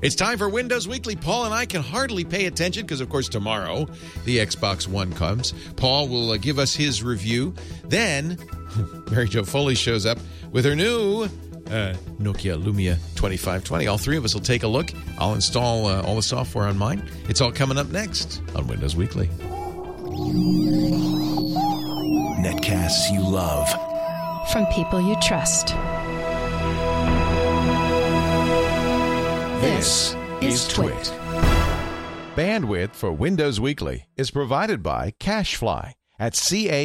It's time for Windows Weekly. Paul and I can hardly pay attention because, of course, tomorrow the Xbox One comes. Paul will give us his review. Then Mary Jo Foley shows up with her new Nokia Lumia 2520. All three of us will take a look. I'll install all the software on mine. It's all coming up next on Windows Weekly. Netcasts you love. From people you trust. This is Twit. Bandwidth for Windows Weekly is provided by CacheFly at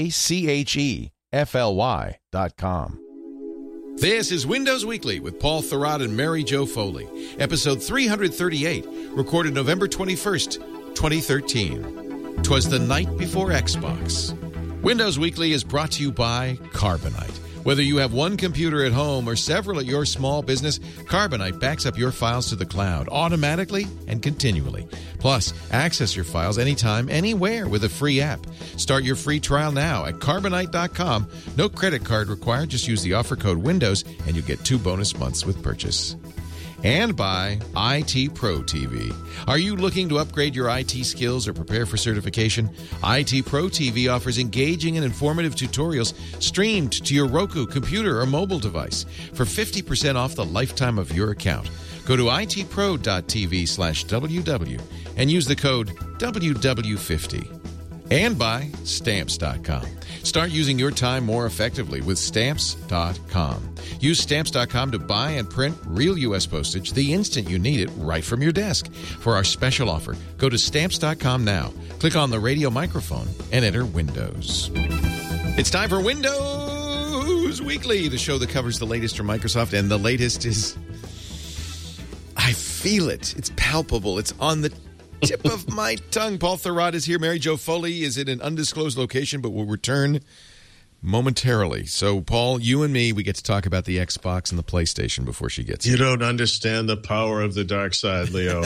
CACHEFLY.com. This is Windows Weekly with Paul Thurrott and Mary Jo Foley, episode 338, recorded November 21st, 2013. 'Twas the night before Xbox. Windows Weekly is brought to you by Carbonite. Whether you have one computer at home or several at your small business, Carbonite backs up your files to the cloud automatically and continually. Plus, access your files anytime, anywhere with a free app. Start your free trial now at Carbonite.com. No credit card required. Just use the offer code WINDOWS and you get 2 bonus months with purchase. And by IT Pro TV. Are you looking to upgrade your IT skills or prepare for certification? IT Pro TV offers engaging and informative tutorials streamed to your Roku computer or mobile device for 50% off the lifetime of your account. Go to itpro.tv/WW and use the code WW50. And by Stamps.com. Start using your time more effectively with Stamps.com. Use Stamps.com to buy and print real U.S. postage the instant you need it right from your desk. For our special offer, go to Stamps.com now. Click on the radio microphone and enter Windows. It's time for Windows Weekly, the show that covers the latest from Microsoft, and the latest is... I feel it. It's palpable. It's on the tip of my tongue. Paul Thurrott is here. Mary Jo Foley is in an undisclosed location, but will return momentarily. So, Paul, you and me, we get to talk about the Xbox and the PlayStation before she gets here. You don't understand the power of the dark side, Leo.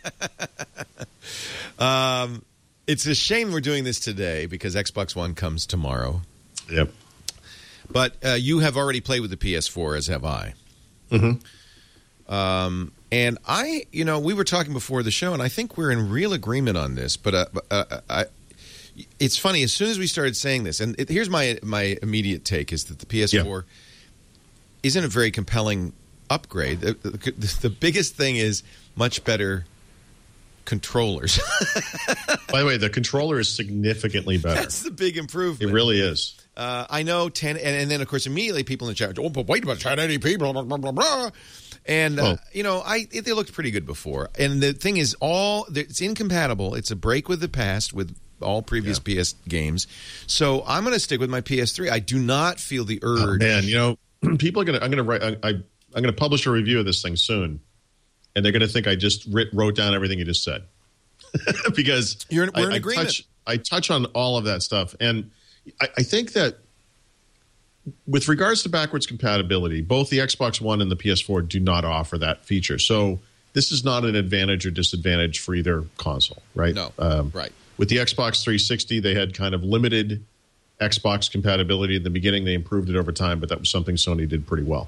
It's a shame we're doing this today because Xbox One comes tomorrow. Yep. But you have already played with the PS4, as have I. Mm-hmm. And we were talking before the show, and I think we're in real agreement on this. But it's funny, as soon as we started saying this, and here's my immediate take, is that the PS4 isn't a very compelling upgrade. The biggest thing is much better controllers. By the way, the controller is significantly better. That's the big improvement. It really is. I know 10, and then, of course, immediately people in the chat, oh, but wait a minute, 1080p, blah, blah, blah, blah, blah. And, they looked pretty good before. And the thing is, it's incompatible. It's a break with the past with all previous PS games. So I'm going to stick with my PS3. I do not feel the urge. Man, people are going to, I'm going to publish a review of this thing soon. And they're going to think I just wrote down everything you just said. Because we're in agreement. I touch on all of that stuff. And I think that with regards to backwards compatibility, both the Xbox One and the PS4 do not offer that feature. So this is not an advantage or disadvantage for either console, right? No, right. With the Xbox 360, they had kind of limited Xbox compatibility in the beginning. They improved it over time, but that was something Sony did pretty well.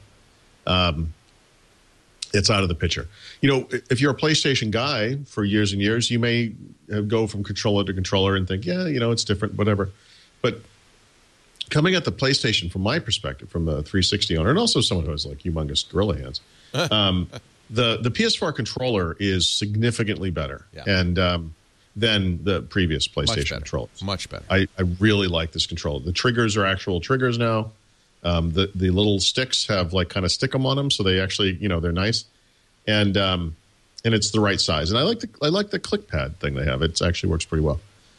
It's out of the picture. If you're a PlayStation guy for years and years, you may go from controller to controller and think, it's different, whatever. But coming at the PlayStation, from my perspective, from the 360 owner, and also someone who has like humongous gorilla hands, the PS4 controller is significantly better than the previous PlayStation controllers. Much better. I really like this controller. The triggers are actual triggers now. The little sticks have like kind of stick-em on them, so they actually they're nice, and it's the right size. And I like the click pad thing they have. It actually works pretty well.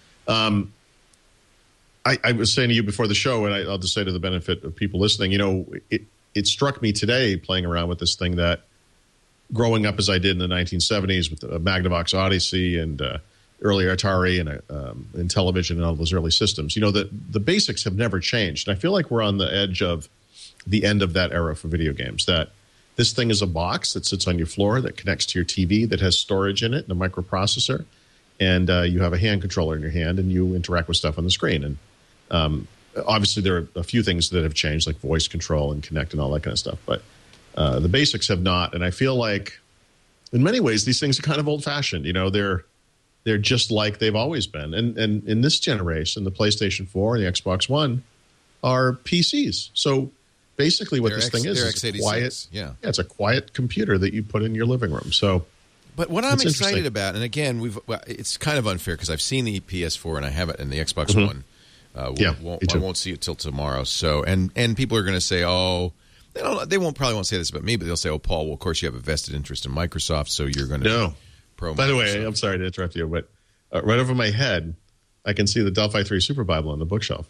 I was saying to you before the show, and I'll just say to the benefit of people listening, it struck me today playing around with this thing that growing up as I did in the 1970s with the Magnavox Odyssey and early Atari and television and all those early systems, the basics have never changed. And I feel like we're on the edge of the end of that era for video games, that this thing is a box that sits on your floor that connects to your TV that has storage in it and a microprocessor. And you have a hand controller in your hand and you interact with stuff on the screen. And obviously, there are a few things that have changed, like voice control and Kinect and all that kind of stuff. But the basics have not. And I feel like in many ways, these things are kind of old-fashioned. They're just like they've always been. And in this generation, the PlayStation 4 and the Xbox One are PCs. So basically what this thing is x86, a quiet, it's a quiet computer that you put in your living room. So, but what I'm excited about, and again, it's kind of unfair because I've seen the PS4 and I have it in the Xbox One. I won't see it till tomorrow. So, and people are going to say, oh, they won't say this about me, but they'll say, oh, Paul, well, of course you have a vested interest in Microsoft, so you're going to no. By the way, I'm sorry to interrupt you, but right over my head, I can see the Delphi 3 Super Bible on the bookshelf.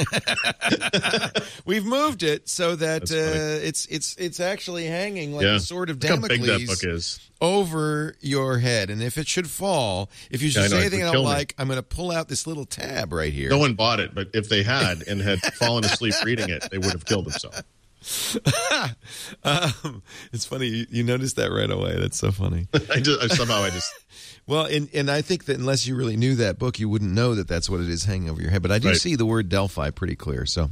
We've moved it so that it's actually hanging like a sword of Damocles. Look how big that book is. Over your head. And if it should fall, if you should say anything I don't like, I'm going to pull out this little tab right here. No one bought it, but if they had and had fallen asleep reading it, they would have killed themselves. It's funny. You noticed that right away. That's so funny. Somehow. Well, and I think that unless you really knew that book, you wouldn't know that that's what it is hanging over your head. But I do see the word Delphi pretty clear. So,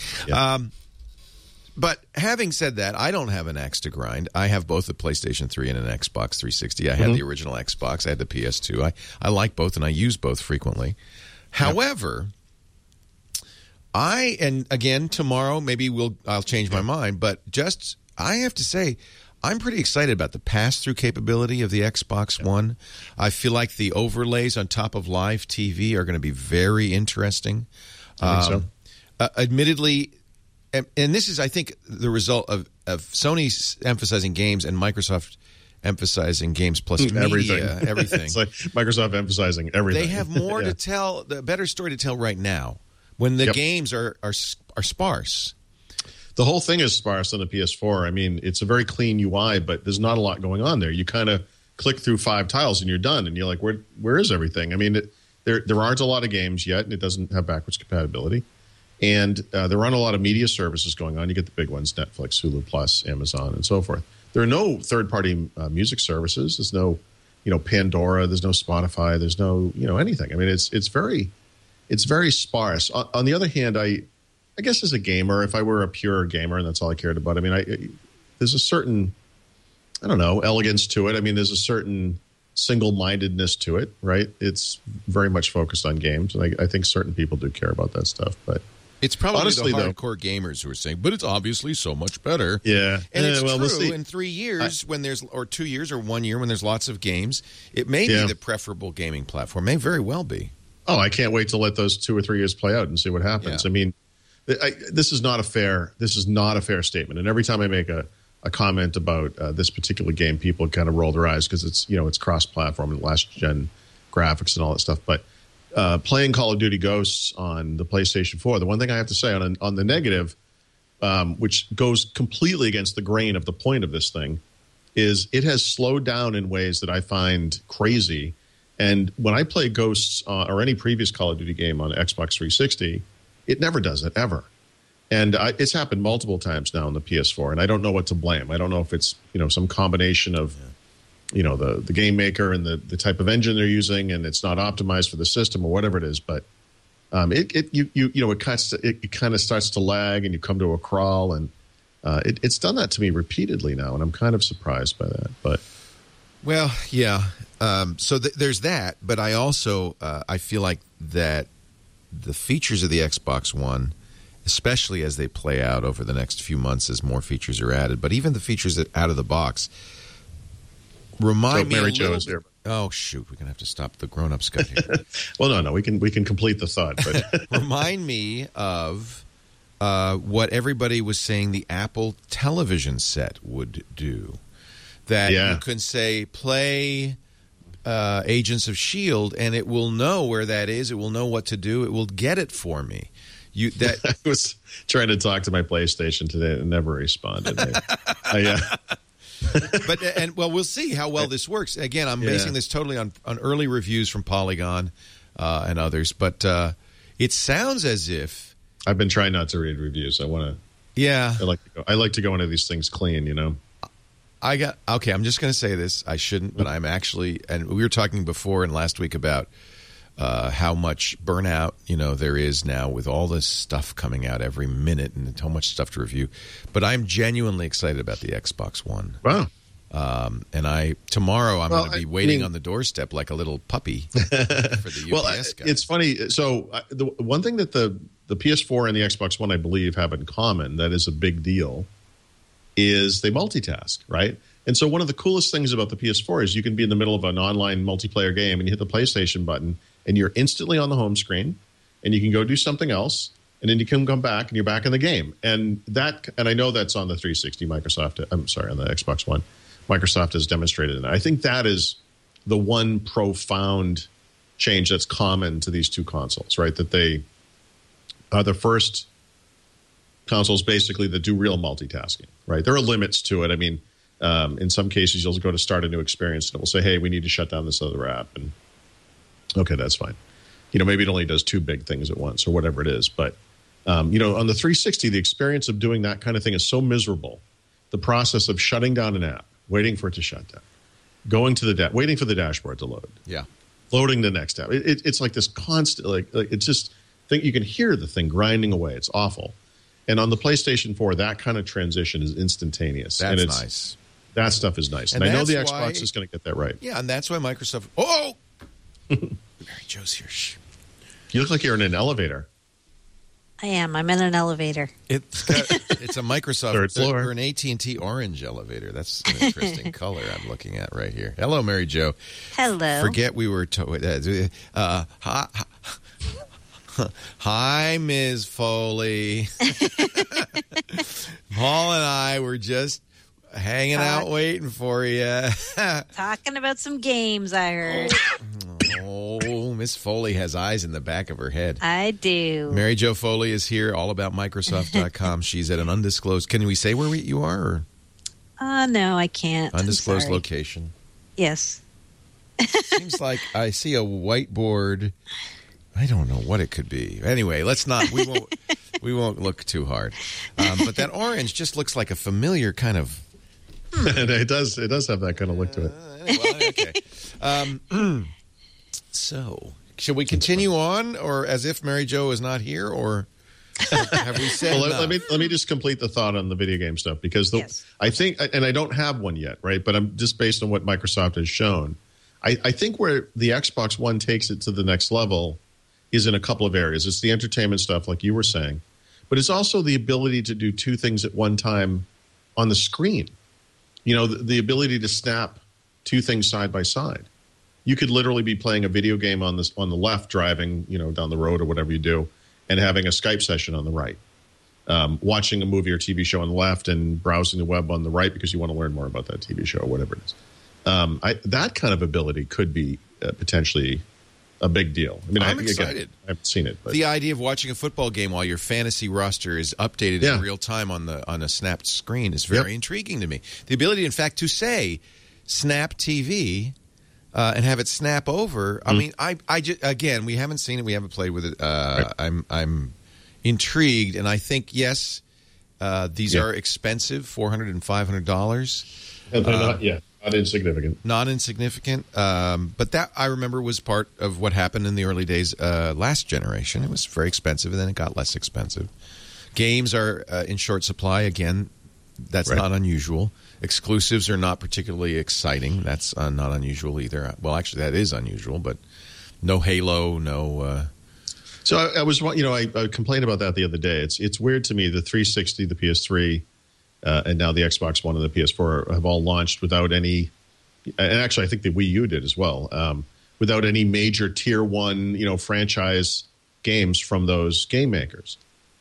but having said that, I don't have an axe to grind. I have both a PlayStation 3 and an Xbox 360. I had the original Xbox. I had the PS2. I like both, and I use both frequently. However, and again, tomorrow maybe I'll change my mind. But I have to say, I'm pretty excited about the pass-through capability of the Xbox One. I feel like the overlays on top of live TV are going to be very interesting. I think so. Admittedly, and this is, I think, the result of Sony emphasizing games and Microsoft emphasizing games plus media, everything. It's like Microsoft emphasizing everything. They have more to tell, a better story to tell right now when the games are sparse. The whole thing is sparse on the PS4. I mean, it's a very clean UI, but there's not a lot going on there. You kind of click through 5 tiles and you're done, and you're like, where is everything? I mean, there aren't a lot of games yet, and it doesn't have backwards compatibility. And there aren't a lot of media services going on. You get the big ones, Netflix, Hulu Plus, Amazon, and so forth. There are no third-party music services. There's no, Pandora. There's no Spotify. There's no, anything. I mean, it's very sparse. On the other hand, I guess as a gamer, if I were a pure gamer and that's all I cared about, I mean, there's a certain, elegance to it. I mean, there's a certain single-mindedness to it, right? It's very much focused on games, and I think certain people do care about that stuff. But it's probably honestly, the hardcore gamers who are saying, but it's obviously so much better. Yeah. And it's true. We'll see. In 3 years, or 2 years, or 1 year, when there's lots of games, it may be the preferable gaming platform. May very well be. Oh, I can't wait to let those 2 or 3 years play out and see what happens. Yeah. I mean, this is not a fair statement. And every time I make a comment about this particular game, people kind of roll their eyes because it's cross-platform and last-gen graphics and all that stuff. But playing Call of Duty Ghosts on the PlayStation 4, the one thing I have to say on the negative, which goes completely against the grain of the point of this thing, is it has slowed down in ways that I find crazy. And when I play Ghosts or any previous Call of Duty game on Xbox 360, it never does it, ever. And it's happened multiple times now on the PS4, and I don't know what to blame. I don't know if it's some combination of the game maker and the type of engine they're using, and it's not optimized for the system or whatever it is. But it kind of starts to lag, and you come to a crawl, and it's done that to me repeatedly now, and I'm kind of surprised by that. But well, yeah. So there's that, but I also I feel like that the features of the Xbox One, especially as they play out over the next few months as more features are added, but even the features that out of the box remind me Mary Jo is here. Oh, shoot. We're going to have to stop the grown-ups cut here. Well, no. We can complete the thought. But remind me of what everybody was saying the Apple television set would do. That you can say, play Agents of S.H.I.E.L.D., and it will know where that is. It will know what to do. It will get it for me. I was trying to talk to my PlayStation today and never responded. But we'll see how well this works. Again, I'm basing this totally on early reviews from Polygon and others. But it sounds as if I've been trying not to read reviews. I want to. Yeah, I like to go into these things clean. I'm just going to say this. I shouldn't, but I'm actually. And we were talking before and last week about how much burnout there is now with all this stuff coming out every minute and so much stuff to review. But I'm genuinely excited about the Xbox One. Wow. And tomorrow I'm going to be waiting on the doorstep like a little puppy for the UPS guy. It's funny. So the one thing that the PS4 and the Xbox One, I believe, have in common that is a big deal is they multitask, right? And so one of the coolest things about the PS4 is you can be in the middle of an online multiplayer game and you hit the PlayStation button and you're instantly on the home screen and you can go do something else and then you can come back and you're back in the game. And I know that's on the 360 on the Xbox One. Microsoft has demonstrated it. I think that is the one profound change that's common to these two consoles, right? That they are the first consoles basically that do real multitasking, right? There are limits to it. I mean, in some cases, you'll go to start a new experience and it will say, hey, we need to shut down this other app. And okay, that's fine. Maybe it only does two big things at once or whatever it is. But, on the 360, the experience of doing that kind of thing is so miserable. The process of shutting down an app, waiting for it to shut down, going to waiting for the dashboard to load. Yeah. Loading the next app. It's like this constant, like it's just, you can hear the thing grinding away. It's awful. And on the PlayStation 4, that kind of transition is instantaneous. That's nice. That stuff is nice. And I know the Xbox is going to get that right. Yeah, and that's why Microsoft... Oh! Mary Jo's here. Shh. You look like you're in an elevator. I am. I'm in an elevator. It's a Microsoft... Third floor. Or an AT&T orange elevator. That's an interesting color I'm looking at right here. Hello, Mary Jo. Hello. Forget we were... Hi, Ms. Foley. Paul and I were just hanging out waiting for you. Talking about some games, I heard. Oh, Miss Foley has eyes in the back of her head. I do. Mary Jo Foley is here, allaboutmicrosoft.com. She's at an undisclosed... Can we say where you are? Or? No, I can't. Undisclosed location. Yes. Seems like I see a whiteboard... I don't know what it could be. Anyway, let's not. We won't look too hard. But that orange just looks like a familiar kind of. It does have that kind of look to it. Okay. So, should we continue on, or as if Mary Jo is not here, or have we said? Well, let me just complete the thought on the video game stuff because I think, and I don't have one yet, right? But I'm just based on what Microsoft has shown. I think where the Xbox One takes it to the next level is in a couple of areas. It's the entertainment stuff, like you were saying, but it's also the ability to do two things at one time on the screen. The ability to snap two things side by side. You could literally be playing a video game on the left, driving, down the road or whatever you do, and having a Skype session on the right. Watching a movie or TV show on the left and browsing the web on the right because you want to learn more about that TV show or whatever it is. That kind of ability could be potentially a big deal. I mean, I'm excited. I haven't seen it. But. The idea of watching a football game while your fantasy roster is updated in real time on a snapped screen is very intriguing to me. The ability, in fact, to say snap TV and have it snap over. I mean, I just, again, we haven't seen it. We haven't played with it. Right. I'm intrigued, and I think these are expensive, $400 and $500. And they're not insignificant. Not insignificant. But that, I remember, was part of what happened in the early days last generation. It was very expensive, and then it got less expensive. Games are in short supply. Again, that's not unusual. Exclusives are not particularly exciting. That's not unusual either. Well, actually, that is unusual, but no Halo, no... So I was, I complained about that the other day. It's weird to me, the 360, the PS3... and now the Xbox One and the PS4 have all launched without any, and actually I think the Wii U did as well, without any major tier one, franchise games from those game makers.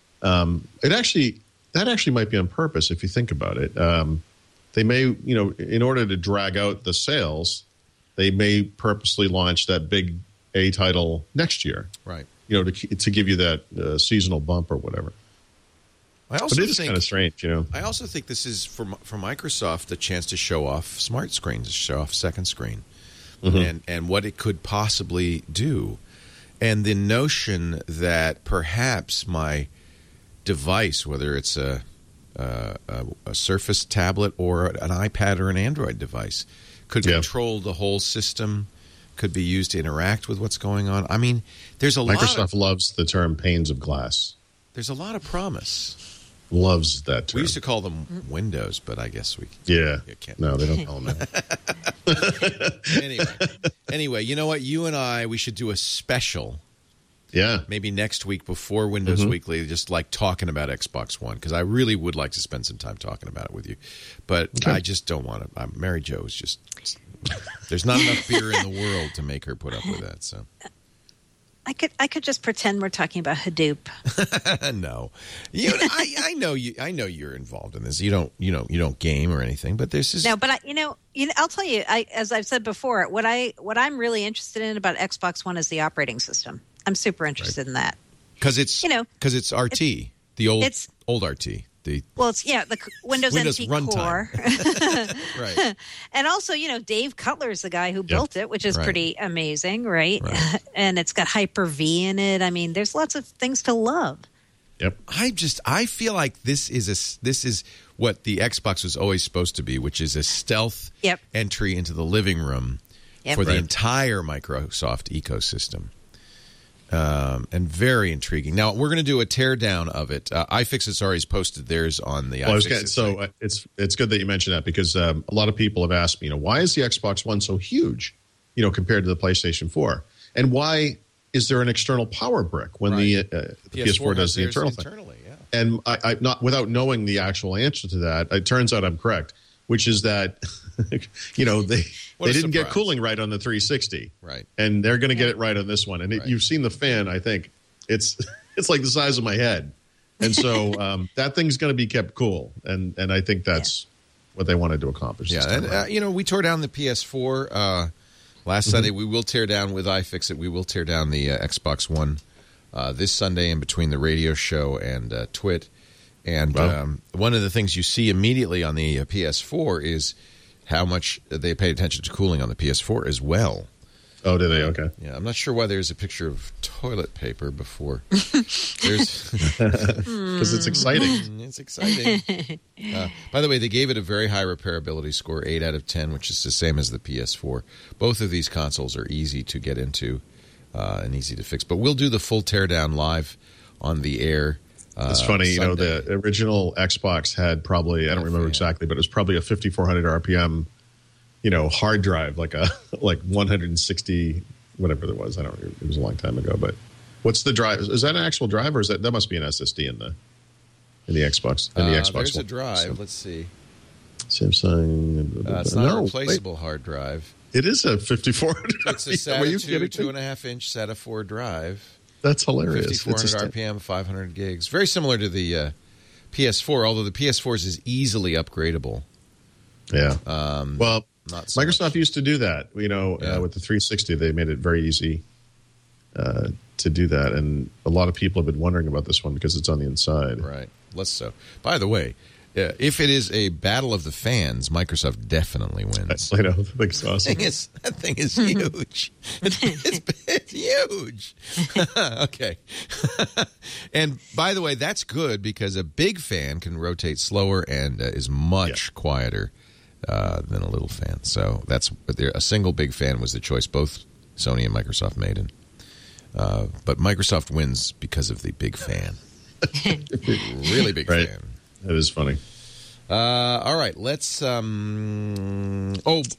That actually might be on purpose if you think about it. They may, in order to drag out the sales, they may purposely launch that big A title next year, right? To give you that seasonal bump or whatever. But it is kind of strange, I also think this is, for Microsoft, a chance to show off smart screens, to show off second screen, and what it could possibly do. And the notion that perhaps my device, whether it's a Surface tablet or an iPad or an Android device, could control the whole system, could be used to interact with what's going on. I mean, there's a lot. Microsoft loves the term panes of glass. There's a lot of promise. loves that term. We used to call them windows, but I guess we can't. No, they don't call them that. Anyway, you know what? You and I, we should do a special. Yeah. Maybe next week before Windows Weekly, just like talking about Xbox One, because I really would like to spend some time talking about it with you. But I just don't want to. Mary Jo is just. There's not enough beer in the world to make her put up with that. So. I could just pretend we're talking about Hadoop. No, I know you. I know you're involved in this. You don't game or anything, but this is no. But I'll tell you. As I've said before, what I'm really interested in about Xbox One is the operating system. I'm super interested in that because it's RT, the old RT. The Windows NT Core, right? And also, Dave Cutler's the guy who built it, which is pretty amazing, right? And it's got Hyper-V in it. I mean, there's lots of things to love. Yep. I feel like this is what the Xbox was always supposed to be, which is a stealth entry into the living room for the entire Microsoft ecosystem. And very intriguing. Now, we're going to do a teardown of it. iFixit's already posted theirs on the iFixit site. It's good that you mentioned that because a lot of people have asked me, why is the Xbox One so huge, compared to the PlayStation 4? And why is there an external power brick when the PS4 does the internal thing? And I not without knowing the actual answer to that, it turns out I'm correct, which is that they didn't get cooling right on the 360, right? And they're going to get it right on this one. And you've seen the fan. I think it's like the size of my head, and so that thing's going to be kept cool. And I think that's what they wanted to accomplish. Yeah, and we tore down the PS4 last Sunday. We will tear down with iFixit. We will tear down the Xbox One this Sunday in between the radio show and Twit. And one of the things you see immediately on the PS4 is how much they pay attention to cooling on the PS4 as well. Oh, do they? Okay. Yeah, I'm not sure why there's a picture of toilet paper before. There's because it's exciting. It's exciting. By the way, they gave it a very high repairability score, 8 out of 10, which is the same as the PS4. Both of these consoles are easy to get into and easy to fix. But we'll do the full teardown live on the air. It's funny, Sunday. the original Xbox had probably, I don't remember exactly, but it was probably a 5,400 RPM, hard drive, like 160, whatever it was. It was a long time ago, but what's the drive? Is that an actual drive or that must be an SSD in the Xbox? In the Xbox there's one. A drive. So, let's see. Samsung. It's not a replaceable hard drive. It is a 5,400. It's a SATA 2.5-inch SATA 4 drive. That's hilarious. 5,400 RPM, 500 gigs. Very similar to the PS4, although the PS4's is easily upgradable. Yeah. Microsoft used to do that. With the 360, they made it very easy to do that. And a lot of people have been wondering about this one because it's on the inside. Right. Less so. By the way, if it is a battle of the fans, Microsoft definitely wins. I know. That thing's awesome. That thing is huge. It's huge. Okay. And by the way, that's good because a big fan can rotate slower and is much quieter than a little fan. So a single big fan was the choice both Sony and Microsoft made. But Microsoft wins because of the big fan. Really big fan. That is funny. All right, let's. One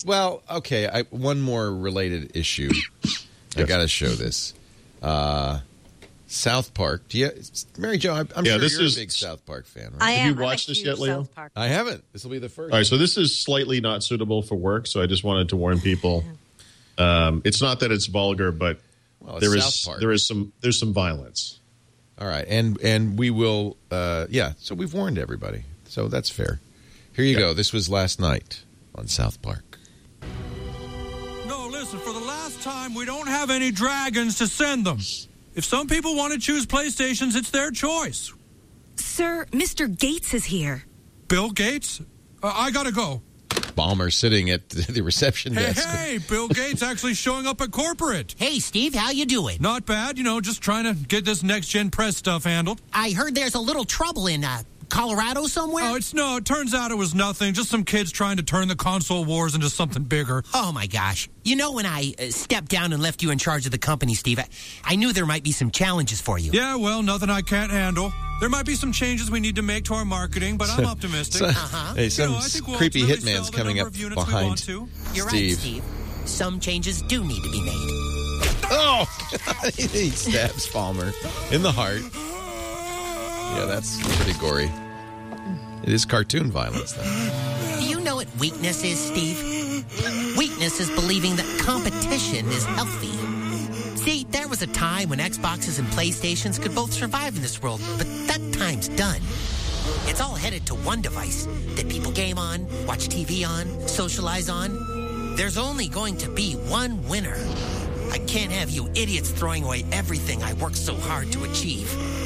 more related issue. I got to show this. South Park. Mary Jo? I'm sure you're a big South Park fan. Right? Have you watched this yet, Leo? I haven't. This will be the first. All right, so this is slightly not suitable for work. So I just wanted to warn people. It's not that it's vulgar, but there's some violence. All right, and we will, so we've warned everybody, so that's fair. Here you go. This was last night on South Park. No, listen, for the last time, we don't have any dragons to send them. If some people want to choose PlayStations, it's their choice. Sir, Mr. Gates is here. Bill Gates? I gotta go. Balmer sitting at the reception desk. Hey, Bill Gates actually showing up at corporate. Hey, Steve, how you doing? Not bad, just trying to get this next-gen press stuff handled. I heard there's a little trouble in Colorado somewhere? Oh, it turns out it was nothing. Just some kids trying to turn the console wars into something bigger. Oh, my gosh. When I stepped down and left you in charge of the company, Steve, I knew there might be some challenges for you. Yeah, well, nothing I can't handle. There might be some changes we need to make to our marketing, but I'm optimistic. Hey, some I think we'll creepy ultimately hitman's sell the coming number up of units we behind want to. You're Steve. right, Steve. Some changes do need to be made. Oh! He stabs Palmer in the heart. Yeah, that's pretty gory. It is cartoon violence, though. Do you know what weakness is, Steve? Weakness is believing that competition is healthy. See, there was a time when Xboxes and PlayStations could both survive in this world, but that time's done. It's all headed to one device that people game on, watch TV on, socialize on. There's only going to be one winner. I can't have you idiots throwing away everything I worked so hard to achieve.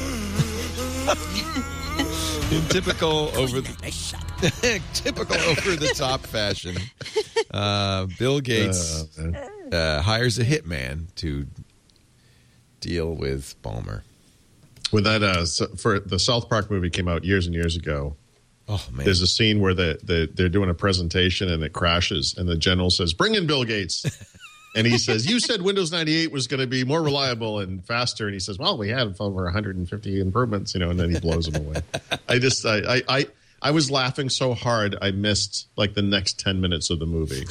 In typical over-the-top fashion, Bill Gates hires a hitman to deal with Palmer. When that for the South Park movie came out years and years ago, oh man, there's a scene where they're doing a presentation and it crashes, and the general says, "Bring in Bill Gates." And he says, "You said Windows 98 was going to be more reliable and faster." And he says, "Well, we had over 150 improvements, and then he blows them away. I was laughing so hard I missed like the next 10 minutes of the movie.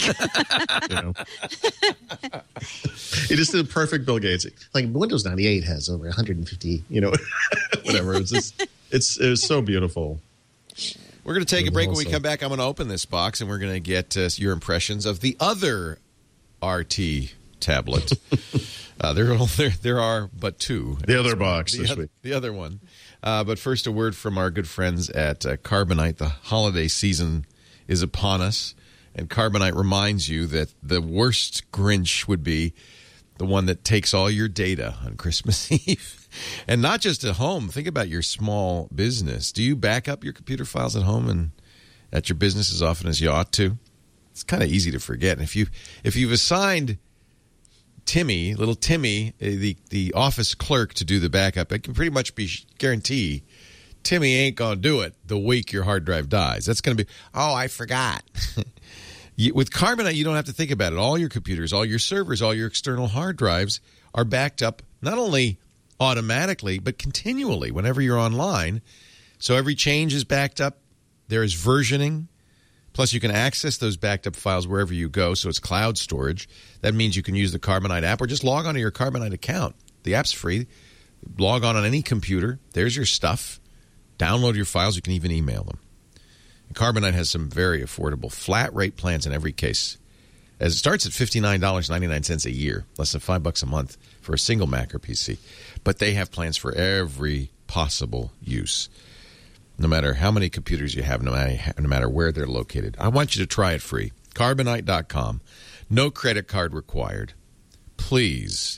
It just did perfect Bill Gates. Like Windows 98 has over 150, whatever. It was so beautiful. We're going to take a break. When we come back, I'm going to open this box and we're going to get your impressions of the other RT tablet. There are but two. The other box this week. The other one. But first, a word from our good friends at Carbonite. The holiday season is upon us, and Carbonite reminds you that the worst Grinch would be the one that takes all your data on Christmas Eve. And not just at home. Think about your small business. Do you back up your computer files at home and at your business as often as you ought to? It's kind of easy to forget. And if you've assigned little Timmy, the office clerk, to do the backup, it can pretty much be guarantee Timmy ain't going to do it the week your hard drive dies. That's going to be, I forgot. With Carbonite, you don't have to think about it. All your computers, all your servers, all your external hard drives are backed up not only automatically, but continually whenever you're online. So every change is backed up. There is versioning. Plus, you can access those backed up files wherever you go, so it's cloud storage. That means you can use the Carbonite app or just log on to your Carbonite account. The app's free. Log on any computer. There's your stuff. Download your files. You can even email them. And Carbonite has some very affordable flat rate plans in every case. As it starts at $59.99 a year, less than $5 a month for a single Mac or PC. But they have plans for every possible use. No matter how many computers you have, no matter where they're located. I want you to try it free. Carbonite.com. No credit card required. Please,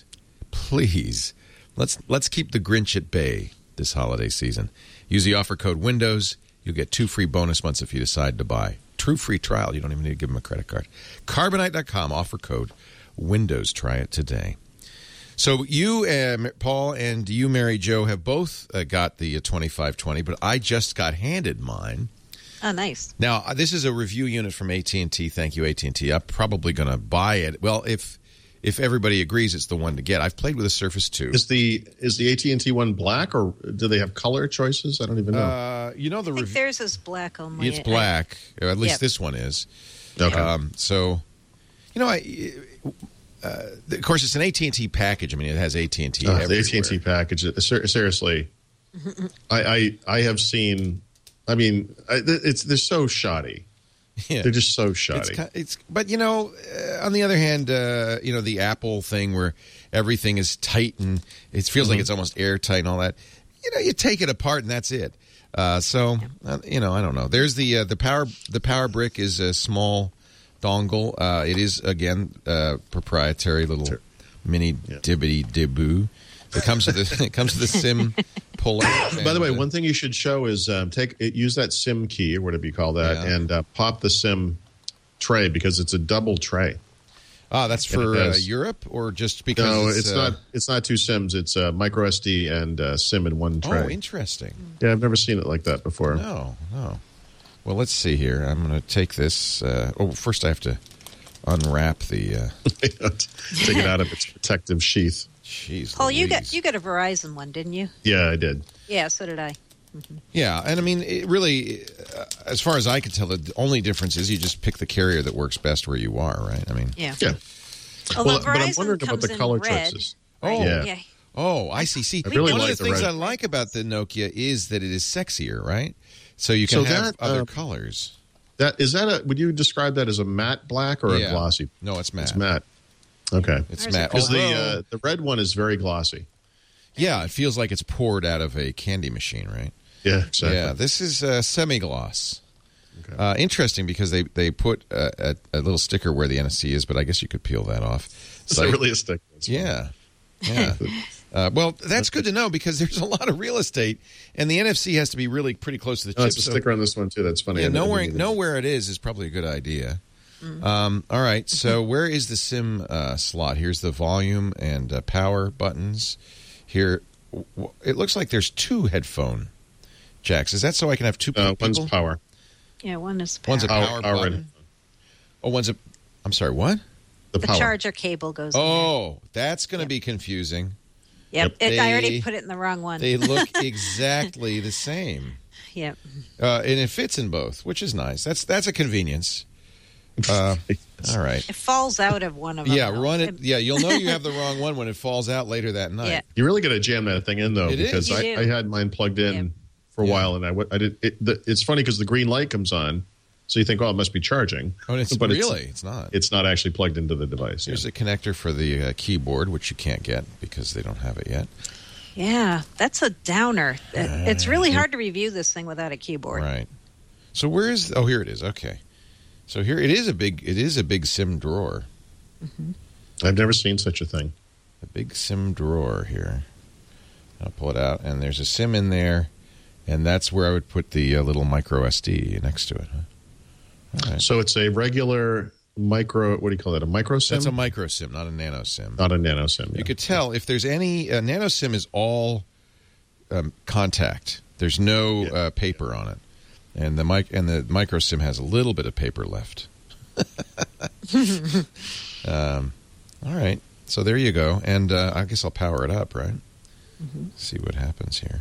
let's keep the Grinch at bay this holiday season. Use the offer code WINDOWS. You'll get 2 free bonus months if you decide to buy. True free trial. You don't even need to give them a credit card. Carbonite.com. Offer code WINDOWS. Try it today. So you, Paul, and you, Mary Jo, have both got the 2520, but I just got handed mine. Oh, nice. Now, this is a review unit from AT&T. Thank you, AT&T. I'm probably going to buy it. Well, if everybody agrees, it's the one to get. I've played with the Surface 2. Is the AT&T one black, or do they have color choices? I don't even know. I think theirs is black only. It's black. Or at least this one is. Okay. Of course, it's an AT&T package. I mean, it has AT&T everywhere. The AT&T package. Seriously, I have seen. I mean, they're so shoddy. Yeah. They're just so shoddy. But on the other hand, the Apple thing where everything is tight and it feels like it's almost airtight and all that. You take it apart and that's it. I don't know. There's the power brick is a small dongle. It is again proprietary little mini dibbity diboo. It comes with the SIM puller. By the way, one thing you should show is use that SIM key or whatever you call that, and pop the SIM tray because it's a double tray. That's for Europe, or just because? No, it's not. It's not 2 SIMs. It's micro SD and SIM in one tray. Oh, interesting. Yeah, I've never seen it like that before. No. Well, let's see here. I'm going to take this. First I have to unwrap the. Take it out of its protective sheath. Jeez, Paul, Louise. you got a Verizon one, didn't you? Yeah, I did. Yeah, so did I. Yeah, and I mean, it really, as far as I can tell, the only difference is you just pick the carrier that works best where you are, right? I mean, Yeah. Well, Although but I'm Verizon wondering about comes the in color red. choices. Oh, Yeah. Oh, I see. See, I really one like of the the things red. I like about the Nokia is that it is sexier, right? So you can have other colors. Would you describe that as a matte black or a glossy? No, it's matte. It's matte. Okay. It's matte. Because the red one is very glossy. Yeah, it feels like it's poured out of a candy machine, right? Yeah, exactly. Yeah, this is semi-gloss. Okay. Interesting because they put a little sticker where the NFC is, but I guess you could peel that off. Is that really a sticker? Yeah. Well, that's good to know because there's a lot of real estate, and the NFC has to be really pretty close to the chip. There's a sticker on this one, too. That's funny. Yeah, know where it is probably a good idea. All right, so where is the SIM slot? Here's the volume and power buttons. Here, it looks like there's 2 headphone jacks. Is that so I can have 2 people? One's power. Yeah, one is power. One's a power button. Oh, I'm sorry, what? The charger cable goes in there. That's going to be confusing. Yep. I already put it in the wrong one. They look exactly the same. Yep. And it fits in both, which is nice. That's a convenience. All right. It falls out of one of them. Yeah, run it. Yeah, you'll know you have the wrong one when it falls out later that night. Yeah. You really got to jam that thing in, though, because I had mine plugged in for a while, and I did. It's funny because the green light comes on, so you think, oh, it must be charging. Oh, but it's not. It's not actually plugged into the device. There's a connector for the keyboard, which you can't get because they don't have it yet. Yeah, that's a downer. It's really hard to review this thing without a keyboard. Right. So where is? Oh, here it is. Okay. So here it is a big SIM drawer. Mm-hmm. I've never seen such a thing. A big SIM drawer here. I'll pull it out, and there's a SIM in there, and that's where I would put the little micro SD next to it. Huh? All right. So it's a regular micro. What do you call that? A micro SIM? That's a micro SIM, not a nano SIM. Not a nano SIM. You could tell if there's any nano SIM is all contact. There's no paper on it. And the micro SIM has a little bit of paper left. All right, so there you go, and I guess I'll power it up, right? Mm-hmm. See what happens here.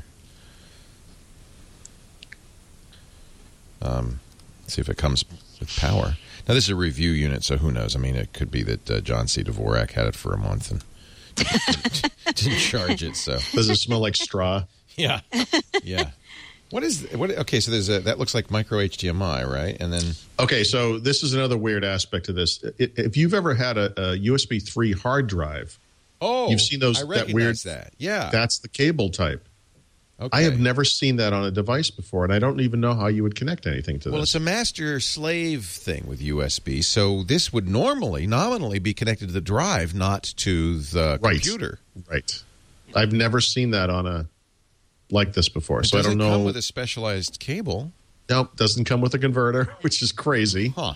See if it comes with power. Now this is a review unit, so who knows? I mean, it could be that John C. Dvorak had it for a month and didn't charge it. So does it smell like straw? Yeah. Okay, so there's that looks like micro HDMI, right? And then okay, so this is another weird aspect to this. If you've ever had a USB 3 hard drive, you've seen those. I recognize that. Yeah, that's the cable type. Okay. I have never seen that on a device before, and I don't even know how you would connect anything to this. Well, it's a master-slave thing with USB, so this would nominally be connected to the drive, not to the computer. Right. I've never seen that on a like this before, so I don't know. It doesn't come with a specialized cable. Nope, doesn't come with a converter, which is crazy. Huh.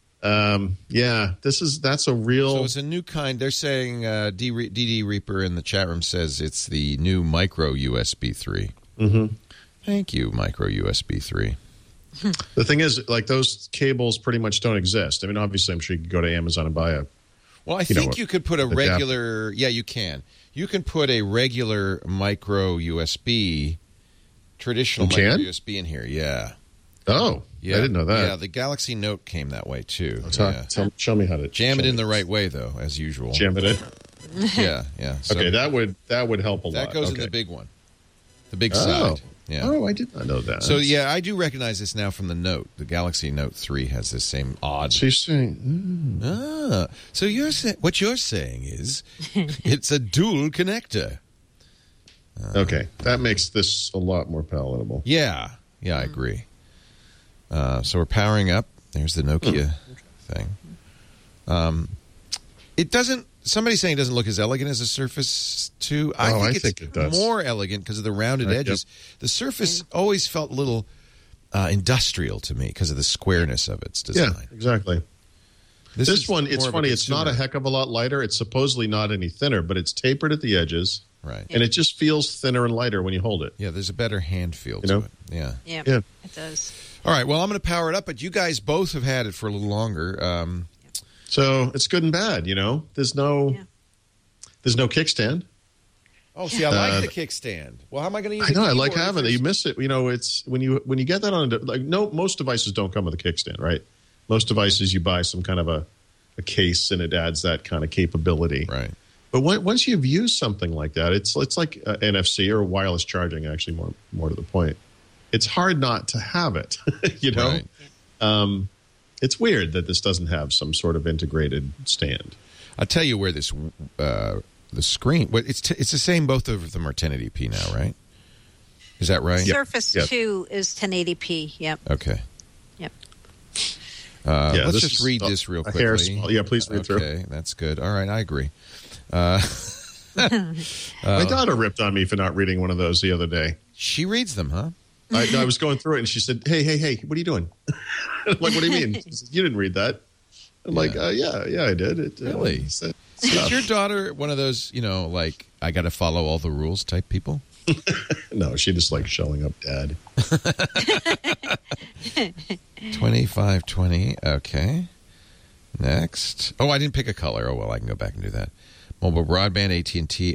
That's a real. So it's a new kind. They're saying DD Reaper in the chat room says it's the new micro USB 3. Mm-hmm. Thank you, micro USB 3. The thing is, like those cables pretty much don't exist. I mean, obviously, I'm sure you could go to Amazon and buy a. Well, I think you could put a regular. Yeah, you can. You can put a regular micro USB, traditional micro USB in here. Yeah. Oh, yeah. I didn't know that. Yeah, the Galaxy Note came that way too. Show me how to jam it in the right way, though, as usual. Jam it in. Yeah. So okay, that would help a lot. That goes in the big one, the big side. Yeah. Oh, I did not know that. So yeah, I do recognize this now from the Note. The Galaxy Note 3 has this same odd. So you're saying? So what you're saying is it's a dual connector. Okay, that makes this a lot more palatable. Yeah, I agree. So we're powering up. There's the Nokia thing. It doesn't. Somebody's saying it doesn't look as elegant as a Surface 2. I think it does. More elegant because of the rounded edges. Yep. The Surface always felt a little industrial to me because of the squareness of its design. Yeah, exactly. This one, it's funny. It's not a heck of a lot lighter. It's supposedly not any thinner, but it's tapered at the edges. Right. And it just feels thinner and lighter when you hold it. Yeah, there's a better hand feel to it. Yeah, it does. All right, well, I'm going to power it up, but you guys both have had it for a little longer. So it's good and bad, There's no kickstand. Oh, see, I like the kickstand. Well, how am I going to use it? I know, I like having it. You miss it. It's when you get that on, most devices don't come with a kickstand, right? Most devices you buy some kind of a case and it adds that kind of capability. Right. But once you've used something like that, it's like NFC or wireless charging, actually, more to the point. It's hard not to have it, Right. It's weird that this doesn't have some sort of integrated stand. I'll tell you where this the screen. It's the same. Both of them are 1080p now, right? Is that right? Surface 2 is 1080p. Yep. Okay. Yep. Let's just read this real quickly. Yeah, please read through. Okay, that's good. All right, I agree. My daughter ripped on me for not reading one of those the other day. She reads them, huh? I was going through it, and she said, hey, what are you doing? I'm like, what do you mean? She said, you didn't read that. I'm like, yeah, I did. Really? Is your daughter one of those, like, I got to follow all the rules type people? No, she just likes showing up, Dad. 2520. Okay. Next. Oh, I didn't pick a color. Oh, well, I can go back and do that. Mobile broadband, AT&T,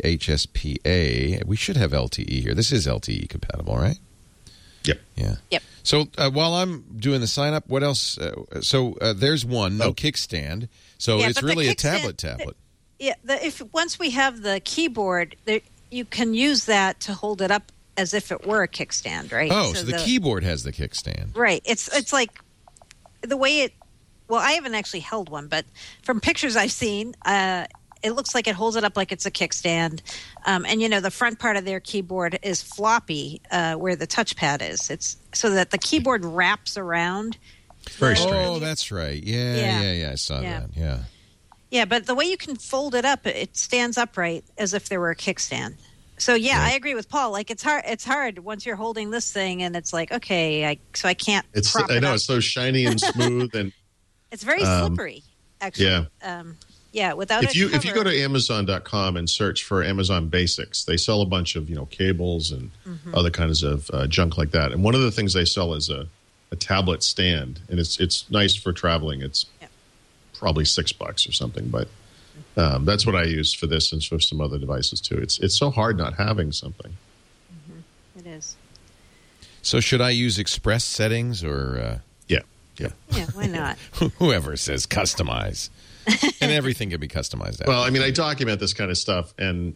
HSPA. We should have LTE here. This is LTE compatible, right? Yep. Yeah. Yep. So while I'm doing the sign up, what else? There's one, no kickstand. So it's really a tablet. Yeah. Once we have the keyboard, you can use that to hold it up as if it were a kickstand, right? Oh, so the keyboard has the kickstand. Right. It's like the way it. Well, I haven't actually held one, but from pictures I've seen, it looks like it holds it up like it's a kickstand. And, the front part of their keyboard is floppy where the touchpad is. It's so that the keyboard wraps around. Very strange. Oh, that's right. Yeah. I saw that. Yeah. Yeah, but the way you can fold it up, it stands upright as if there were a kickstand. So, I agree with Paul. Like, it's hard once you're holding this thing and it's like, okay, I can't prop it up. It's so shiny and smooth. And it's very slippery, actually. Yeah. Without if you go to Amazon.com and search for Amazon Basics, they sell a bunch of cables and other kinds of junk like that. And one of the things they sell is a tablet stand, and it's nice for traveling. It's probably $6 or something, but that's what I use for this and for some other devices too. It's so hard not having something. It is. So should I use Express settings or? Yeah, why not? Whoever says customize. And everything can be customized. Well, I mean, I document this kind of stuff, and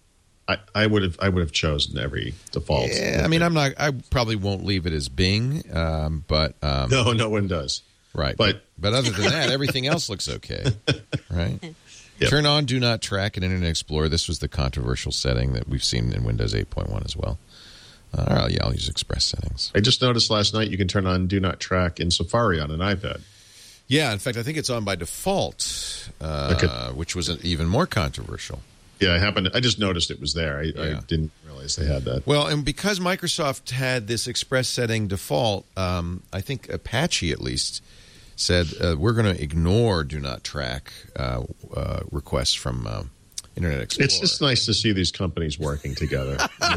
I would have chosen every default. Yeah, I mean, I probably won't leave it as Bing, but no one does. Right, but other than that, everything else looks okay. Right. Yep. Turn on Do Not Track in Internet Explorer. This was the controversial setting that we've seen in Windows 8.1 as well. I'll use Express settings. I just noticed last night you can turn on Do Not Track in Safari on an iPad. Yeah, in fact, I think it's on by default, which was even more controversial. Yeah, I just noticed it was there. I didn't realize they had that. Well, and because Microsoft had this Express setting default, I think Apache at least said we're going to ignore Do Not Track requests from Internet Explorer. It's just nice to see these companies working together.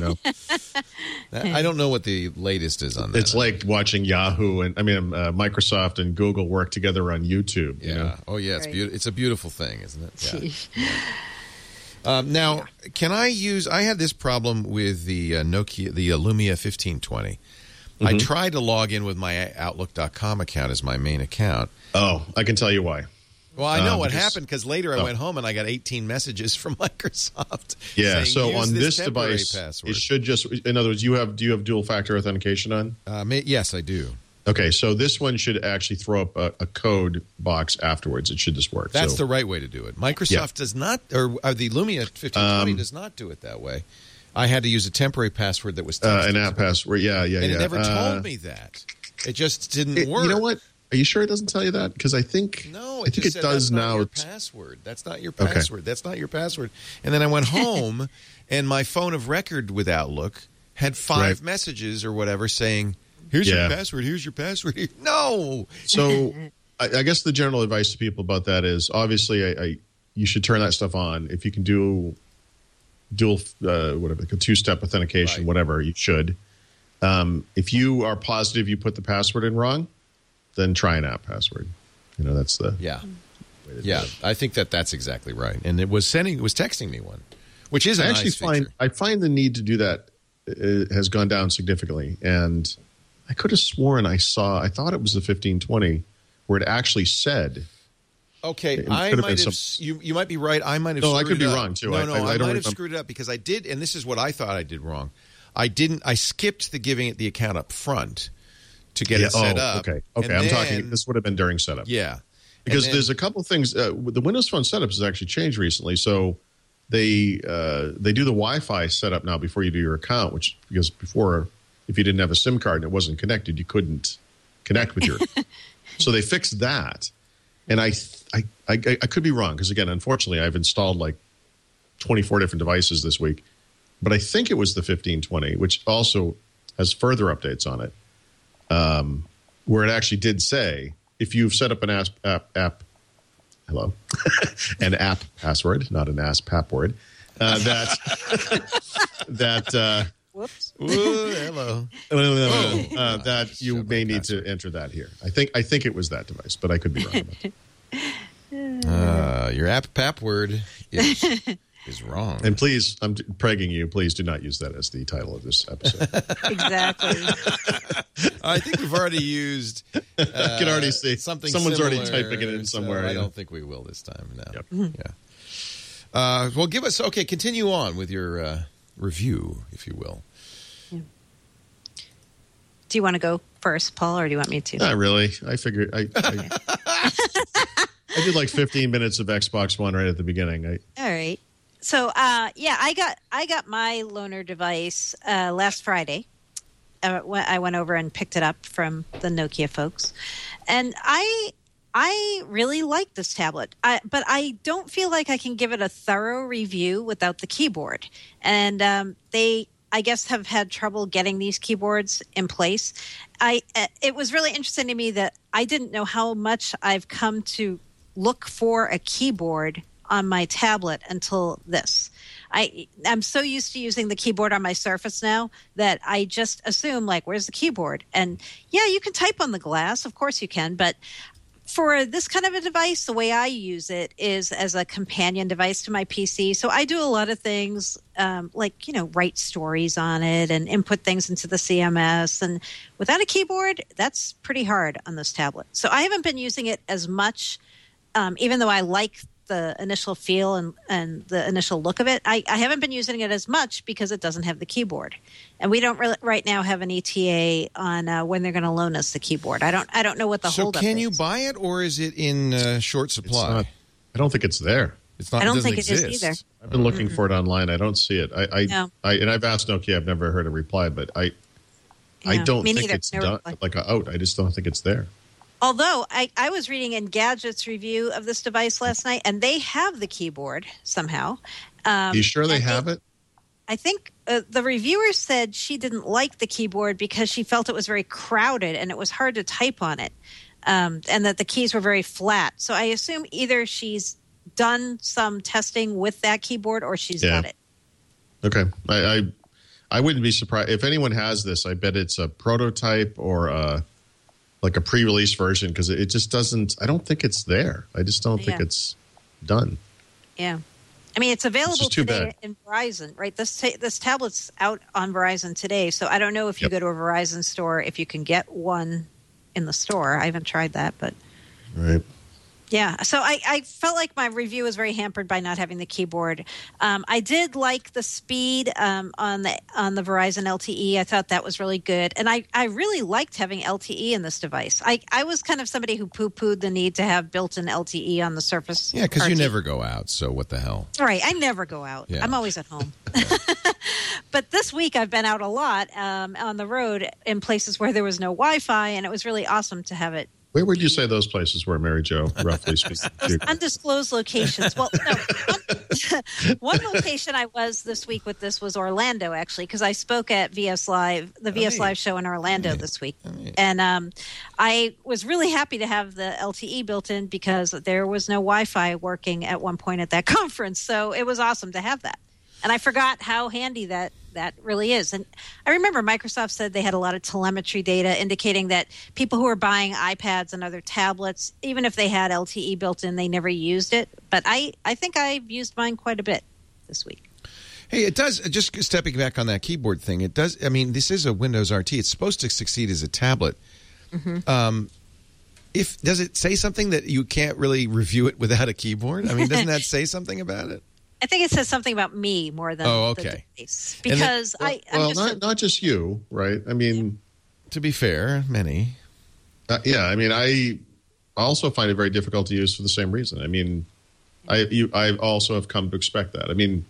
I don't know what the latest is on that. It's like watching Yahoo and Microsoft and Google work together on YouTube. Yeah. You know? Oh, yeah. It's beautiful. It's a beautiful thing, isn't it? Yeah. Now, can I use? I had this problem with the Nokia, the Lumia 1520. I tried to log in with my Outlook.com account as my main account. Oh, I can tell you why. Well, I know what happened because later I went home and I got 18 messages from Microsoft. Yeah, saying, so on this device, password. it should just. In other words, do you have dual factor authentication on? Yes, I do. Okay, so this one should actually throw up a code box afterwards. It should just work. That's the right way to do it. Microsoft does not, or the Lumia 1520 does not do it that way. I had to use a temporary password that was an app password. Yeah. And it never told me that. It just didn't work. You know what? Are you sure it doesn't tell you that? Because I think it does now. Your password. That's not your password. Okay. That's not your password. And then I went home, and my phone of record with Outlook had 5 messages or whatever saying, "Here's your password. Here's your password." No. So I guess the general advice to people about that is obviously you should turn that stuff on. If you can do dual whatever, like a 2-step authentication, whatever, you should. If you are positive you put the password in wrong, then try an app password. That's the I think that's exactly right. And it was texting me one which is a I nice feature. I find the need to do that has gone down significantly, and I could have sworn I thought it was the 1520 where it actually said. Okay, I might have. You might be right. I might have. No, screwed I could be up. wrong too. No, I might don't have screwed it up because I did, and this is what I thought I did wrong. I didn't. I skipped the giving it the account up front to get it set up. Okay. I'm talking. This would have been during setup. Yeah, because there's a couple things. The Windows Phone setup has actually changed recently, so they do the Wi-Fi setup now before you do your account, because before, if you didn't have a SIM card and it wasn't connected, you couldn't connect with your. So they fixed that, and I could be wrong because again, unfortunately, I've installed like 24 different devices this week, but I think it was the 1520, which also has further updates on it, where it actually did say if you've set up an an app password, not an ASP word, that Whoops. Ooh, hello. That you may need to enter that here. I think it was that device, but I could be wrong about that. Your app word is wrong. And please, I'm pregging you, please do not use that as the title of this episode. Exactly. I think we've already used. I can already see something. Someone's similar, already typing it in somewhere. So I don't think we will this time. No. Yep. Yeah. Well, give us. Okay, continue on with your review, if you will. Yeah. Do you want to go first, Paul, or do you want me to? Not really. I figured I did like 15 minutes of Xbox One right at the beginning. All right. So, I got my loaner device last Friday. I went over and picked it up from the Nokia folks, and I really like this tablet, but I don't feel like I can give it a thorough review without the keyboard. And they, I guess, have had trouble getting these keyboards in place. It was really interesting to me that I didn't know how much I've come to look for a keyboard on my tablet until this. I'm so used to using the keyboard on my Surface now that I just assume, like, where's the keyboard? And yeah, you can type on the glass. Of course you can. But for this kind of a device, the way I use it is as a companion device to my PC. So I do a lot of things like, write stories on it and input things into the CMS. And without a keyboard, that's pretty hard on this tablet. So I haven't been using it as much, even though I like the initial feel and the initial look of it. I haven't been using it as much because it doesn't have the keyboard, and we don't right now have an ETA on when they're going to loan us the keyboard. I don't know what the holdup is. So can you buy it, or is it in short supply? I don't think it's there. It's not. I don't think exist. it is either. I've been looking for it online. I don't see it. And I've asked Nokia. I've never heard a reply, but I don't think it's done. Like out. I just don't think it's there. Although I was reading Engadget's review of this device last night, and they have the keyboard somehow. You sure they have it? I think the reviewer said she didn't like the keyboard because she felt it was very crowded and it was hard to type on it, and that the keys were very flat. So I assume either she's done some testing with that keyboard or she's got it. Okay. I wouldn't be surprised. If anyone has this, I bet it's a prototype or like a pre-release version, because it just doesn't. I don't think it's there. I just don't think it's done. Yeah, I mean it's available today bad. in Verizon, right? This tablet's out on Verizon today, so I don't know if you go to a Verizon store if you can get one in the store. I haven't tried that, but right. Yeah, so I felt like my review was very hampered by not having the keyboard. I did like the speed on the Verizon LTE. I thought that was really good. And I really liked having LTE in this device. I was kind of somebody who poo-pooed the need to have built-in LTE on the Surface. Yeah, because you never go out, so what the hell? Right, I never go out. Yeah. I'm always at home. But this week I've been out a lot on the road in places where there was no Wi-Fi, and it was really awesome to have it. Where would you say those places were, Mary Jo, roughly speaking? Undisclosed locations. Well, no. One location I was this week with this was Orlando, actually, because I spoke at VS Live, the VS Live show in Orlando this week. And I was really happy to have the LTE built in because there was no Wi-Fi working at one point at that conference. So it was awesome to have that. And I forgot how handy that really is. And I remember Microsoft said they had a lot of telemetry data indicating that people who were buying iPads and other tablets, even if they had LTE built in, they never used it. But I think I've used mine quite a bit this week. Hey, it does, just stepping back on that keyboard thing, it does, I mean, this is a Windows RT. It's supposed to succeed as a tablet. Mm-hmm. Does it say something that you can't really review it without a keyboard? I mean, doesn't that say something about it? I think it says something about me more than the device. Because not just you, right? I mean, to be fair, many. Yeah, I mean, I also find it very difficult to use for the same reason. I mean, I also have come to expect that. I mean,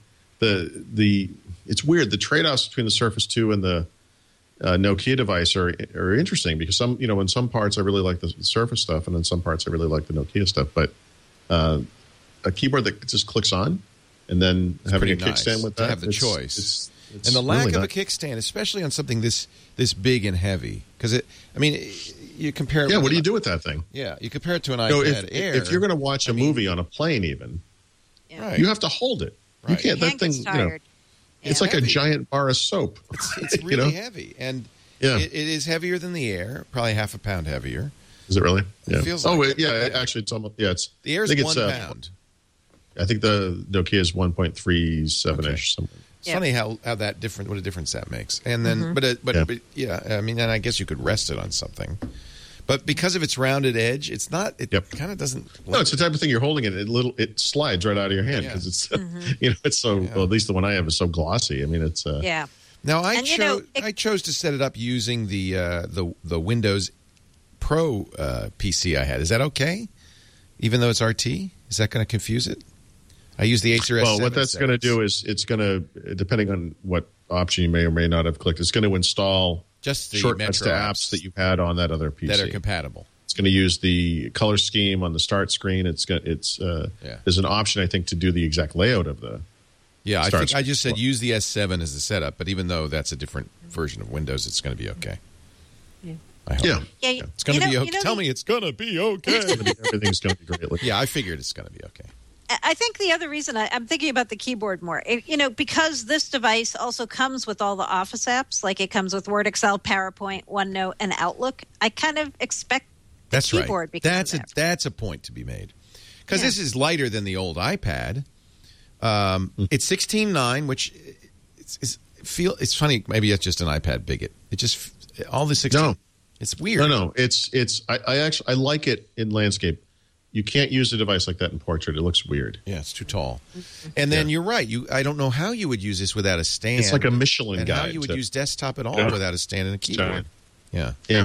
it's weird. The trade-offs between the Surface 2 and the Nokia device are interesting because in some parts I really like the Surface stuff, and in some parts I really like the Nokia stuff. But a keyboard that just clicks on, and then having a kickstand with that, to have the choice, it's and the lack really of a kickstand, especially on something this big and heavy, because you compare it. Yeah, what do you do with that thing? Yeah, you compare it to an iPad Air. If you're going to watch a movie on a plane, even you have to hold it. Right. You can't. That thing, it's like heavy. A giant bar of soap. It's really heavy, and it is heavier than the Air, probably half a pound heavier. Is it really? Yeah. It feels like actually, it's almost. Yeah, it's the Air's 1 pound. I think the Nokia is 1.37-ish. Something. It's funny how that different. What a difference that makes. And then, but I mean, and I guess you could rest it on something. But because of its rounded edge, it's not. It kind of doesn't. No, it's the type of thing you're holding it. It slides right out of your hand because it's it's so. Well, at least the one I have is so glossy. I mean, it's. Now I chose to set it up using the Windows Pro PC I had. Is that okay? Even though it's RT, is that going to confuse it? I use the Acer S7. Well, what that's going to do is it's going to, depending on what option you may or may not have clicked, it's going to install just the shortcuts to apps that you've had on that other PC that are compatible. It's going to use the color scheme on the start screen. There's an option, I think, to do the exact layout of the. Yeah, I think I just said use the S7 as the setup, but even though that's a different version of Windows, it's going to be okay. Yeah. I hope. Yeah. It's going to be okay. Tell me it's going to be okay. Everything's going to be great. Yeah, I figured it's going to be okay. I think the other reason I'm thinking about the keyboard more, because this device also comes with all the Office apps, like it comes with Word, Excel, PowerPoint, OneNote, and Outlook. I kind of expect the keyboard. Right. That's a point to be made, because this is lighter than the old iPad. It's 16.9, which it's funny. Maybe it's just an iPad bigot. It just all the 16. No, it's weird. No, I like it in landscape. You can't use a device like that in portrait. It looks weird. Yeah, it's too tall. And then you're right. I don't know how you would use this without a stand. It's like a Michelin guide. How you would use desktop at all without a stand and a keyboard. Yeah. Yeah.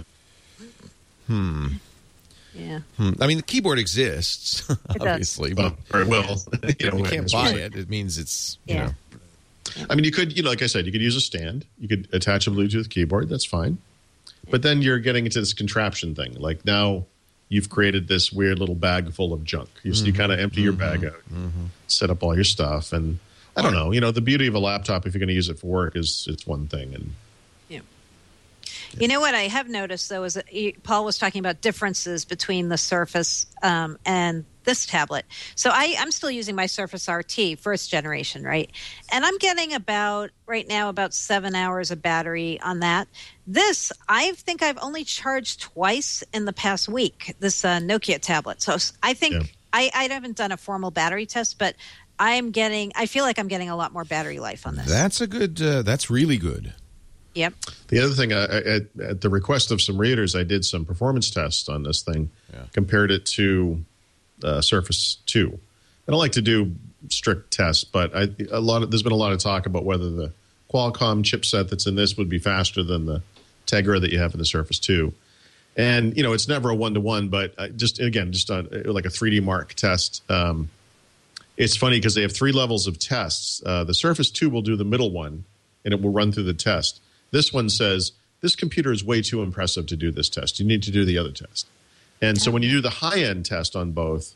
I mean, the keyboard exists, obviously. But very well. You can't buy it. It means it's, you know. I mean, you could, like I said, you could use a stand. You could attach a Bluetooth keyboard. That's fine. But then you're getting into this contraption thing. Like now you've created this weird little bag full of junk. You kind of empty your bag out, set up all your stuff. And I don't know, the beauty of a laptop, if you're going to use it for work, is it's one thing. And You know what I have noticed, though, is that Paul was talking about differences between the Surface and this tablet. So I'm still using my Surface RT, first generation, right? And I'm getting right now about 7 hours of battery on that. This, I think I've only charged twice in the past week, this Nokia tablet. So I think I haven't done a formal battery test, but I feel like I'm getting a lot more battery life on this. That's really good. Yep. The other thing, at the request of some readers, I did some performance tests on this thing, compared it to Surface 2. I don't like to do strict tests, but there's been a lot of talk about whether the Qualcomm chipset that's in this would be faster than the Tegra that you have in the Surface 2. And, it's never a one-to-one, but just like a 3D Mark test. It's funny because they have 3 levels of tests. The Surface 2 will do the middle one, and it will run through the test. This one says, this computer is way too impressive to do this test. You need to do the other test. And so when you do the high-end test on both,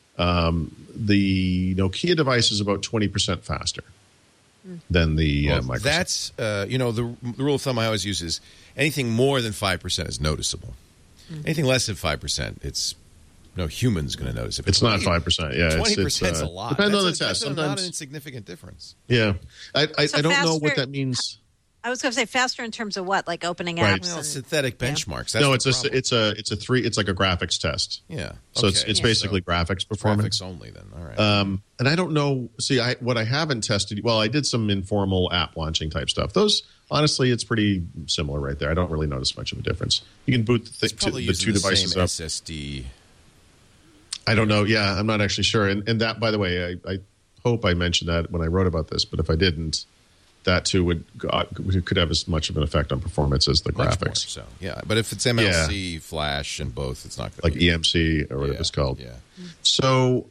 the Nokia device is about 20% faster than the Microsoft. That's, the rule of thumb I always use is anything more than 5% is noticeable. Anything less than 5%, it's no human's going to notice it. It's not 5%. Yeah, 20% is a lot. Depends on the test. That's not an insignificant difference. Yeah, I don't know what that means. I was going to say faster in terms of what, like opening Right. apps. Well, and, synthetic benchmarks. That's No, the problem. it's like a graphics test. Yeah. So Okay. it's basically graphics performance. Graphics only then. All right. And I don't know. See, what I haven't tested. Well, I did some informal app launching type stuff. Those, honestly, it's pretty similar right there. I don't really notice much of a difference. You can boot the Probably two using the devices same up. SSD. I don't know. Yeah, I'm not actually sure. And that, by the way, I hope I mentioned that when I wrote about this. But if I didn't, that too could have as much of an effect on performance as the Much more graphics, so yeah. But if it's MLC, Flash, and both, it's not going like to be EMC or whatever it's called. Yeah. So,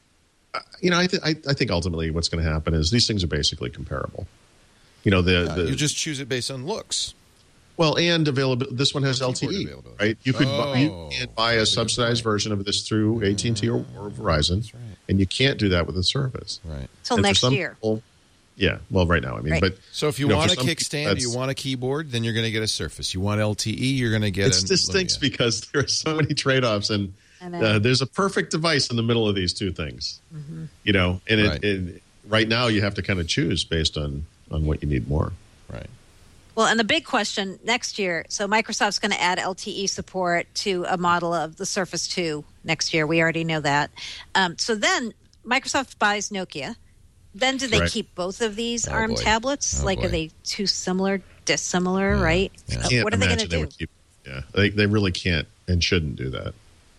I think ultimately what's going to happen is these things are basically comparable. You know, You just choose it based on looks. well, and availability. This one has LTE, availability. right? You can buy a subsidized version of this through AT&T or Verizon, That's right. and you can't do that with a service. Right. Till And for next some year. people- yeah, well, right now, I mean, Right. but So if you know, want a for some people, kickstand, you want a keyboard, then you're going to get a Surface. You want LTE, you're going to get it's a distinct Lumia. because there are so many trade-offs, and I know. there's a perfect device in the middle of these two things. Mm-hmm. You know, and Right. right now you have to kind of choose based on what you need more. Right. Well, and the big question next year, so Microsoft's going to add LTE support to a model of the Surface 2 next year. We already know that. So then Microsoft buys Nokia. Then do they Correct. keep both of these Oh, ARM boy. tablets? Oh, Like, boy. are they too similar, dissimilar, right? Yeah. Can't What are they going to imagine do? would keep. Yeah, they really can't and shouldn't do that.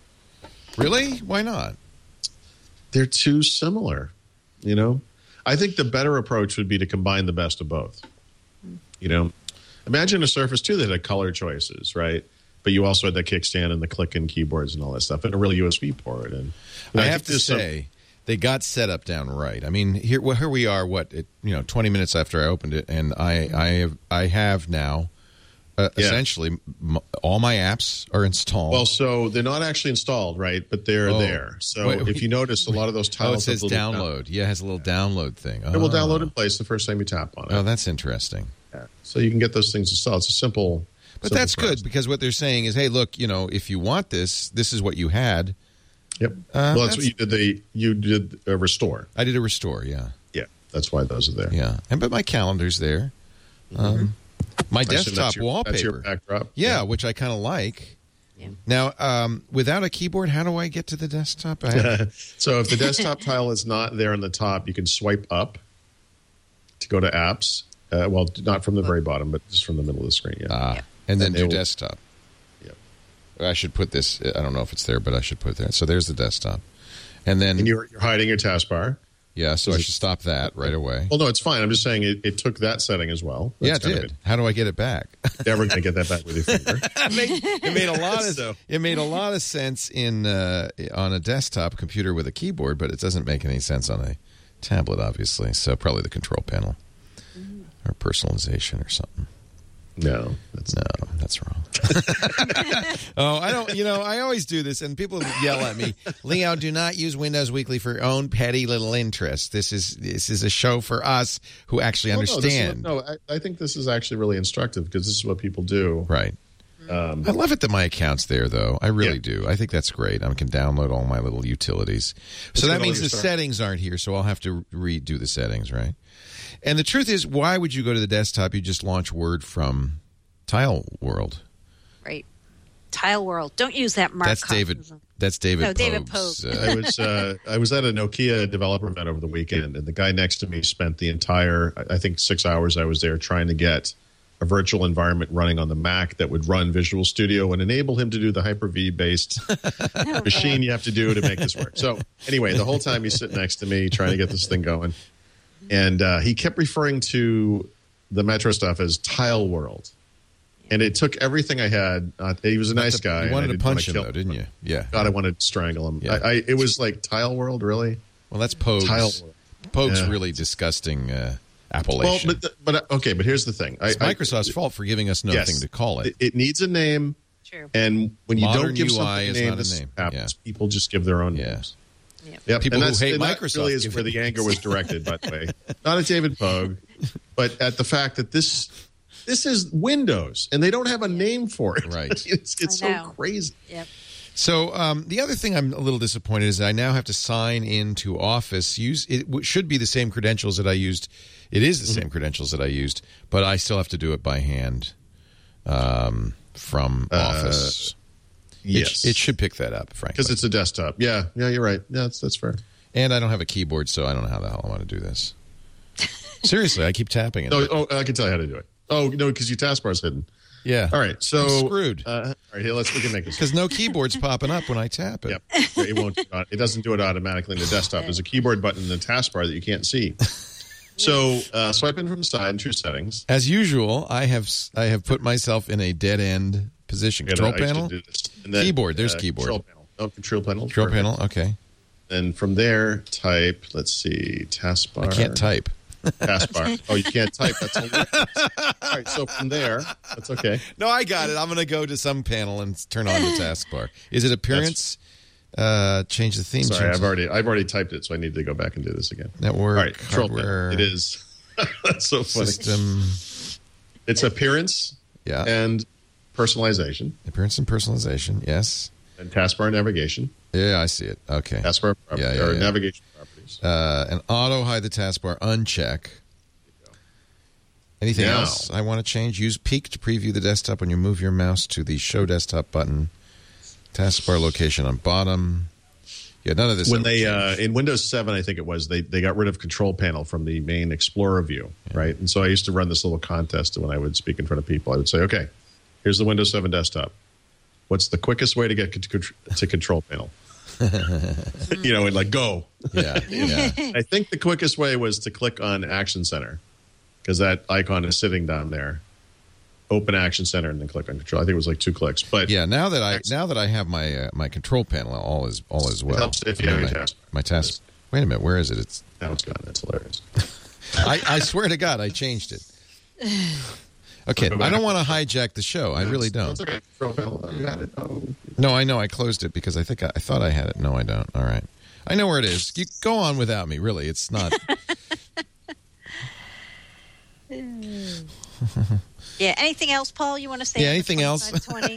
Really? Why not? They're too similar. You know, I think the better approach would be to combine the best of both. You know, imagine a Surface 2 that had color choices, right? But you also had that kickstand and the click-in keyboards and all that stuff, and a real USB port. And I think have to there's some- say, they got set up down right. I mean, here we are. 20 minutes after I opened it, and I have now essentially all my apps are installed. well, so they're not actually installed, right? But they're there. So Wait, if you notice, a lot of those it tiles says have little download. Yeah, it has a little download thing. It will download in place the first time you tap on it. Oh, that's interesting. Yeah. So you can get those things installed. It's a simple. But simple that's process. good because what they're saying is, hey, look, if you want this is what you had. Yep. Well, that's what you did. You did a restore. I did a restore. Yeah. Yeah, that's why those are there. Yeah, but my calendar's there. My I assume desktop wallpaper. That's your wallpaper. backdrop. Yeah, which I kind of like. Yeah. Now, without a keyboard, how do I get to the desktop? So if the desktop tile is not there on the top, you can swipe up to go to apps. Well, not from the very bottom, but just from the middle of the screen. Yeah. And then And do they will- desktop. Yep. I should put this. I don't know if it's there, but I should put it there. So there's the desktop, and then And you're hiding your taskbar. yeah. So I should stop that right away. Well, no, it's fine. I'm just saying it took that setting as well. Yeah, That's it kinda did. How do I get it back? good. Never going to get that back with your finger. It made a lot of So- it made a lot of sense on a desktop computer with a keyboard, but it doesn't make any sense on a tablet, obviously. So probably the control panel or personalization or something. No, That's wrong. Oh, I don't. I always do this, and people yell at me. Leo, do not use Windows Weekly for your own petty little interest. This is a show for us who actually understand. I think this is actually really instructive because this is what people do. Right. I love it that my account's there, though. I really do. I think that's great. I can download all my little utilities. So that good means on the your settings aren't here, so I'll have to redo the settings, right? And the truth is, why would you go to the desktop? You just launch Word from Tile World. Right. Tile World. Don't use that mark. That's David. That's David. No, David Pogue's, I was at a Nokia developer event over the weekend, and the guy next to me spent the entire, I think, 6 hours I was there trying to get a virtual environment running on the Mac that would run Visual Studio and enable him to do the Hyper-V based machine you have to do to make this work. So anyway, the whole time he's sitting next to me trying to get this thing going, and he kept referring to the Metro stuff as Tile World. And it took everything I had. He was a nice guy. You wanted to and I didn't wanna punch him, kill though, didn't you? Yeah. God, I wanted to strangle him. Yeah. It was like Tile World, really? Well, that's Pogue's. Tile World. Pogue's Yeah. really disgusting appellation. Well, but here's the thing. It's Microsoft's fault for giving us nothing to call it. It needs a name. True. And when you Modern don't give UI something is a name, not a this name. happens. People just give their own Yeah. names. Yep. People and who hate and that Microsoft really is give where it the anger was directed, by the way. Not at David Pogue, but at the fact that this is Windows, and they don't have a name for it. Right. It's I so know. crazy. Yep. So the other thing I'm a little disappointed is that I now have to sign into Office. It should be the same credentials that I used. It is the same credentials that I used, but I still have to do it by hand from Office. Yes. It should pick that up, frankly. Because it's a desktop. Yeah, you're right. Yeah, that's fair. And I don't have a keyboard, so I don't know how the hell I want to do this. Seriously, I keep tapping it. I can tell you how to do it. Oh, no, because your taskbar is hidden. Yeah. All right, so... I'm screwed. All right, here, we can make this. Because no keyboard's popping up when I tap it. Yep. It won't. It doesn't do it automatically in the desktop. There's a keyboard button in the taskbar that you can't see. So swipe in from the side and choose settings. As usual, I have put myself in a dead end position. Control panel? And then, keyboard. There's keyboard. Control panel. Oh, control panel. Control panel, okay. And from there, type, let's see, taskbar. I can't type. Taskbar. Oh, you can't type. That's hilarious. All right, so from there, that's okay. No, I got it. I'm going to go to some panel and turn on the taskbar. Is it appearance? Change the theme. Sorry, I've already typed it, so I need to go back and do this again. Network. All right, control hardware. panel. It is. That's so funny. System. It's appearance. Yeah. And personalization. Appearance and personalization. Yes. And taskbar navigation. Yeah, I see it. Okay. Taskbar properties, or navigation properties. And auto hide the taskbar, uncheck. Anything else I want to change? Use peek to preview the desktop when you move your mouse to the show desktop button. Taskbar location on bottom. Yeah, none of this. When they in Windows 7, I think it was, they got rid of control panel from the main Explorer view, right? And so I used to run this little contest when I would speak in front of people. I would say, okay, here's the Windows 7 desktop. What's the quickest way to get to control panel? And like go. Yeah. I think the quickest way was to click on Action Center because that icon is sitting down there. Open Action Center and then click on Control. I think it was like 2 clicks. But yeah, now that I have my my control panel, all is well. It helps if you have your task. My task. Wait a minute, where is it? Now it's gone. That's hilarious. I swear to God, I changed it. Okay, I don't want to hijack the show. I really don't. That's okay. Control panel. You had it. Oh. No, I know. I closed it because I thought I had it. No, I don't. All right, I know where it is. You go on without me. Really, it's not. Yeah. Anything else, Paul? You want to say? Yeah. Anything else?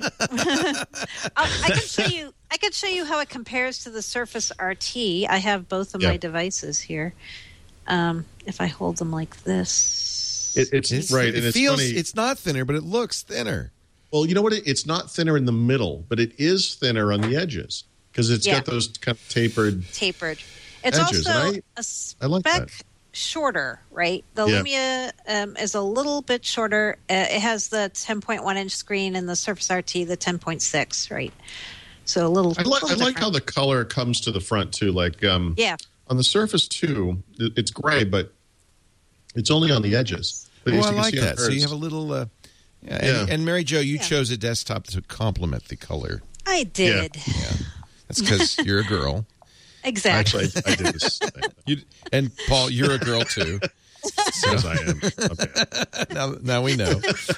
I can show you how it compares to the Surface RT. I have both of my devices here. If I hold them like this, it's right. It feels. It's not thinner, but it looks thinner. Well, you know what? It's not thinner in the middle, but it is thinner on the edges because it's got those kind of tapered. It's edges. also I like that. Shorter, right? The Lumia is a little bit shorter. It has the 10.1 inch screen, and the Surface RT the 10.6, right? So a little. I like how the color comes to the front too. Like on the Surface 2, it's gray, but it's only on the edges. But I like that. So you have a little. And Mary Jo, you chose a desktop to complement the color. I did. Yeah. That's because you're a girl. Exactly. Actually, I did this thing. And Paul, you're a girl too. Yes, I am. Okay. Now we know.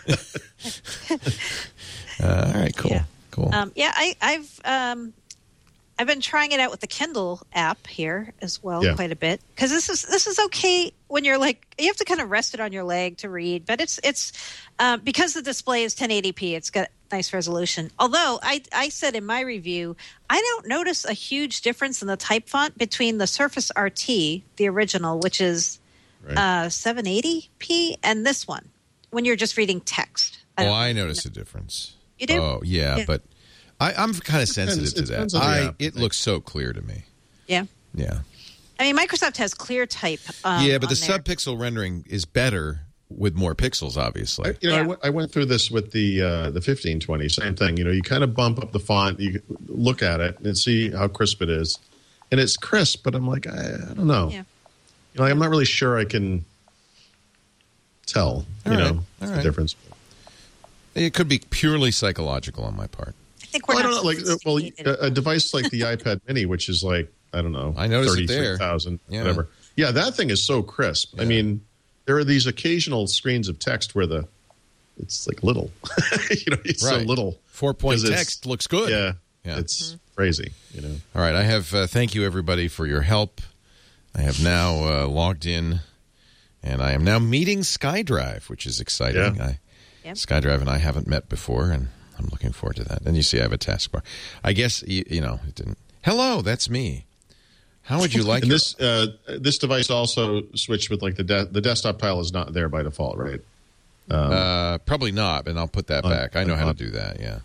All right, cool. Cool. I've been trying it out with the Kindle app here as well quite a bit because this is okay when you're like you have to kind of rest it on your leg to read, but it's because the display is 1080p, it's got nice resolution. Although I said in my review, I don't notice a huge difference in the type font between the Surface RT, the original, which is 780p, and this one when you're just reading text. I notice a difference. You do? Oh yeah, but. I'm kind of sensitive to that. It looks so clear to me. Yeah. Yeah. I mean, Microsoft has clear type. But the subpixel rendering is better with more pixels, obviously. I went through this with the 1520. Same thing. You kind of bump up the font, you look at it and see how crisp it is, and it's crisp. But I'm like, I don't know. Yeah. I'm not really sure I can tell. The difference. It could be purely psychological on my part. I don't know. A device like the iPad Mini, which is like, I don't know, I noticed 33,000, whatever. Yeah, that thing is so crisp. Yeah. I mean, there are these occasional screens of text where it's like little. It's so little. 4-point text looks good. Yeah. It's crazy. All right, I have. Thank you everybody for your help. I have now logged in, and I am now meeting SkyDrive, which is exciting. Yeah. SkyDrive and I haven't met before, and I'm looking forward to that. And you see I have a taskbar. I guess, it didn't. Hello, that's me. How would you like and this device also switched with like the desktop tile is not there by default, right? Probably not, and I'll put that back. I know how to do that, yeah.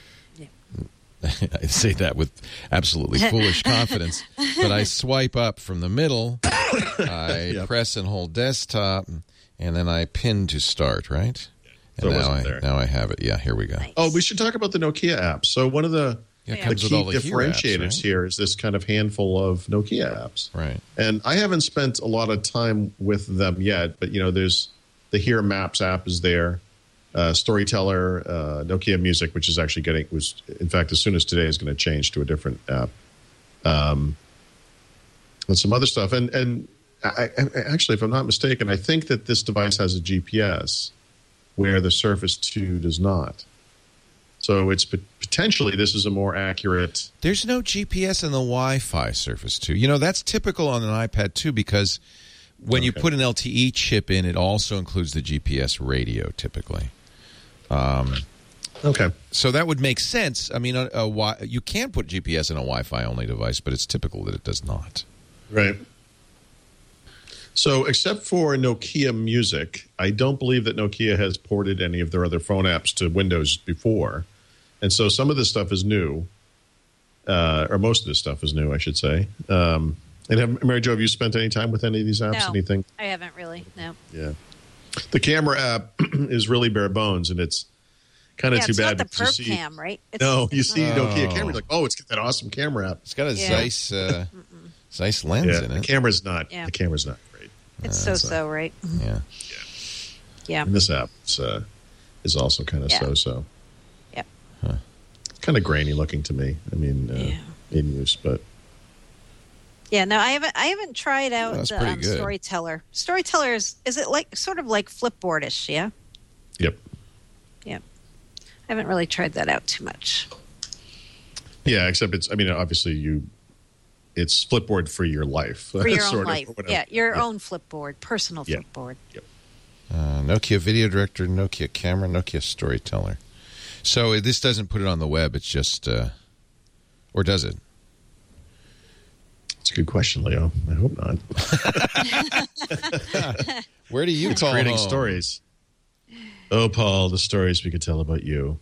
I say that with absolutely foolish confidence, but I swipe up from the middle, I press and hold desktop, and then I pin to start, right? And now I have it. Yeah, here we go. Nice. Oh, we should talk about the Nokia apps. So one of the key differentiators apps, right? here is this kind of handful of Nokia apps. Right. And I haven't spent a lot of time with them yet, but, there's the Here Maps app is there. Storyteller, Nokia Music, which is actually in fact, as soon as today is going to change to a different app. And some other stuff. And I, actually, if I'm not mistaken, I think that this device has a GPS where the Surface 2 does not. So it's potentially this is a more accurate. There's no GPS in the Wi-Fi Surface 2. That's typical on an iPad 2 because when you put an LTE chip in, it also includes the GPS radio typically. Okay. So that would make sense. I mean, you can put GPS in a Wi-Fi only device, but it's typical that it does not. Right. So except for Nokia Music, I don't believe that Nokia has ported any of their other phone apps to Windows before. And so some of this stuff is new, or most of this stuff is new, I should say. And Mary Jo, have you spent any time with any of these apps? No, anything? I haven't really, no. Yeah. The camera app is really bare bones, and it's kind of too bad. It's not the PerfCam, right? You see Nokia camera, like, it's got that awesome camera app. It's got a Zeiss lens in it. The camera's not great. It's so, right? Yeah. And this app is also kind of so. Yep. Huh. It's kind of grainy looking to me. I mean, in use, but. Yeah, no, I haven't tried out the Storyteller. Storyteller is it like sort of like Flipboard-ish, yeah? Yep. I haven't really tried that out too much. Yeah, except obviously it's Flipboard for your life. For your own life. Yeah, your own Flipboard, personal Flipboard. Yep. Nokia Video Director, Nokia Camera, Nokia Storyteller. So this doesn't put it on the web, it's just, or does it? That's a good question, Leo. I hope not. Where do you call creating stories? Oh, Paul, the stories we could tell about you.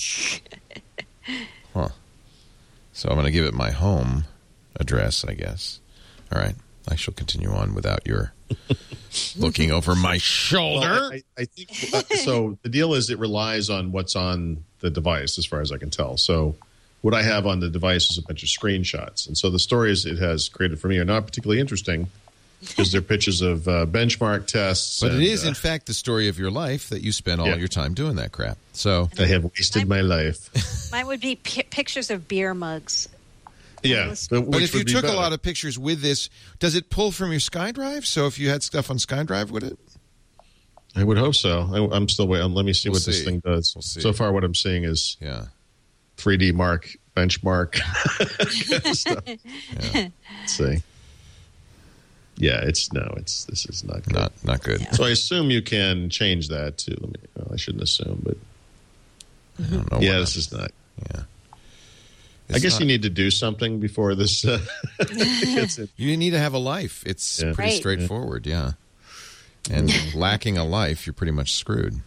Huh. So I'm going to give it my home address, I guess. All right. I shall continue on without your looking over my shoulder. Well, I think so. The deal is it relies on what's on the device, as far as I can tell. So what I have on the device is a bunch of screenshots. And so the stories it has created for me are not particularly interesting because they're pictures of benchmark tests. But it is, in fact, the story of your life that you spent all your time doing that crap. So I have wasted my life. Mine would be pictures of beer mugs. Yeah. But if you took a lot of pictures with this, does it pull from your SkyDrive? So if you had stuff on SkyDrive, would it? I would hope so. I'm still waiting. Let me see what this thing does. So far, what I'm seeing is 3D Mark benchmark stuff. Yeah. Let's see. Yeah, this is not good. Not good. Yeah. So I assume you can change that to. I shouldn't assume, but I don't know. Yeah, this is not. Yeah. I guess you need to do something before this gets in. You need to have a life. It's pretty straightforward, yeah. And lacking a life, you're pretty much screwed.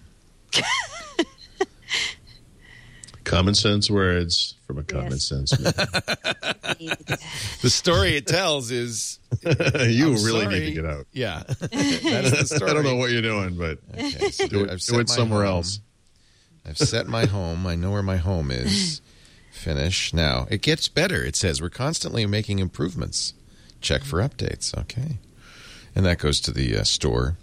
Common sense words from a common sense man. The story it tells is... you really need to get out. Yeah. That is the story. I don't know what you're doing, but so do it somewhere else. I've set my home. I know where my home is. Finish. Now, it gets better. It says we're constantly making improvements. Check for updates. Okay. And that goes to the store.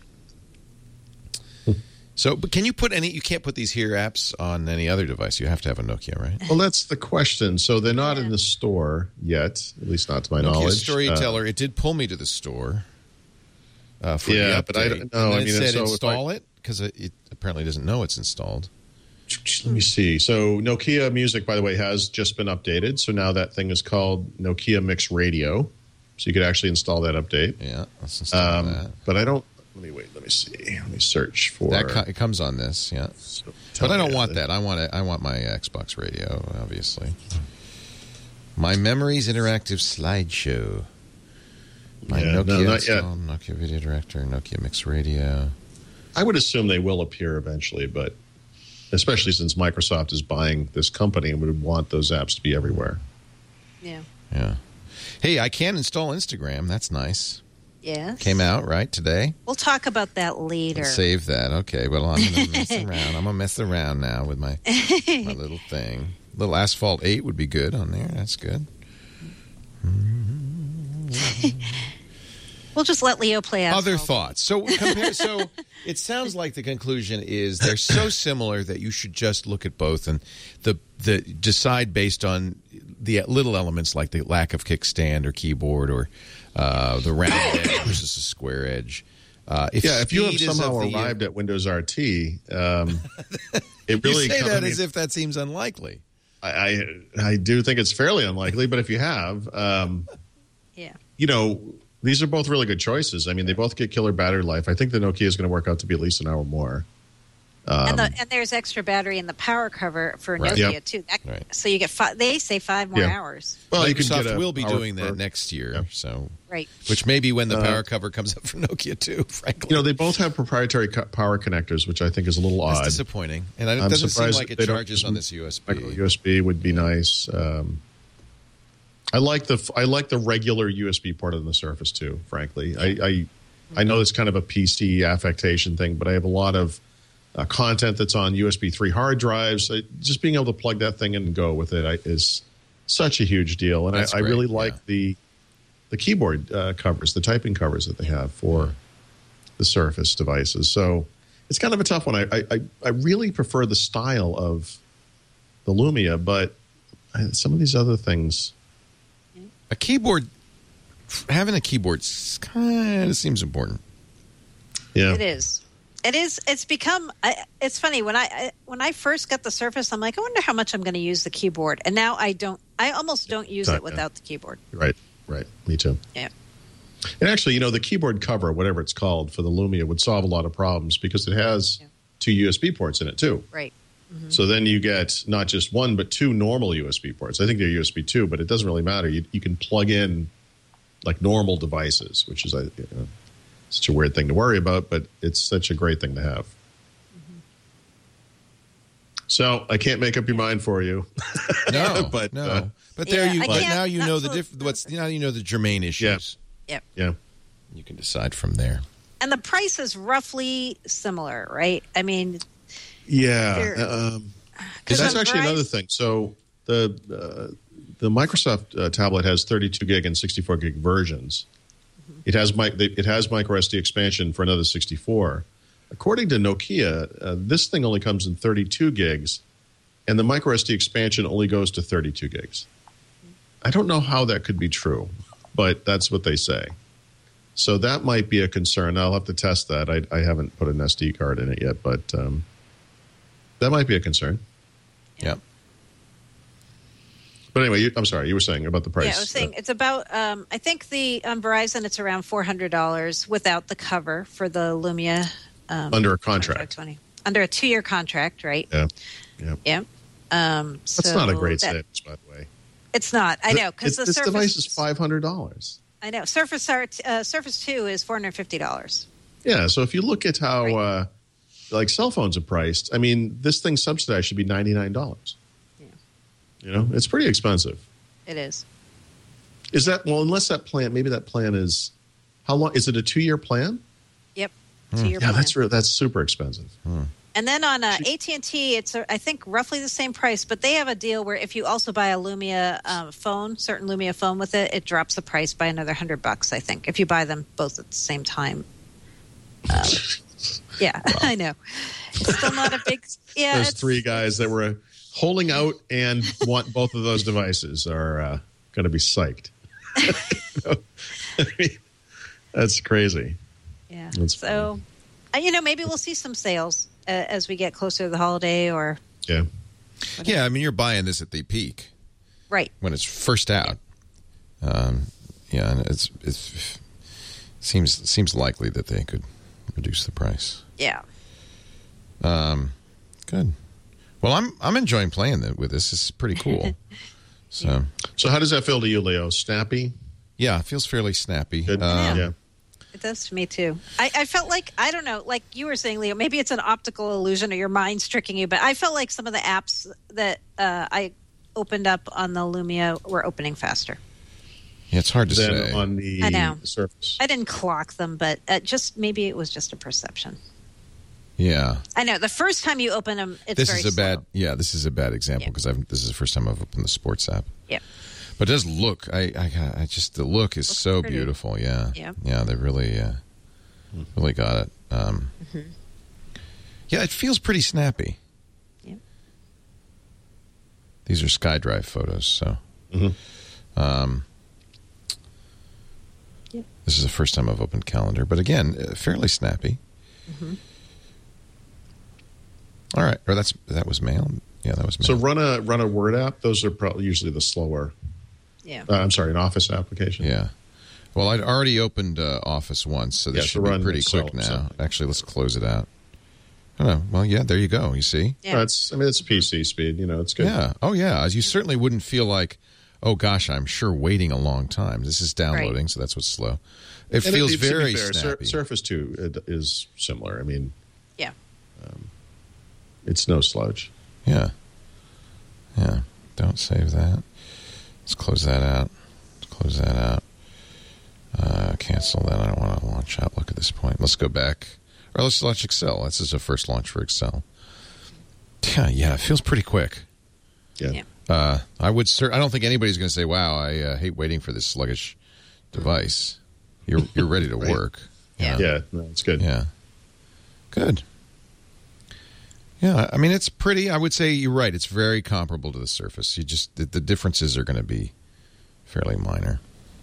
So, but can you put you can't put these Here apps on any other device. You have to have a Nokia, right? Well, that's the question. So they're not in the store yet, at least not to my knowledge. Storyteller, it did pull me to the store for the update. But I don't know. And it said install it because it apparently doesn't know it's installed. Let me see. So Nokia Music, by the way, has just been updated. So now that thing is called Nokia Mix Radio. So you could actually install that update. Yeah, let's install that. But I don't. Let me see. Let me search for It comes on this, yeah. So, but I don't want that. I want my Xbox radio, obviously. My Memories Interactive Slideshow. My Nokia Video Director, Nokia Mix Radio. I would assume they will appear eventually, but especially since Microsoft is buying this company and would want those apps to be everywhere. Yeah. Yeah. Hey, I can install Instagram. That's nice. Yes. Came out, right, today? We'll talk about that later. Save that. Okay, well, I'm going to mess around. I'm going to mess around now with my little thing. Little Asphalt 8 would be good on there. That's good. We'll just let Leo play out. Other thoughts. So it sounds like the conclusion is they're so similar that you should just look at both and the decide based on the little elements like the lack of kickstand or keyboard or the round edge versus a square edge. If you have somehow arrived at Windows RT, it really you say that as if that seems unlikely. I do think it's fairly unlikely, but if you have, these are both really good choices. I mean, they both get killer battery life. I think the Nokia is going to work out to be at least an hour more. And there's extra battery in the power cover for Nokia too. So you get they say 5 more hours. Well, Microsoft will be doing that next year. So which may be when the power cover comes up for Nokia too. Frankly, they both have proprietary power connectors, which I think is a little odd. That's disappointing, and it doesn't seem like it charges on this USB. Micro USB would be nice. I like the regular USB port on the Surface too. Frankly, I know it's kind of a PC affectation thing, but I have a lot of content that's on USB 3 hard drives. Just being able to plug that thing in and go with it is such a huge deal. And I really like the keyboard covers, the typing covers that they have for the Surface devices. So it's kind of a tough one. I really prefer the style of the Lumia, but some of these other things. Having a keyboard kind of seems important. Yeah, it is. It is. It's become. It's funny when I first got the Surface, I'm like, I wonder how much I'm going to use the keyboard, and now I don't. I almost don't use it without the keyboard. Right. Me too. Yeah. And actually, the keyboard cover, whatever it's called for the Lumia, would solve a lot of problems because it has 2 USB ports in it too. Right. Mm-hmm. So then you get not just 1 but 2 normal USB ports. I think they're USB 2, but it doesn't really matter. You can plug in like normal devices, which is such a weird thing to worry about, but it's such a great thing to have. Mm-hmm. So I can't make up your mind for you. No, but there you. But now you know now you know the germane issues. Yep. Yeah. You can decide from there. And the price is roughly similar, right? I mean. Yeah, that's actually another thing. So the Microsoft tablet has 32 gig and 64 gig versions. Mm-hmm. It has micro SD expansion for another 64. According to Nokia, this thing only comes in 32 gigs, and the micro SD expansion only goes to 32 gigs. I don't know how that could be true, but that's what they say. So that might be a concern. I'll have to test that. I haven't put an SD card in it yet, but. That might be a concern. Yeah. But anyway, I'm sorry, you were saying about the price. Yeah, I was saying it's about, I think on Verizon it's around $400 without the cover for the Lumia. Under a contract. Under a 2-year contract, right? Yeah. That's not a great savings, by the way. It's not. I know. Because this device is $500. I know. Surface 2 is $450. Yeah, so if you look at how... like cell phones are priced. I mean, this thing subsidized should be $99. Yeah. It's pretty expensive. It is. Is that, unless that plan, maybe that plan is, how long, is it a 2-year plan? Yep. 2-year plan. Yeah, that's super expensive. And then on AT&T, it's, I think, roughly the same price, but they have a deal where if you also buy a Lumia certain Lumia phone with it, it drops the price by another $100, I think, if you buy them both at the same time. Yeah, wow. I know. It's still not a big... Yeah, those 3 guys that were holding out and want both of those devices are going to be psyched. I mean, that's crazy. Yeah. So, maybe we'll see some sales as we get closer to the holiday or... Yeah. Whatever. Yeah, I mean, you're buying this at the peak. Right. When it's first out. And it seems likely that they could reduce the price. Yeah. Good. Well, I'm enjoying playing with this. It's pretty cool. So how does that feel to you, Leo? Snappy? Yeah, it feels fairly snappy. Good. Yeah. It does to me, too. I felt like, I don't know, like you were saying, Leo, maybe it's an optical illusion or your mind's tricking you, but I felt like some of the apps that I opened up on the Lumia were opening faster. Yeah, it's hard to say. On the I know. Surface. I didn't clock them, but maybe it was just a perception. Yeah. I know. The first time you open them, it's this very is a slow. this is a bad example because this is the first time I've opened the sports app. Yeah. But it does look, I just, the look is so pretty. beautiful. Yeah. Yeah. Yeah, they really got it. Yeah, it feels pretty snappy. Yeah. These are SkyDrive photos, so. This is the first time I've opened Calendar, but again, fairly snappy. All right, or that was mail. Yeah, that was mail. So run a Word app. Those are probably usually the slower. Yeah. I'm sorry, an Office application. Yeah. Well, I'd already opened Office once, so this should be pretty quick now. Actually, let's close it out. Oh, well, yeah, there you go. You see? Yeah. It's PC speed. It's good. Yeah. Oh, yeah. You certainly wouldn't feel like, oh, gosh, I'm sure waiting a long time. This is downloading, so that's what's slow. It feels very snappy. Surface 2 is similar. I mean, yeah. It's no slouch. Yeah. Yeah. Don't save that. Let's close that out. Cancel that. I don't want to launch Outlook at this point. Let's go back. Or let's launch Excel. This is a first launch for Excel. Yeah, it feels pretty quick. Yeah. I don't think anybody's going to say, wow, I hate waiting for this sluggish device. You're ready to work. Yeah. Yeah, no, it's good. Yeah. Good. Yeah, I mean, it's pretty. I would say you're right. It's very comparable to the Surface. The differences are going to be fairly minor.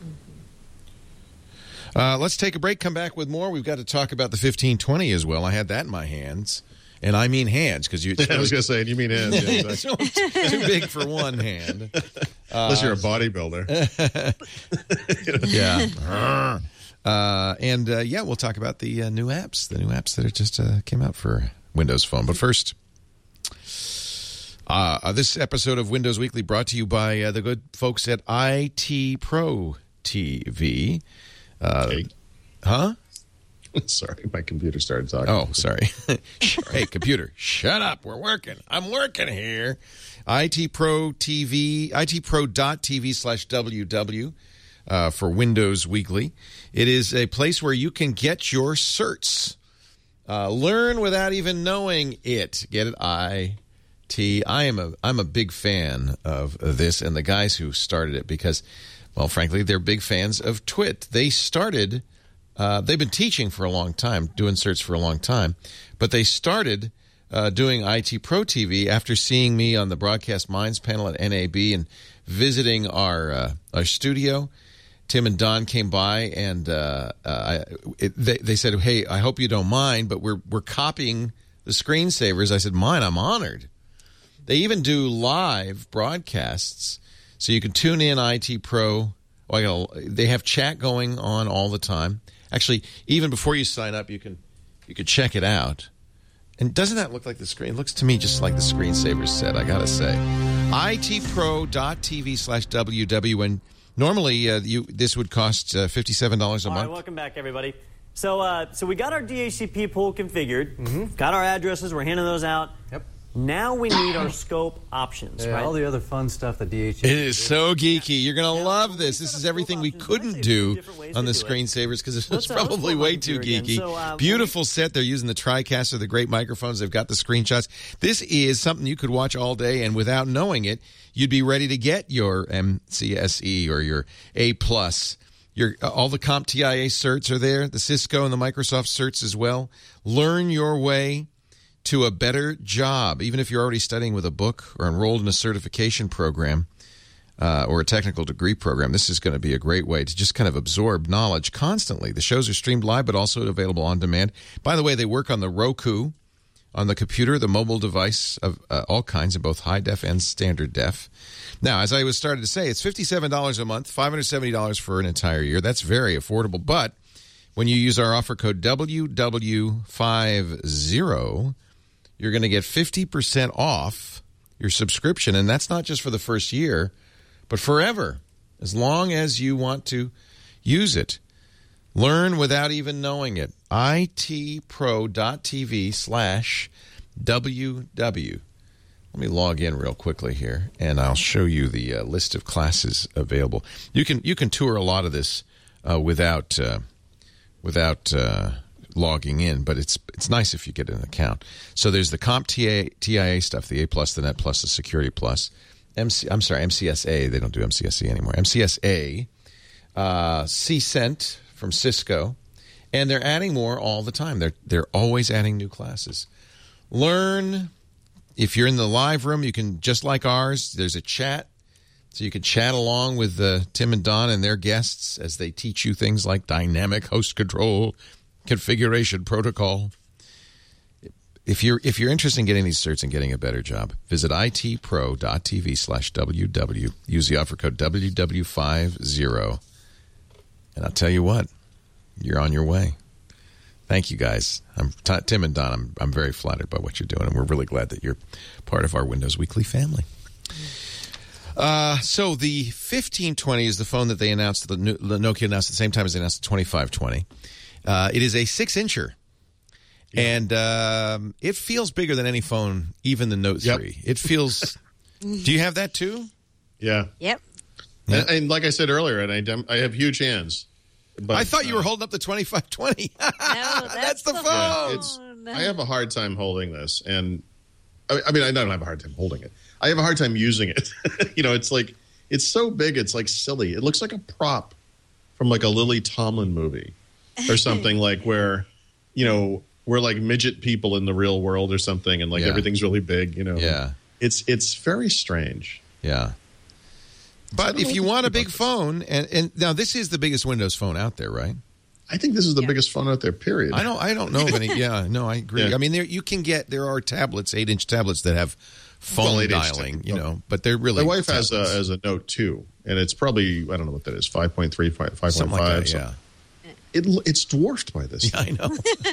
Let's take a break, come back with more. We've got to talk about the 1520 as well. I had that in my hands. And I mean hands, because I was going to say, you mean hands. Yeah, exactly. Too big for one hand. Unless you're a bodybuilder. Yeah. We'll talk about the new apps that just came out for Windows Phone. But first, this episode of Windows Weekly brought to you by the good folks at IT Pro TV. Huh? Sorry, my computer started talking. Oh, sorry. Hey, computer, shut up. We're working. I'm working here. IT Pro TV, itpro.tv/WW for Windows Weekly. It is a place where you can get your certs. Learn without even knowing it. Get it? I'm a big fan of this and the guys who started it because, well, frankly, they're big fans of TWiT. They started... they've been teaching for a long time, doing certs for a long time, but they started doing IT Pro TV after seeing me on the Broadcast Minds panel at NAB and visiting our studio. Tim and Don came by and they said, "Hey, I hope you don't mind, but we're copying the screensavers." I said, "Mine, I'm honored." They even do live broadcasts, so you can tune in IT Pro. They have chat going on all the time. Actually, even before you sign up, you could check it out. And doesn't that look like the screen? It looks to me just like the screensavers said, I got to say. itpro.tv/WW. And normally this would cost $57 a month. All right, welcome back, everybody. So we got our DHCP pool configured. Got our addresses. We're handing those out. Yep. Now we need our scope options, right? All the other fun stuff that DHCP It is so geeky. You're going to love this. This is everything we couldn't do on the screensavers because it was probably way too geeky. Beautiful set. They're using the TriCaster, the great microphones. They've got the screenshots. This is something you could watch all day, and without knowing it, you'd be ready to get your MCSE or your A+. All the CompTIA certs are there, the Cisco and the Microsoft certs as well. Learn your way to a better job, even if you're already studying with a book or enrolled in a certification program or a technical degree program. This is going to be a great way to just kind of absorb knowledge constantly. The shows are streamed live, but also available on demand. By the way, they work on the Roku, on the computer, the mobile device of all kinds of both high def and standard def. Now, as I was starting to say, it's $57 a month, $570 for an entire year. That's very affordable, but When you use our offer code WW50, you're going to get 50% off your subscription. And that's not just for the first year, but forever, as long as you want to use it. Learn without even knowing it. itpro.tv/WW. Let me log in real quickly here, and I'll show you the list of classes available. You can tour a lot of this without logging in, but it's nice if you get an account. So there's the CompTIA stuff, the A+, the Net+, the Security+, MCSA. They don't do MCSE anymore. MCSA, CCENT from Cisco, and they're adding more all the time. They're always adding new classes. Learn. If you're in the live room, you can, just like ours, there's a chat. So you can chat along with Tim and Don and their guests as they teach you things like dynamic host control, configuration protocol. If you're interested in getting these certs and getting a better job, visit itpro.tv/WW. Use the offer code WW50. And I'll tell you what, you're on your way. Thank you, guys. Tim and Don, I'm very flattered by what you're doing, and we're really glad that you're part of our Windows Weekly family. So the 1520 is the phone that they announced, the Nokia announced at the same time as they announced the 2520. It is a 6-incher, and it feels bigger than any phone, even the Note 3. It feels... Do you have that too? Yeah. Yep. And like I said earlier, and I have huge hands. But, I thought you were holding up the 2520. No, that's the phone. Yeah, I have a hard time holding this, and I mean, I don't have a hard time holding it. I have a hard time using it. It's like, it's so big, it's like silly. It looks like a prop from like a Lily Tomlin movie or something, like where, we're like midget people in the real world or something, and like everything's really big. Yeah, it's very strange. Yeah. But if you want a big phone, and now this is the biggest Windows phone out there, right? I think this is the biggest phone out there, period. I don't know of any. Yeah, no, I agree. Yeah. I mean, there are tablets, 8-inch tablets that have phone dialing, but they're really. My wife has a Note 2, and it's probably, I don't know what that is, 5.3, 5.5. Something like that, yeah. It's dwarfed by this. Yeah, I know.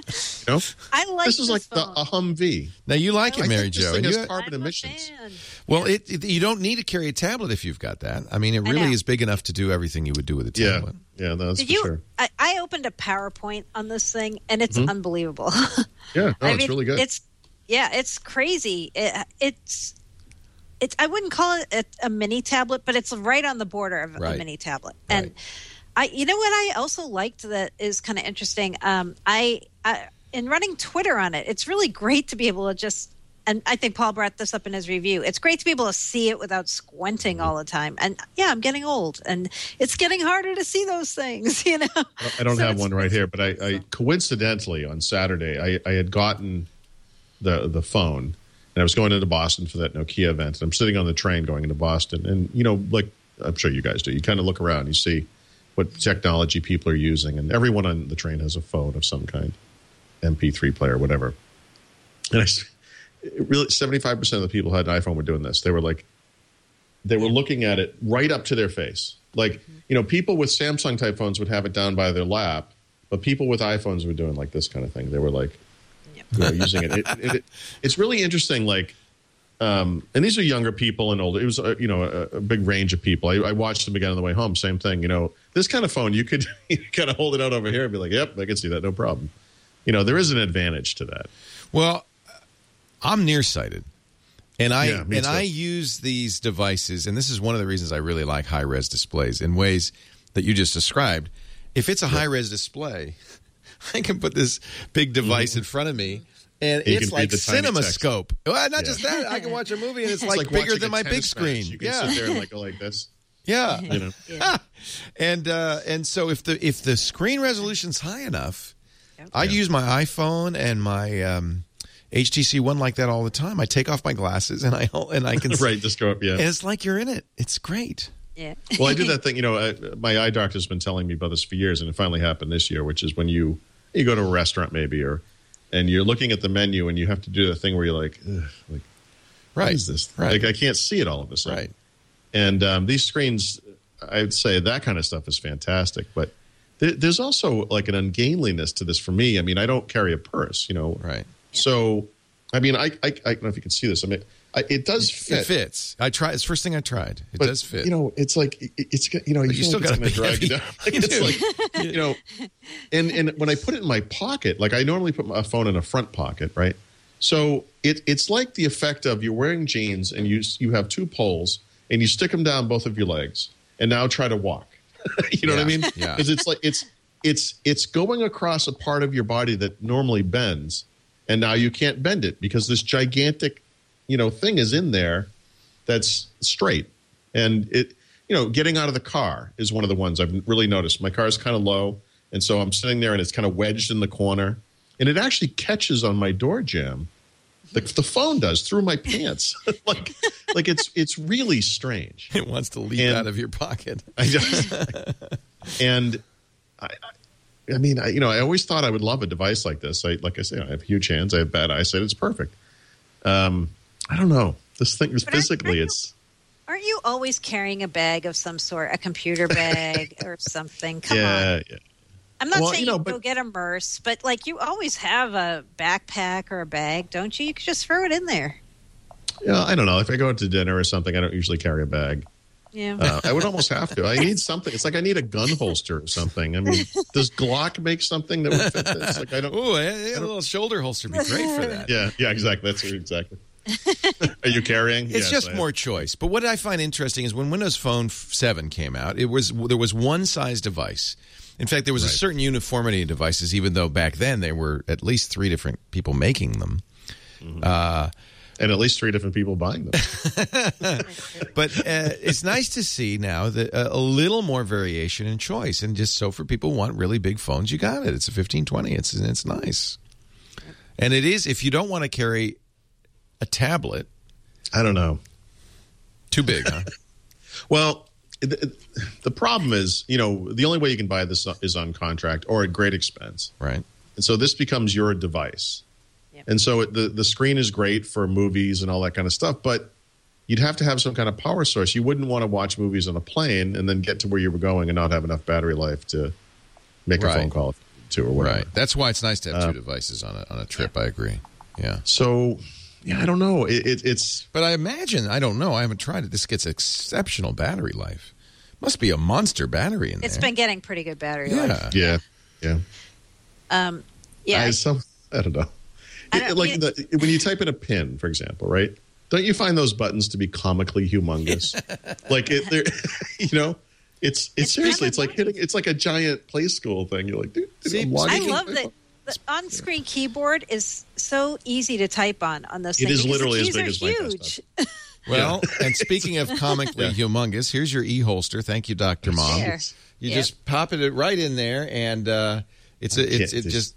I like this is like a Humvee. Now you like it, Mary Jo. This thing has carbon emissions. Well, you don't need to carry a tablet if you've got that. I mean, it really is big enough to do everything you would do with a tablet. Yeah, that's for sure. I opened a PowerPoint on this thing, and it's unbelievable. Yeah, it's really good. It's crazy. It's I wouldn't call it a mini tablet, but it's right on the border of a mini tablet. And you know what I also liked that is kind of interesting? I in running Twitter on it, it's really great to be able to just, and I think Paul brought this up in his review, it's great to be able to see it without squinting all the time. And I'm getting old, and it's getting harder to see those things, I don't have one right here, but I coincidentally on Saturday, I had gotten the phone, and I was going into Boston for that Nokia event, and I'm sitting on the train going into Boston, and, like I'm sure you guys do, you kind of look around, you see what technology people are using, and everyone on the train has a phone of some kind, MP3 player, whatever. And really, 75% of the people who had an iPhone were doing this. They were looking at it right up to their face. Like, people with Samsung type phones would have it down by their lap, but people with iPhones were doing like this kind of thing. They were like, using it. It's really interesting. Like, and these are younger people and older. It was, a big range of people. I watched them again on the way home. Same thing. This kind of phone, you could kind of hold it out over here and be like, yep, I can see that. No problem. There is an advantage to that. Well, I'm nearsighted. And I use these devices, and this is one of the reasons I really like high-res displays in ways that you just described. If it's a high-res display, I can put this big device in front of me, and it's like CinemaScope. Well, not just that. I can watch a movie, and it's like bigger than my big screen. You can sit there and go like this. Yeah. And so if the screen resolution's high enough, I use my iPhone and my HTC One like that all the time. I take off my glasses and I can just go up. Yeah, and it's like you're in it. It's great. Yeah. Well, I did that thing. My eye doctor's been telling me about this for years, and it finally happened this year. Which is when you go to a restaurant maybe, and you're looking at the menu, and you have to do the thing where you're like, what is this? Right. Like I can't see it all of a sudden. Right. And these screens, I'd say that kind of stuff is fantastic, but There's also like an ungainliness to this for me. I mean, I don't carry a purse, Right. So, I mean, I don't know if you can see this. I mean, it does fit. It fits. I tried. It's the first thing I tried. It does fit. It's like you still got to drag you down. Like, it's like and when I put it in my pocket, like I normally put my phone in a front pocket, right? So it's like the effect of you're wearing jeans and you have two poles and you stick them down both of your legs and now try to walk. You know what I mean? Yeah. Because it's like it's going across a part of your body that normally bends, and now you can't bend it because this gigantic, thing is in there that's straight. And it, getting out of the car is one of the ones I've really noticed. My car is kind of low, and so I'm sitting there and it's kind of wedged in the corner, and it actually catches on my door jamb. The phone does through my pants. like it's really strange. It wants to leap out of your pocket. And I mean, I always thought I would love a device like this. Like I say, I have huge hands. I have bad eyesight. It's perfect. I don't know. This thing is physically, Aren't you always carrying a bag of some sort, a computer bag or something? Come on. Yeah. I'm not saying go get a MERS, but like you always have a backpack or a bag, don't you? You could just throw it in there. Yeah, I don't know. If I go out to dinner or something, I don't usually carry a bag. Yeah. I would almost have to. I need something. It's like I need a gun holster or something. I mean, does Glock make something that would fit this? Like I don't. Ooh, a little shoulder holster would be great for that. Yeah, exactly. That's exactly. Are you carrying? It's just more choice. But what I find interesting is when Windows Phone 7 came out, there was one size device. In fact, there was a certain uniformity in devices, even though back then there were at least 3 different people making them. Mm-hmm. And at least 3 different people buying them. But it's nice to see now that a little more variation in choice. And just so for people who want really big phones, you got it. It's a 1520. It's nice. And it is, if you don't want to carry a tablet. I don't know. Too big, huh? Well, the problem is, the only way you can buy this is on contract or at great expense. Right. And so this becomes your device. Yep. And so the screen is great for movies and all that kind of stuff, but you'd have to have some kind of power source. You wouldn't want to watch movies on a plane and then get to where you were going and not have enough battery life to make a phone call to or whatever. Right. That's why it's nice to have 2 devices on a trip. I agree. Yeah. So... yeah, I don't know. It's... But I imagine, I don't know. I haven't tried it. This gets exceptional battery life. Must be a monster battery in there. It's been getting pretty good battery life. Yeah. Yeah. I don't know. When you type in a PIN, for example, right? Don't you find those buttons to be comically humongous? It's seriously, it's like hitting. It's like a giant play school thing. You're like, I love that. The on-screen keyboard is so easy to type on this thing. It is literally as big as my desktop. Well, and speaking of comically humongous, here's your e-holster. Thank you, Dr. Mom. There. You just pop it right in there, and it's just.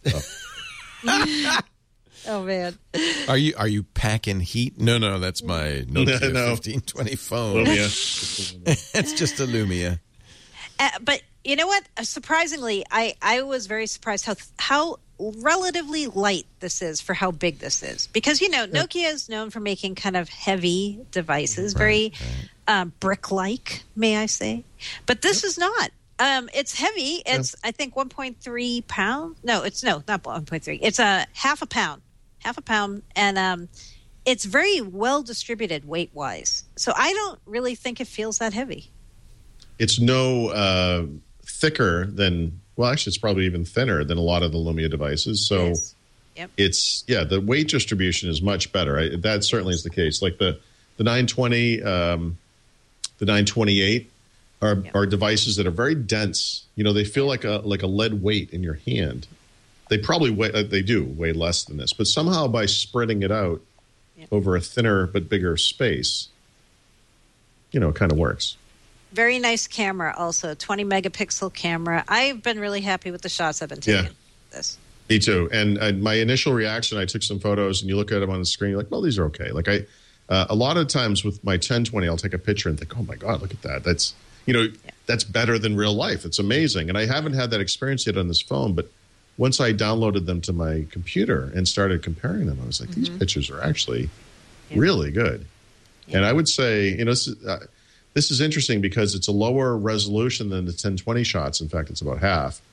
Oh man. Are you packing heat? No, that's my Nokia 1520 phone. Lumia. It's just a Lumia. But you know what? Surprisingly, I was very surprised how relatively light this is for how big this is. Because, Nokia is known for making kind of heavy devices, very brick-like, may I say. But this is not. It's heavy. It's, I think, 1.3 pounds. No, not 1.3. It's half a pound. And it's very well distributed weight-wise. So I don't really think it feels that heavy. It's no thicker than, well, actually, it's probably even thinner than a lot of the Lumia devices. So it's, the weight distribution is much better. That certainly is the case. Like the 920, the 928 are devices that are very dense. They feel like a lead weight in your hand. They probably weigh less than this, but somehow by spreading it out over a thinner but bigger space, it kind of works. Very nice camera also, 20 megapixel camera. I've been really happy with the shots I've been taking. This. Me too. And my initial reaction, I took some photos and you look at them on the screen, you're like, well, these are okay. Like a lot of times with my 1020, I'll take a picture and think, oh my God, look at that. That's, that's better than real life. It's amazing. And I haven't had that experience yet on this phone, but once I downloaded them to my computer and started comparing them, I was like, these pictures are actually really good. And I would say, this is interesting because it's a lower resolution than the 1020 shots. In fact, it's about half.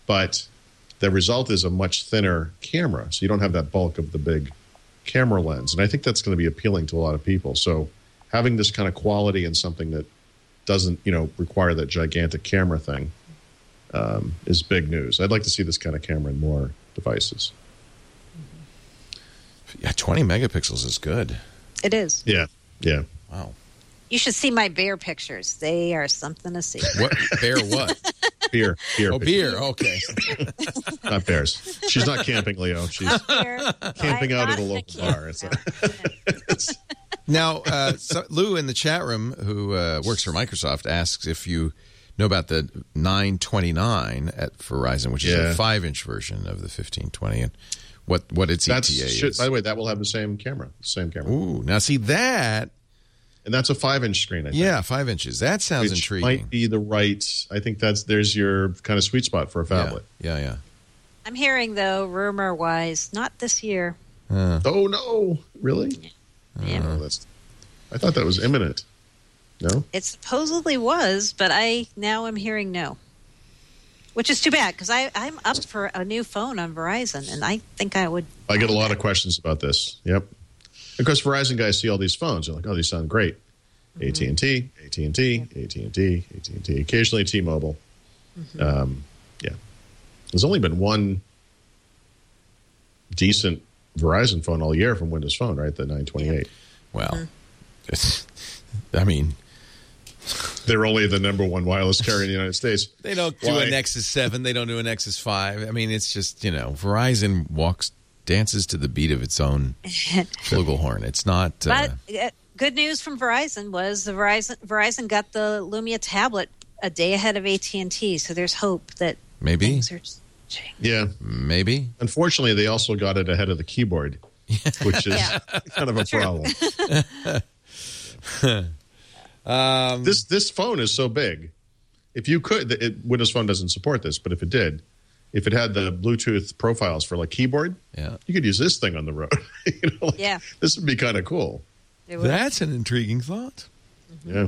but the result is a much thinner camera, so you don't have that bulk of the big camera lens. And I think that's going to be appealing to a lot of people. So having this kind of quality in something that doesn't, require that gigantic camera thing is big news. I'd like to see this kind of camera in more devices. Yeah, 20 megapixels is good. It is. Yeah. Wow. You should see my bear pictures. They are something to see. What bear? What? Beer. Oh, beer. Okay. Not bears. She's not camping, Leo. She's camping out at a local bar. Now, Lou in the chat room, who works for Microsoft, asks if you know about the 929 at Verizon, which is a 5-inch version of the 1520, and what its ETA is. By the way, that will have the same camera. Ooh, now see that. And that's a 5-inch screen, I think. Yeah, 5 inches. That sounds intriguing. Might be the right. I think there's your kind of sweet spot for a phablet. Yeah. I'm hearing, though, rumor-wise, not this year. Oh, no. Really? Yeah. Oh, I thought that was imminent. No? It supposedly was, but I now am hearing no. Which is too bad, because I'm up for a new phone on Verizon, and I think I would. I get a lot of questions about this. Yep. Of course, Verizon guys see all these phones. They're like, oh, these sound great. AT&T, occasionally T-Mobile. Yeah. There's only been one decent Verizon phone all year from Windows Phone, right? The 928. Well, I mean, they're only the number one wireless carrier in the United States. They don't do a Nexus 7. They don't do a Nexus 5. I mean, it's just, Verizon dances to the beat of its own flugelhorn. It's not. But good news from Verizon was Verizon got the Lumia tablet a day ahead of AT&T, so there's hope that things are changing. Yeah, maybe. Unfortunately, they also got it ahead of the keyboard, which is kind of a problem. This phone is so big. If you could, Windows Phone doesn't support this, but if it did. If it had the Bluetooth profiles for keyboard, you could use this thing on the road. This would be kind of cool. That's an intriguing thought. Yeah.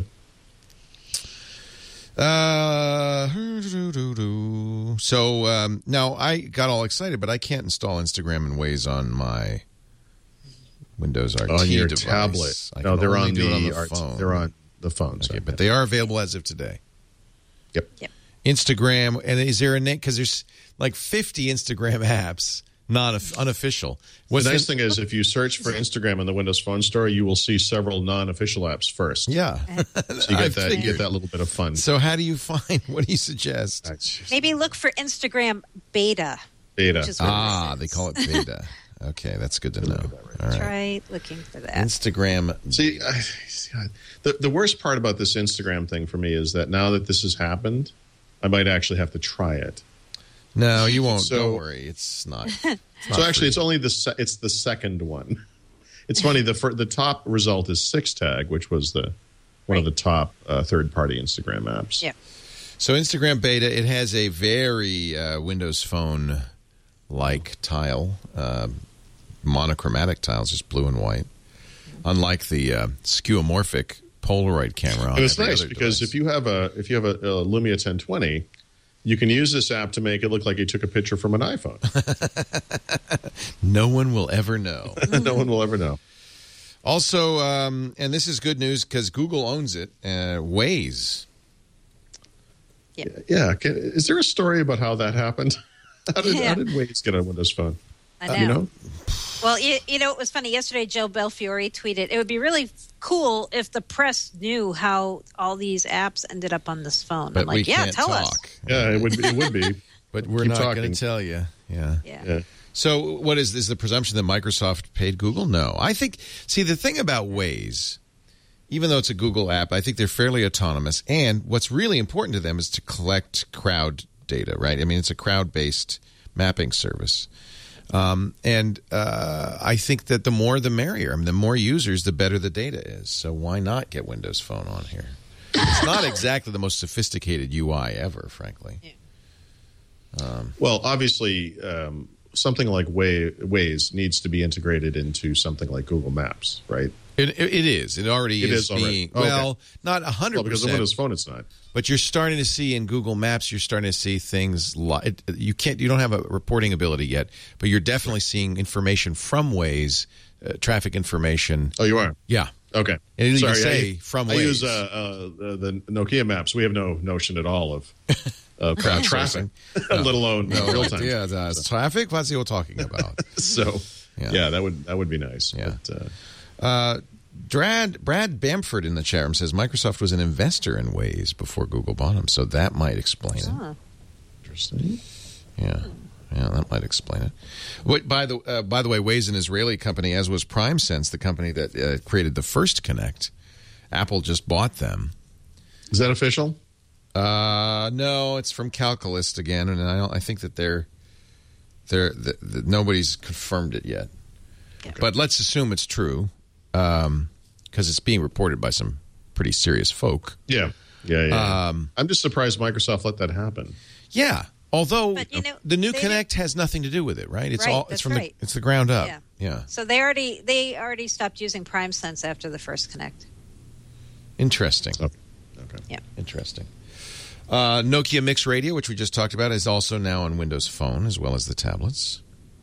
So now I got all excited, but I can't install Instagram and Waze on my Windows RT on your device. tablet. No, they're on the phone. They're on the phones. Okay, but they are available as of today. Yep. Instagram, and is there a name? Because there's 50 Instagram apps, unofficial. The nice thing is, if you search for Instagram in the Windows Phone Store, you will see several non-official apps first. Yeah, so you get that little bit of fun. So how do you find? What do you suggest? Maybe look for Instagram Beta. They call it Beta. Okay, that's good to know. All right. Try looking for that. Instagram. See, the worst part about this Instagram thing for me is that now that this has happened, I might actually have to try it. No, you won't. Don't worry. It's not. So actually, it's only the second one. It's funny. The top result is SixTag, which was one of the top third-party Instagram apps. Yeah. So Instagram Beta, it has a very Windows Phone-like tile, monochromatic tiles, just blue and white. Unlike the skeuomorphic Polaroid camera. And it's nice because if you have a Lumia 1020. You can use this app to make it look like you took a picture from an iPhone. No one will ever know. No one will ever know. Also, and this is good news because Google owns it, Waze. Yeah. Is there a story about how that happened? How did Waze get on Windows Phone? I know. You know? Well, it was funny. Yesterday, Joe Belfiore tweeted, it would be really cool if the press knew how all these apps ended up on this phone. But I'm like, tell us. Yeah, it would be. But we're not going to tell you. Yeah. So what is the presumption that Microsoft paid Google? No. I think, the thing about Waze, even though it's a Google app, I think they're fairly autonomous. And what's really important to them is to collect crowd data, right? I mean, it's a crowd-based mapping service. And I think that the more the merrier. I mean, the more users, the better the data is. So why not get Windows Phone on here? It's not exactly the most sophisticated UI ever, frankly. Well, obviously, something like Waze needs to be integrated into something like Google Maps, right? It is. It already is being. Already. Well, not 100%. Well, because on Windows Phone, it's not. But you're starting to see in Google Maps, you're starting to see things like you don't have a reporting ability yet, but you're definitely seeing information from Waze, traffic information. Oh, you are? Yeah. Okay. And you Sorry, say from Waze. I use the Nokia Maps. We have no notion at all of traffic, let alone real time. Yeah, traffic. What's he talking about? So, yeah, that would be nice. Yeah. But, Brad Bamford in the chat room says Microsoft was an investor in Waze before Google bought them, so that might explain it. Interesting. Yeah, that might explain it. Wait, by the way, Waze, an Israeli company, as was PrimeSense, the company that created the first Kinect. Apple just bought them. Is that official? No, it's from Calculist again, and I think that nobody's confirmed it yet. Okay. But let's assume it's true, because it's being reported by some pretty serious folk. Yeah. I'm just surprised Microsoft let that happen. Yeah, although the new Kinect has nothing to do with it, right? It's it's the ground up. Yeah. So they already stopped using PrimeSense after the first Kinect. Interesting. Okay. Yeah. Interesting. Nokia Mix Radio, which we just talked about, is also now on Windows Phone as well as the tablets.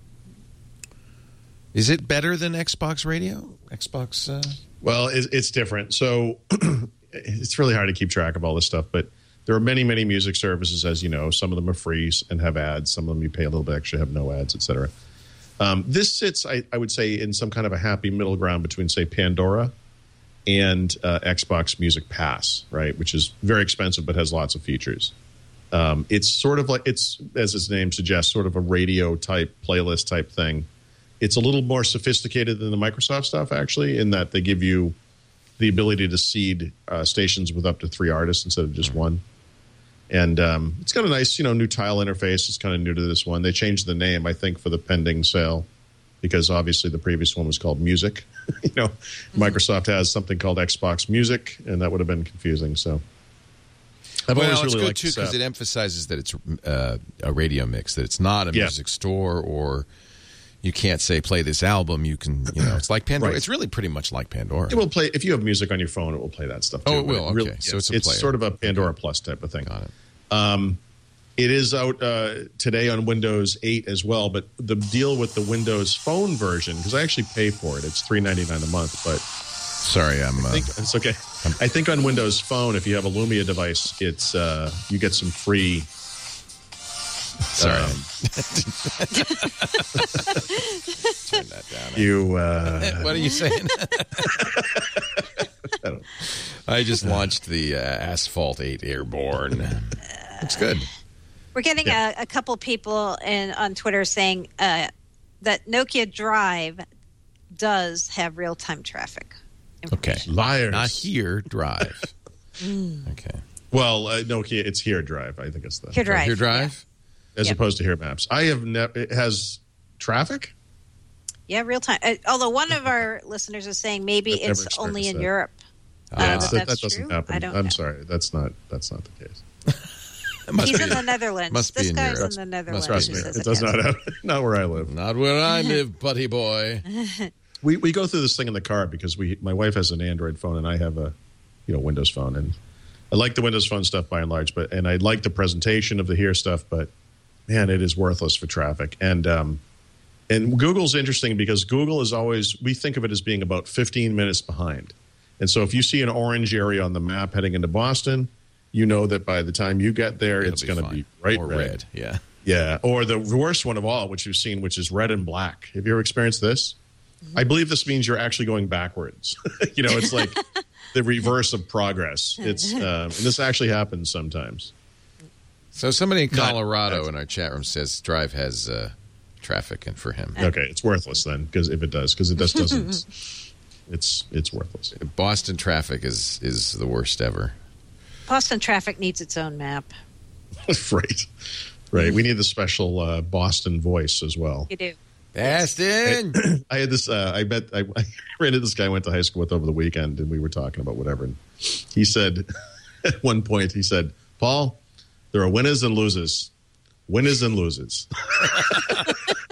Is it better than Xbox Radio? Well, it's different. So it's really hard to keep track of all this stuff, but there are many, many music services, as you know. Some of them are free and have ads. Some of them you pay a little bit extra, have no ads, etc. This sits, I would say, in some kind of a happy middle ground between, say, Pandora and Xbox Music Pass, right, which is very expensive but has lots of features. It's sort of like, it's, as its name suggests, sort of a radio type, playlist type thing. It's a little more sophisticated than the Microsoft stuff, actually, in that they give you the ability to seed stations with up to 3 artists instead of just one. And it's got a nice, new tile interface. It's kind of new to this one. They changed the name, I think, for the pending sale, because obviously the previous one was called Music. Microsoft has something called Xbox Music, and that would have been confusing. So, I've always really good liked too, because it emphasizes that it's a radio mix, that it's not a music store, or you can't say play this album. You can, it's like Pandora. Right. It's really pretty much like Pandora. It will play if you have music on your phone. It will play that stuff too. Oh, it will. Okay, really, so it's sort of a Pandora Plus type of thing. Got it. It is out today on Windows 8 as well, but the deal with the Windows Phone version, because I actually pay for it, it's $3.99 a month. But sorry, I think it's okay. I think on Windows Phone, if you have a Lumia device, it's you get some free. Sorry, turn that down. What are you saying? I just launched the Asphalt 8 Airborne. It's good. We're getting a couple people on Twitter saying that Nokia Drive does have real-time traffic. Okay. Liars. Not here, Drive. Okay. Well, Nokia, it's Here Drive. I think it's the Here Drive. Here Drive? As opposed to Here Maps. It has traffic? Yeah, real-time. Although one of our listeners is saying maybe it's only in Europe. That doesn't happen. I'm sorry. That's not the case. He's in the Netherlands. Must this be in guy's Europe. in the Netherlands. It does not happen. Not where I live. Not where I live, buddy boy. We go through this thing in the car because my wife has an Android phone and I have a Windows phone, and I like the Windows Phone stuff by and large, and I like the presentation of the Here stuff, but man, it is worthless for traffic. And Google's interesting because Google is always, we think of it as being about 15 minutes behind. And so if you see an orange area on the map heading into Boston, you know that by the time you get there, it's going to be bright red. Yeah. Yeah. Or the worst one of all, which you've seen, which is red and black. Have you ever experienced this? Mm-hmm. I believe this means you're actually going backwards. It's like the reverse of progress. It's and this actually happens sometimes. So somebody in Colorado in our chat room says Drive has traffic, and for him. Okay, it's worthless then, because it just doesn't. It's worthless. Boston traffic is the worst ever. Boston traffic needs its own map. Right. We need the special Boston voice as well. You do. Boston. I had this. I ran into this guy I went to high school with over the weekend, and we were talking about whatever. And he said, at one point, Paul, there are winners and losers. Winners and losers.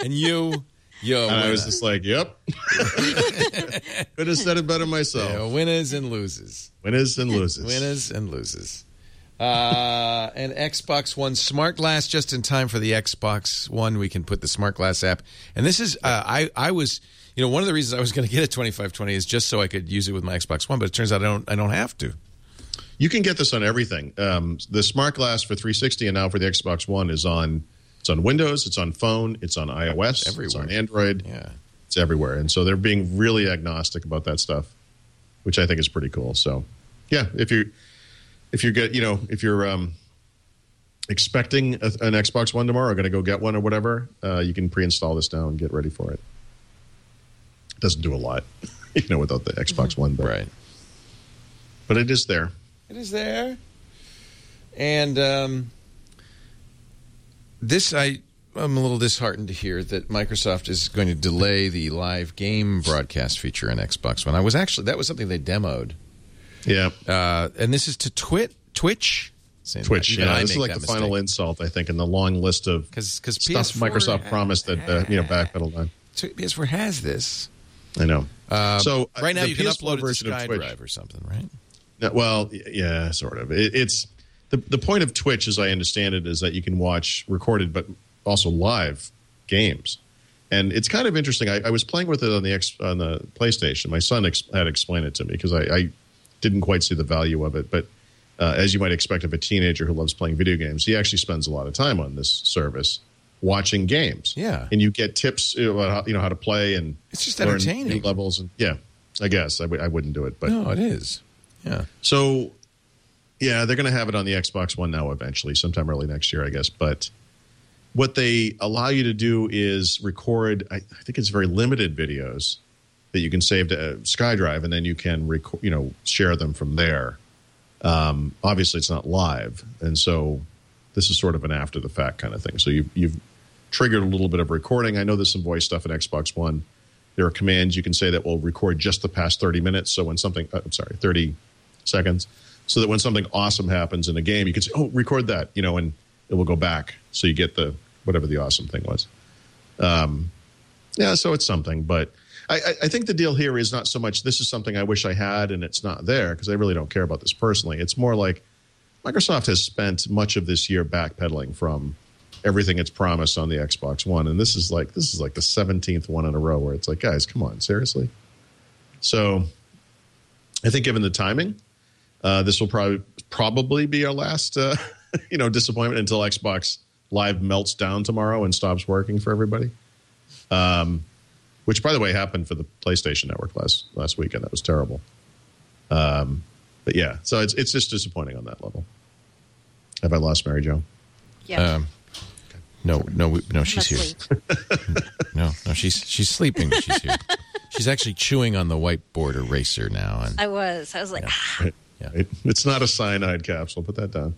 And you and I was just like, yep. Could have said it better myself. Yeah, winners and losers. Winners and losers. Winners and losers. And Xbox One Smart Glass, just in time for the Xbox One, we can put the Smart Glass app. And this is, I was, one of the reasons I was going to get a 2520 is just so I could use it with my Xbox One, but it turns out I don't have to. You can get this on everything. The Smart Glass for 360 and now for the Xbox One is on. It's on Windows. It's on phone. It's on iOS. Everywhere. It's on Android. Yeah, it's everywhere. And so they're being really agnostic about that stuff, which I think is pretty cool. So, yeah, if you're expecting an Xbox One tomorrow, or going to go get one or whatever, you can pre-install this now and get ready for it. It doesn't do a lot, without the Xbox One, but right. But it is there. It is there. And I'm a little disheartened to hear that Microsoft is going to delay the live game broadcast feature in Xbox One. That was something they demoed. Yeah. And this is to Twitch. Twitch, yeah. This is like the final insult, I think, in the long list of stuff Microsoft promised that backpedaled on. PS4 has this. I know. So right now you can PS4 upload it to version of Twitch SkyDrive or something, right? Well, yeah, sort of. It's the point of Twitch, as I understand it, is that you can watch recorded but also live games, and it's kind of interesting. I was playing with it on the PlayStation. My son had explained it to me because I didn't quite see the value of it. But as you might expect of a teenager who loves playing video games, he actually spends a lot of time on this service watching games. Yeah, and you get tips about how to play, and it's just entertaining. New levels, and yeah, I guess I wouldn't do it, but no, it is. Yeah. So, yeah, they're going to have it on the Xbox One now eventually, sometime early next year, I guess. But what they allow you to do is record, I think it's very limited videos that you can save to SkyDrive, and then you can share them from there. Obviously, it's not live, and so this is sort of an after-the-fact kind of thing. So you've triggered a little bit of recording. I know there's some voice stuff in Xbox One. There are commands you can say that will record just the past 30 minutes. So when 30 seconds, so that when something awesome happens in a game, you can say, "Oh, record that," and it will go back, so you get whatever the awesome thing was. Yeah, so it's something, but I think the deal here is not so much this is something I wish I had and it's not there, because I really don't care about this personally. It's more like Microsoft has spent much of this year backpedaling from everything it's promised on the Xbox One, and this is like the 17th one in a row where it's like, guys, come on, seriously. So I think given the timing, this will probably be our last disappointment until Xbox Live melts down tomorrow and stops working for everybody. Which, by the way, happened for the PlayStation Network last weekend. That was terrible. But yeah, so it's just disappointing on that level. Have I lost Mary Jo? Yeah. No, she's here. No, she's sleeping. But she's here. She's actually chewing on the whiteboard eraser now. And I was like, yeah. It's not a cyanide capsule. Put that down.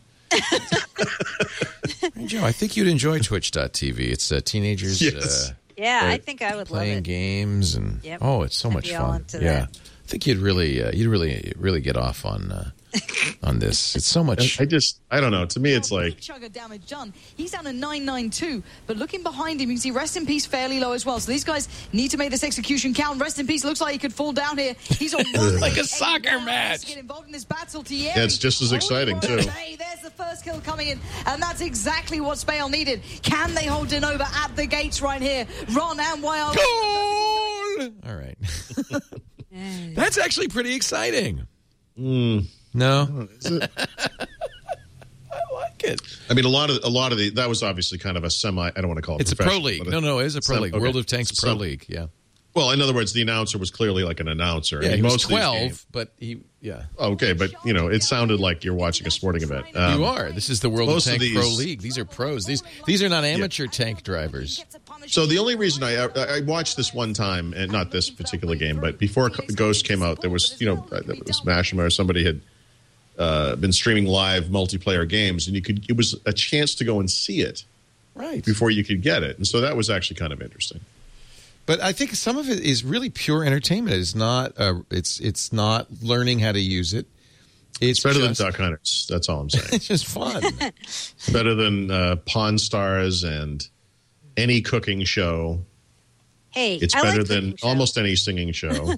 Hey, Joe, I think you'd enjoy Twitch.tv. It's teenagers. Yes. Yeah, I think I would love it. Playing games and yep. It's so much fun. Yeah, I think you'd really get off on this. It's so much. I don't know. To me, it's like chugger damage done. He's down at 992, but looking behind him, you can see Rest in Peace fairly low as well. So these guys need to make this execution count. Rest in Peace looks like he could fall down here. He's on like a soccer match. Get involved in this battle. Thierry. Yeah, it's just as exciting too. There's the first kill coming in, and that's exactly what Spale needed. Can they hold Denova at the gates right here? Ron and Wild. Goal! All right. That's actually pretty exciting. No, is it? I like it. I mean, a lot of that was obviously kind of a semi. I don't want to call it. It's a pro league. No, it is a pro league. Okay. World of Tanks Pro League. Yeah. Well, in other words, the announcer was clearly like an announcer. Yeah, he was 12, but he. Yeah. Okay, but it sounded like you're watching a sporting event. You are. This is the World of Tanks Pro League. These are pros. These are not amateur tank drivers. So the only reason I watched this one time, and not this particular game, but before Ghost came out, there was Machinima or somebody had been streaming live multiplayer games, and it was a chance to go and see it right before you could get it, and so that was actually kind of interesting. But I think some of it is really pure entertainment. It's not. It's not learning how to use it. It's better than Duck Hunters. That's all I'm saying. It's just fun. Better than Pawn Stars and any cooking show. Hey, It's better than almost any singing show.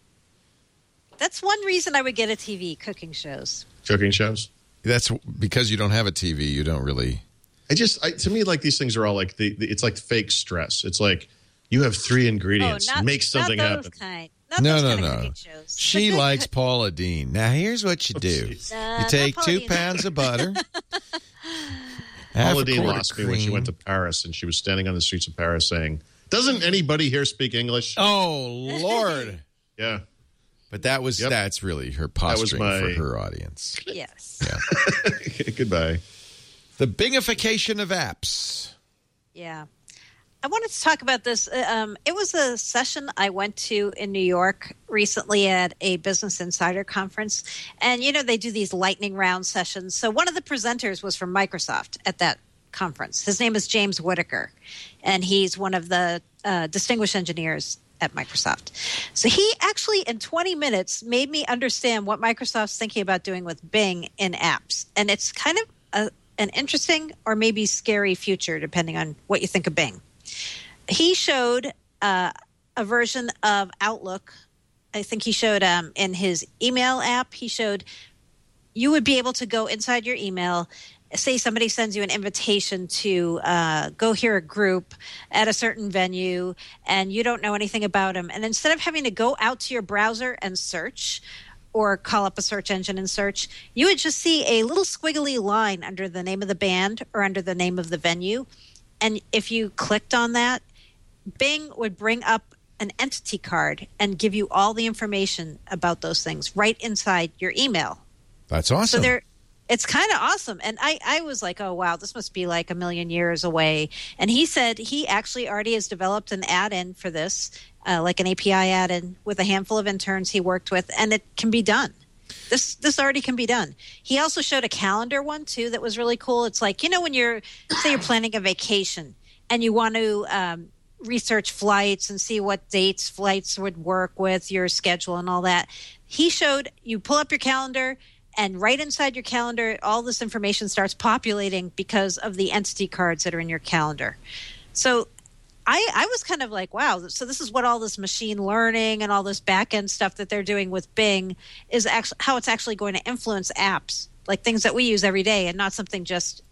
That's one reason I would get a TV, cooking shows. Cooking shows? That's because you don't have a TV. You don't really. To me, like these things are all like it's like fake stress. It's like you have 3 ingredients, make something happen. No. She likes Paula Deen. Now here's what you do: you take 2 pounds of butter. Paula Deen lost me when she went to Paris, and she was standing on the streets of Paris saying, "Doesn't anybody here speak English?" Oh Lord! Yeah. But that's really her posturing for her audience. Yes. Yeah. Goodbye. The Bingification of apps. Yeah. I wanted to talk about this. It was a session I went to in New York recently at a Business Insider conference. And, they do these lightning round sessions. So one of the presenters was from Microsoft at that conference. His name is James Whitaker, and he's one of the distinguished engineers at Microsoft. So he actually, in 20 minutes, made me understand what Microsoft's thinking about doing with Bing in apps. And it's kind of an interesting or maybe scary future, depending on what you think of Bing. He showed a version of Outlook. I think he showed in his email app, he showed you would be able to go inside your email. Say somebody sends you an invitation to go hear a group at a certain venue and you don't know anything about them. And instead of having to go out to your browser and search or call up a search engine and search, you would just see a little squiggly line under the name of the band or under the name of the venue. And if you clicked on that, Bing would bring up an entity card and give you all the information about those things right inside your email. That's awesome. So it's kind of awesome. And I was like, oh, wow, this must be like a million years away. And he said he actually already has developed an add-in for this, like an API add-in with a handful of interns he worked with, and it can be done. This already can be done. He also showed a calendar one, too, that was really cool. It's like, when you're planning a vacation and you want to research flights and see what dates flights would work with your schedule and all that. He showed you pull up your calendar, and right inside your calendar, all this information starts populating because of the entity cards that are in your calendar. So I was kind of like, wow, so this is what all this machine learning and all this back-end stuff that they're doing with Bing is actually how it's actually going to influence apps, like things that we use every day and not something just,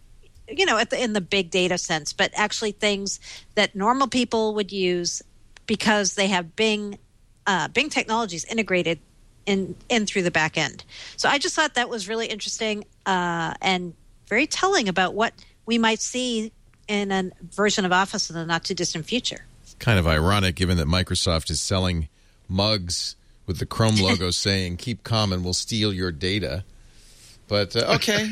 in the big data sense, but actually things that normal people would use because they have Bing technologies integrated in through the back end. So I just thought that was really interesting and very telling about what we might see in a version of Office in the not-too-distant future. It's kind of ironic, given that Microsoft is selling mugs with the Chrome logo saying, keep calm and we'll steal your data. But, okay.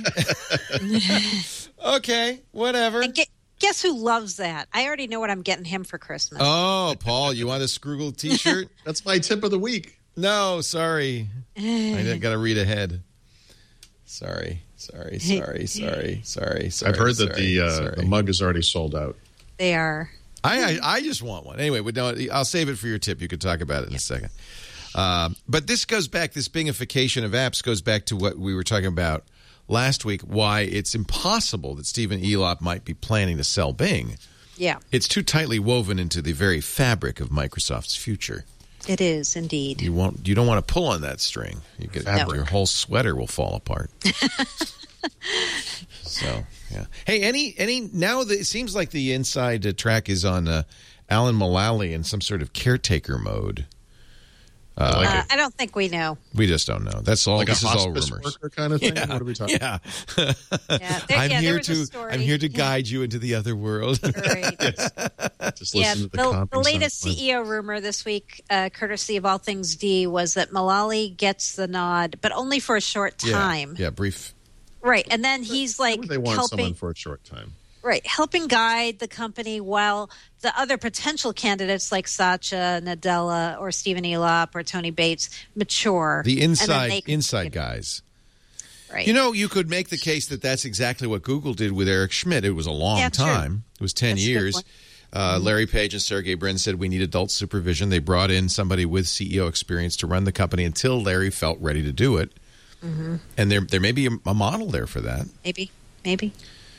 Okay, whatever. And guess who loves that? I already know what I'm getting him for Christmas. Oh, Paul, you want a Scroogle t-shirt? That's my tip of the week. No, sorry. I got to read ahead. Sorry. I've heard that the mug is already sold out. They are. I just want one. Anyway, I'll save it for your tip. You could talk about it in a second. But this Bingification of apps goes back to what we were talking about last week, why it's impossible that Stephen Elop might be planning to sell Bing. Yeah. It's too tightly woven into the very fabric of Microsoft's future. It is indeed. You don't want to pull on that string. Your whole sweater will fall apart. So, yeah. Hey, any now that it seems like the inside track is on Alan Mulally in some sort of caretaker mode. I don't think we know. We just don't know. That's all. Like this a is all hospice rumors. worker kind of thing. Yeah, what are we talking? Yeah. I'm here to guide you into the other world. Right. Just listen to the latest CEO rumor this week, courtesy of All Things D, was that Mulally gets the nod, but only for a short time. Yeah, brief. Right, and then he's like they want helping someone for a short time. Right, helping guide the company while the other potential candidates like Satya Nadella or Stephen Elop or Tony Bates mature. The inside guys. Right. You could make the case that that's exactly what Google did with Eric Schmidt. It was a long time. True. It was 10 years. Larry Page and Sergey Brin said we need adult supervision. They brought in somebody with CEO experience to run the company until Larry felt ready to do it. Mm-hmm. And there may be a model there for that. Maybe.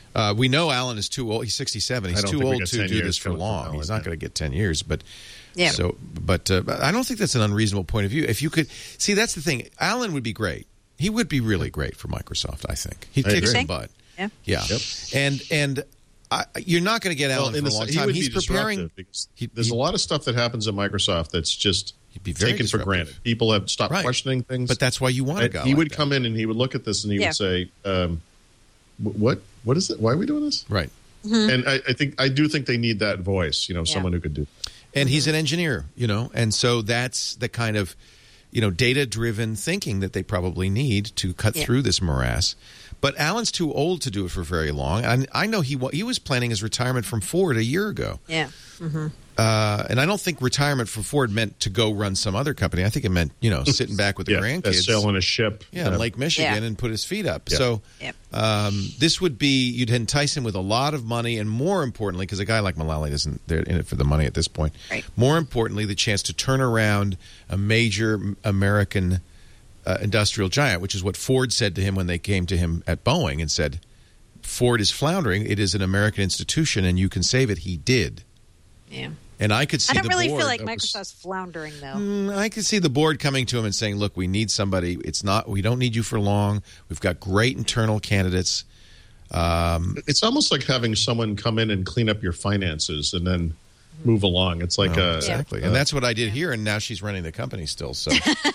We know Alan is too old. He's 67. He's too old to do this for long. He's not going to get 10 years. But I don't think that's an unreasonable point of view. If you could see, that's the thing. Alan would be great. He would be really great for Microsoft, I think. He'd kick some butt. Yeah. Yep. And you're not going to get Alan for a long time. He's preparing. There's a lot of stuff that happens at Microsoft that's just taken for granted. People have stopped questioning things. But that's why you want to go. He would come in and he would look at this and he would say, what is it? Why are we doing this? Right. Mm-hmm. And I do think they need that voice, someone who could do that. And he's an engineer, and so that's the kind of, data-driven thinking that they probably need to cut through this morass. But Alan's too old to do it for very long. And I know he was planning his retirement from Ford a year ago. Yeah. Mm-hmm. And I don't think retirement from Ford meant to go run some other company. I think it meant, sitting back with the grandkids. Sailing a ship. Yeah, in Lake Michigan and put his feet up. Yeah. So this would be, you'd entice him with a lot of money, and more importantly, because a guy like Mullally isn't there in it for the money at this point, more importantly, the chance to turn around a major American industrial giant, which is what Ford said to him when they came to him at Boeing and said, Ford is floundering. It is an American institution, and you can save it. He did. Yeah. And I could see I don't the really board, feel like Microsoft's floundering, though. I could see the board coming to him and saying, look, we need somebody. We don't need you for long. We've got great internal candidates. It's almost like having someone come in and clean up your finances and then move along. It's like exactly. And that's what I did here, and now she's running the company still. So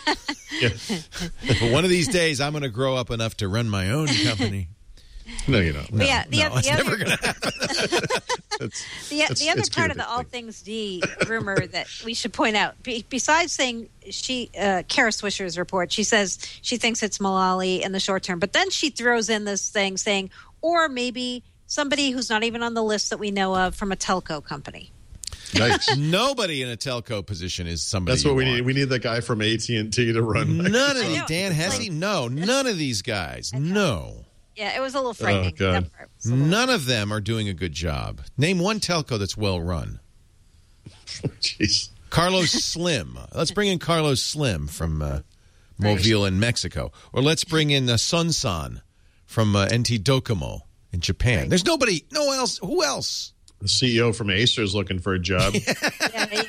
but one of these days, I'm going to grow up enough to run my own company. No, you don't. No, it's never going to happen. The other part of the All Things D rumor that we should point out, besides saying Kara Swisher's report, she says she thinks it's Mullally in the short term, but then she throws in this thing saying, or maybe somebody who's not even on the list that we know of from a telco company. Nice. Nobody in a telco position is somebody. That's what we need. We need the guy from AT&T to run. None of these. Dan Hesse? No, none of these guys. No. Yeah, it was a little frightening. Oh, God. None of them are doing a good job. Name one telco that's well run. Jeez. Carlos Slim. Let's bring in Carlos Slim from Mobile in Mexico. Or let's bring in Son from NT Docomo in Japan. Right. There's nobody. No one else. Who else? The CEO from Acer is looking for a job. Yeah, he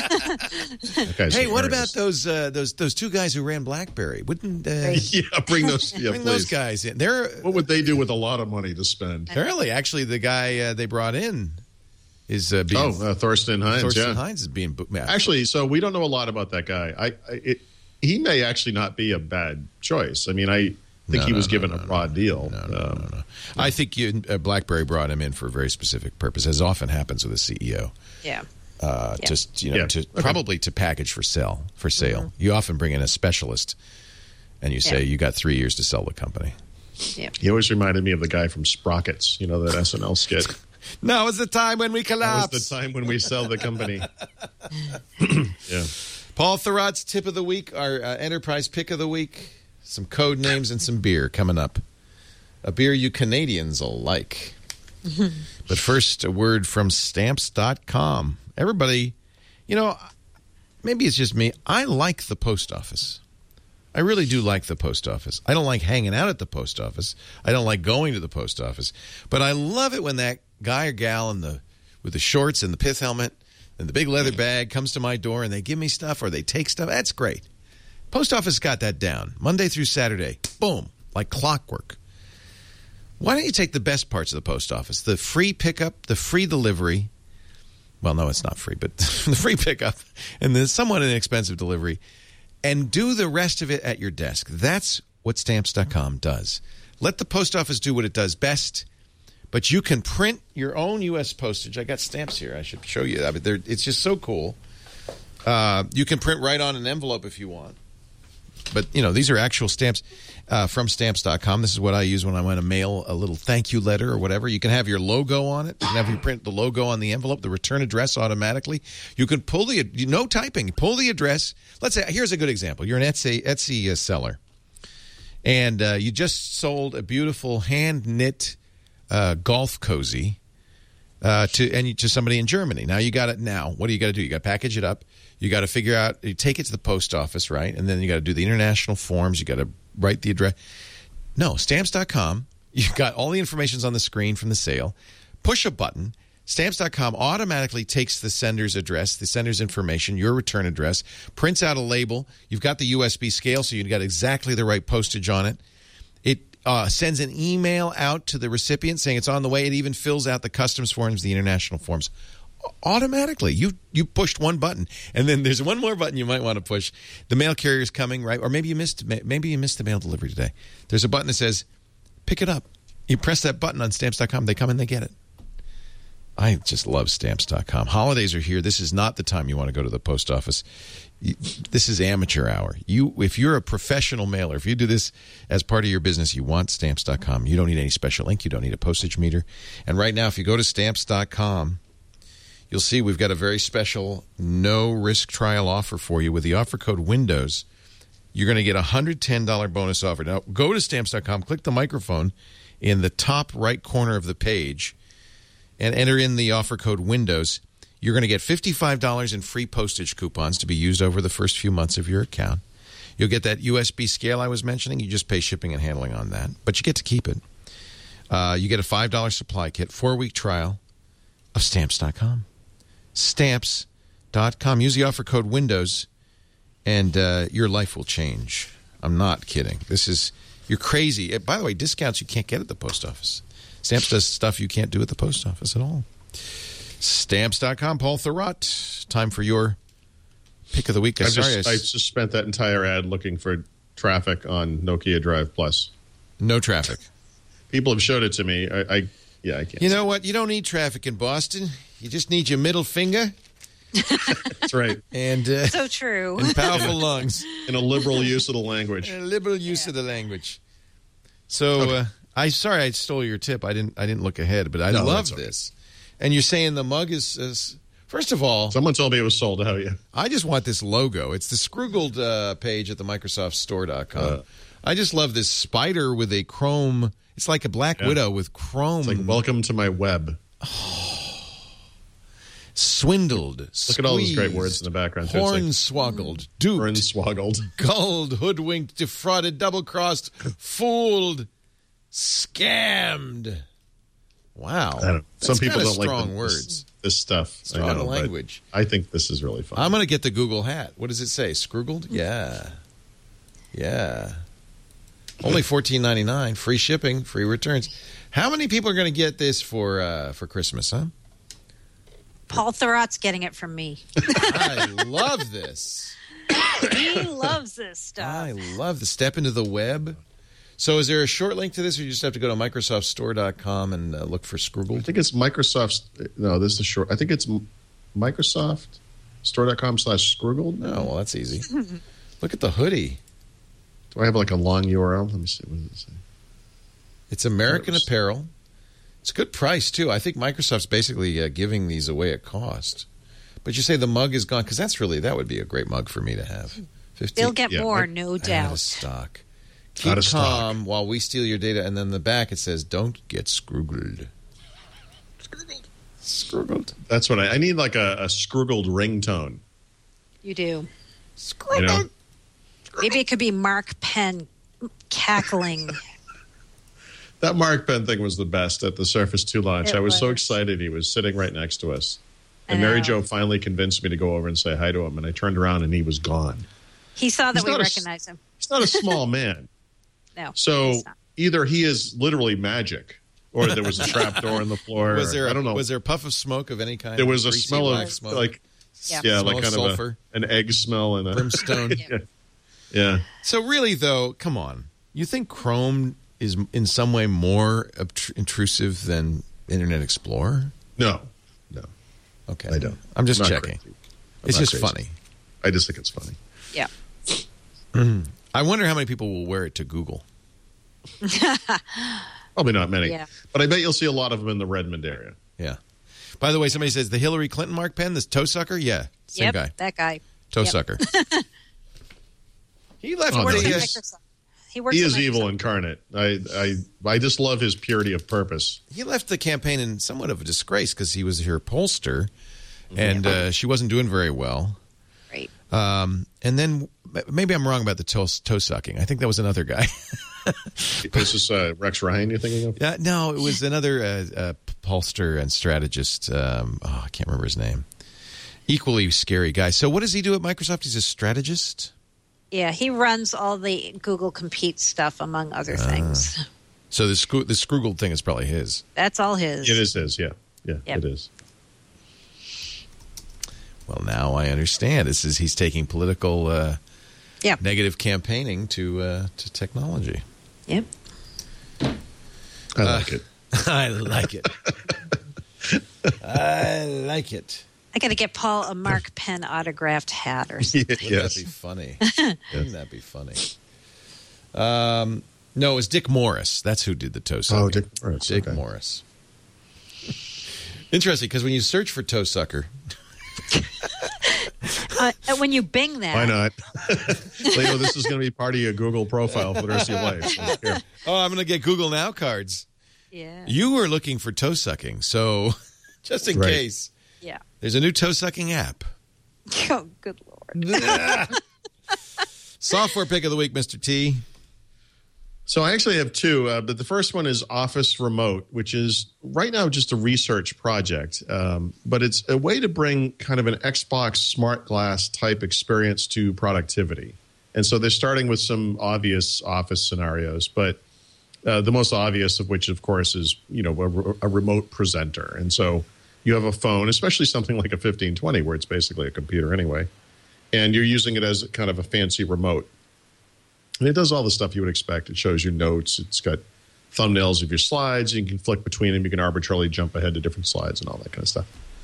is. Hey, what about those two guys who ran BlackBerry? Wouldn't bring those those guys in? What would they do with a lot of money to spend? Apparently, actually, the guy they brought in is being Thorsten Hines. Thorsten Hines is being actually. So we don't know a lot about that guy. He may actually not be a bad choice. I mean, I think he was given a raw deal. No. I think BlackBerry brought him in for a very specific purpose, as often happens with a CEO. Yeah. Probably to package for sale. Mm-hmm. You often bring in a specialist, and you say you got 3 years to sell the company. Yeah. He always reminded me of the guy from Sprockets. That SNL skit. Now is the time when we collapse. Now is the time when we sell the company. Yeah. Paul Thurrott's tip of the week, our enterprise pick of the week. Some code names and some beer coming up. A beer you Canadians will like. But first, a word from Stamps.com. Everybody, maybe it's just me. I like the post office. I really do like the post office. I don't like hanging out at the post office. I don't like going to the post office. But I love it when that guy or gal with the shorts and the pith helmet and the big leather bag comes to my door and they give me stuff or they take stuff. That's great. Post office got that down. Monday through Saturday. Boom. Like clockwork. Why don't you take the best parts of the post office? The free pickup, the free delivery. Well, no, it's not free, but the free pickup and the somewhat inexpensive delivery. And do the rest of it at your desk. That's what Stamps.com does. Let the post office do what it does best. But you can print your own U.S. postage. I got stamps here. I should show you. It's just so cool. You can print right on an envelope if you want. But, these are actual stamps from Stamps.com. This is what I use when I want to mail a little thank you letter or whatever. You can have your logo on it. You can have you print the logo on the envelope, the return address automatically. You can pull no typing. Pull the address. Let's say, here's a good example. You're an Etsy seller. And you just sold a beautiful hand-knit golf cozy to somebody in Germany. Now you got it. Now what do you got to do? You got to package it up. You got to figure out. You take it to the post office, right? And then you got to do the international forms. You got to write the address. No, Stamps.com. You've got all the information's on the screen from the sale. Push a button. Stamps.com automatically takes the sender's address, the sender's information, your return address, prints out a label. You've got the USB scale, so you've got exactly the right postage on it. It sends an email out to the recipient saying it's on the way. It even fills out the customs forms, the international forms. Automatically. You pushed one button, and then there's one more button you might want to push. The mail carrier's coming, right? Or maybe you missed the mail delivery today. There's a button that says, pick it up. You press that button on Stamps.com. They come and they get it. I just love Stamps.com. Holidays are here. This is not the time you want to go to the post office. This is amateur hour. If you're a professional mailer, if you do this as part of your business, you want Stamps.com. You don't need any special ink. You don't need a postage meter. And right now, if you go to Stamps.com, you'll see we've got a very special no-risk trial offer for you. With the offer code WINDOWS, you're going to get a $110 bonus offer. Now, go to Stamps.com, click the microphone in the top right corner of the page, and enter in the offer code WINDOWS. You're going to get $55 in free postage coupons to be used over the first few months of your account. You'll get that USB scale I was mentioning. You just pay shipping and handling on that, but you get to keep it. You get a $5 supply kit, 4-week trial of Stamps.com. Stamps.com. Use the offer code WINDOWS, and your life will change. I'm not kidding. You're crazy. By the way, discounts you can't get at the post office. Stamps does stuff you can't do at the post office at all. Stamps.com. Paul Thurrott, time for your pick of the week. I just spent that entire ad looking for traffic on Nokia Drive Plus. No traffic. People have showed it to me. I can't. You know what? You don't need traffic in Boston. You just need your middle finger. That's right. And so true. And powerful lungs. And a liberal use of the language. And a liberal use of the language. So, okay. I stole your tip. I didn't look ahead, but I love this. And you're saying the mug is first of all, someone told me it was sold out. Yeah. I just want this logo. It's the Scroogled page at the MicrosoftStore.com. I just love this spider with a chrome. It's like a Black Widow with chrome. It's like welcome to my web. Swindled. Look squeezed, at all those great words in the background. Hornswoggled, duped, gulled, hoodwinked, defrauded, double-crossed, fooled, scammed. Wow. Some people don't like strong words. This stuff. Strong language. I think this is really fun. I'm going to get the Google hat. What does it say? Scroogled? Yeah. Yeah. Only $14.99. Free shipping, free returns. How many people are going to get this for Christmas, huh? Paul Thurrott's getting it from me. I love this. He loves this stuff. I love the step into the web. So is there a short link to this, or you just have to go to MicrosoftStore.com and look for Scroogled? I think it's Microsoft's. No, this is short. I think it's MicrosoftStore.com/Scroogled. No, well, that's easy. Look at the hoodie. Do I have like a long URL? Let me see. What does it say? It's American Apparel. It's a good price, too. I think Microsoft's basically giving these away at cost. But you say the mug is gone, because that would be a great mug for me to have. They'll get more, no doubt. Out of stock. Keep calm while we steal your data. And then the back it says, don't get Scroogled. Scroogled. That's what I need, like a Scroogled ringtone. You do. Scroogled. You know? Maybe it could be Mark Penn cackling. That Mark Penn thing was the best at the Surface 2 launch. I was so excited. He was sitting right next to us. And Mary Jo finally convinced me to go over and say hi to him. And I turned around and he was gone. He saw that we recognized him. He's not a small man. No. So either he is literally magic or there was a trap door in the floor. I don't know. Was there a puff of smoke of any kind? There was a smell of smoke. Like kind sulfur. of an egg smell and a brimstone. Yeah. So really, though, come on. You think Chrome is in some way more intrusive than Internet Explorer? No. Okay. I don't. I'm just checking. It's just funny. I just think it's funny. Yeah. I wonder how many people will wear it to Google. Probably not many. Yeah. But I bet you'll see a lot of them in the Redmond area. Yeah. By the way, somebody says the Hillary Clinton Mark Penn, this toe sucker? Yeah. Same guy. That guy. Toe sucker. He left. He is evil incarnate. I just love his purity of purpose. He left the campaign in somewhat of a disgrace because he was her pollster, and she wasn't doing very well. Right. And then maybe I'm wrong about the toe sucking. I think that was another guy. Is this Rex Ryan you're thinking of? No, it was another pollster and strategist. I can't remember his name. Equally scary guy. So what does he do at Microsoft? He's a strategist? Yeah, he runs all the Google Compete stuff, among other things. So the Scroogle thing is probably his. That's all his. It is his, yeah. Yeah, Yep. It is. Well, now I understand. He's taking political negative campaigning to technology. Yep. I like it. I like it. I like it. I got to get Paul a Mark Penn autographed hat or something. Wouldn't that be funny? Wouldn't that be funny? No, it was Dick Morris. That's who did the toe sucker. Oh, Dick Morris. Dick Morris. Interesting, because when you search for toe sucker... when you Bing that... Why not? Leo, this is going to be part of your Google profile for the rest of your life. So I'm going to get Google Now cards. Yeah. You were looking for toe sucking, so just in case. Yeah. There's a new toe sucking app. Oh, good Lord. Software pick of the week, Mr. T. So I actually have two, but the first one is Office Remote, which is right now just a research project, but it's a way to bring kind of an Xbox Smart Glass type experience to productivity. And so they're starting with some obvious Office scenarios, but the most obvious of which, of course, is a remote presenter. And so you have a phone, especially something like a 1520, where it's basically a computer anyway, and you're using it as kind of a fancy remote. And it does all the stuff you would expect. It shows you notes. It's got thumbnails of your slides. You can flick between them. You can arbitrarily jump ahead to different slides and all that kind of stuff.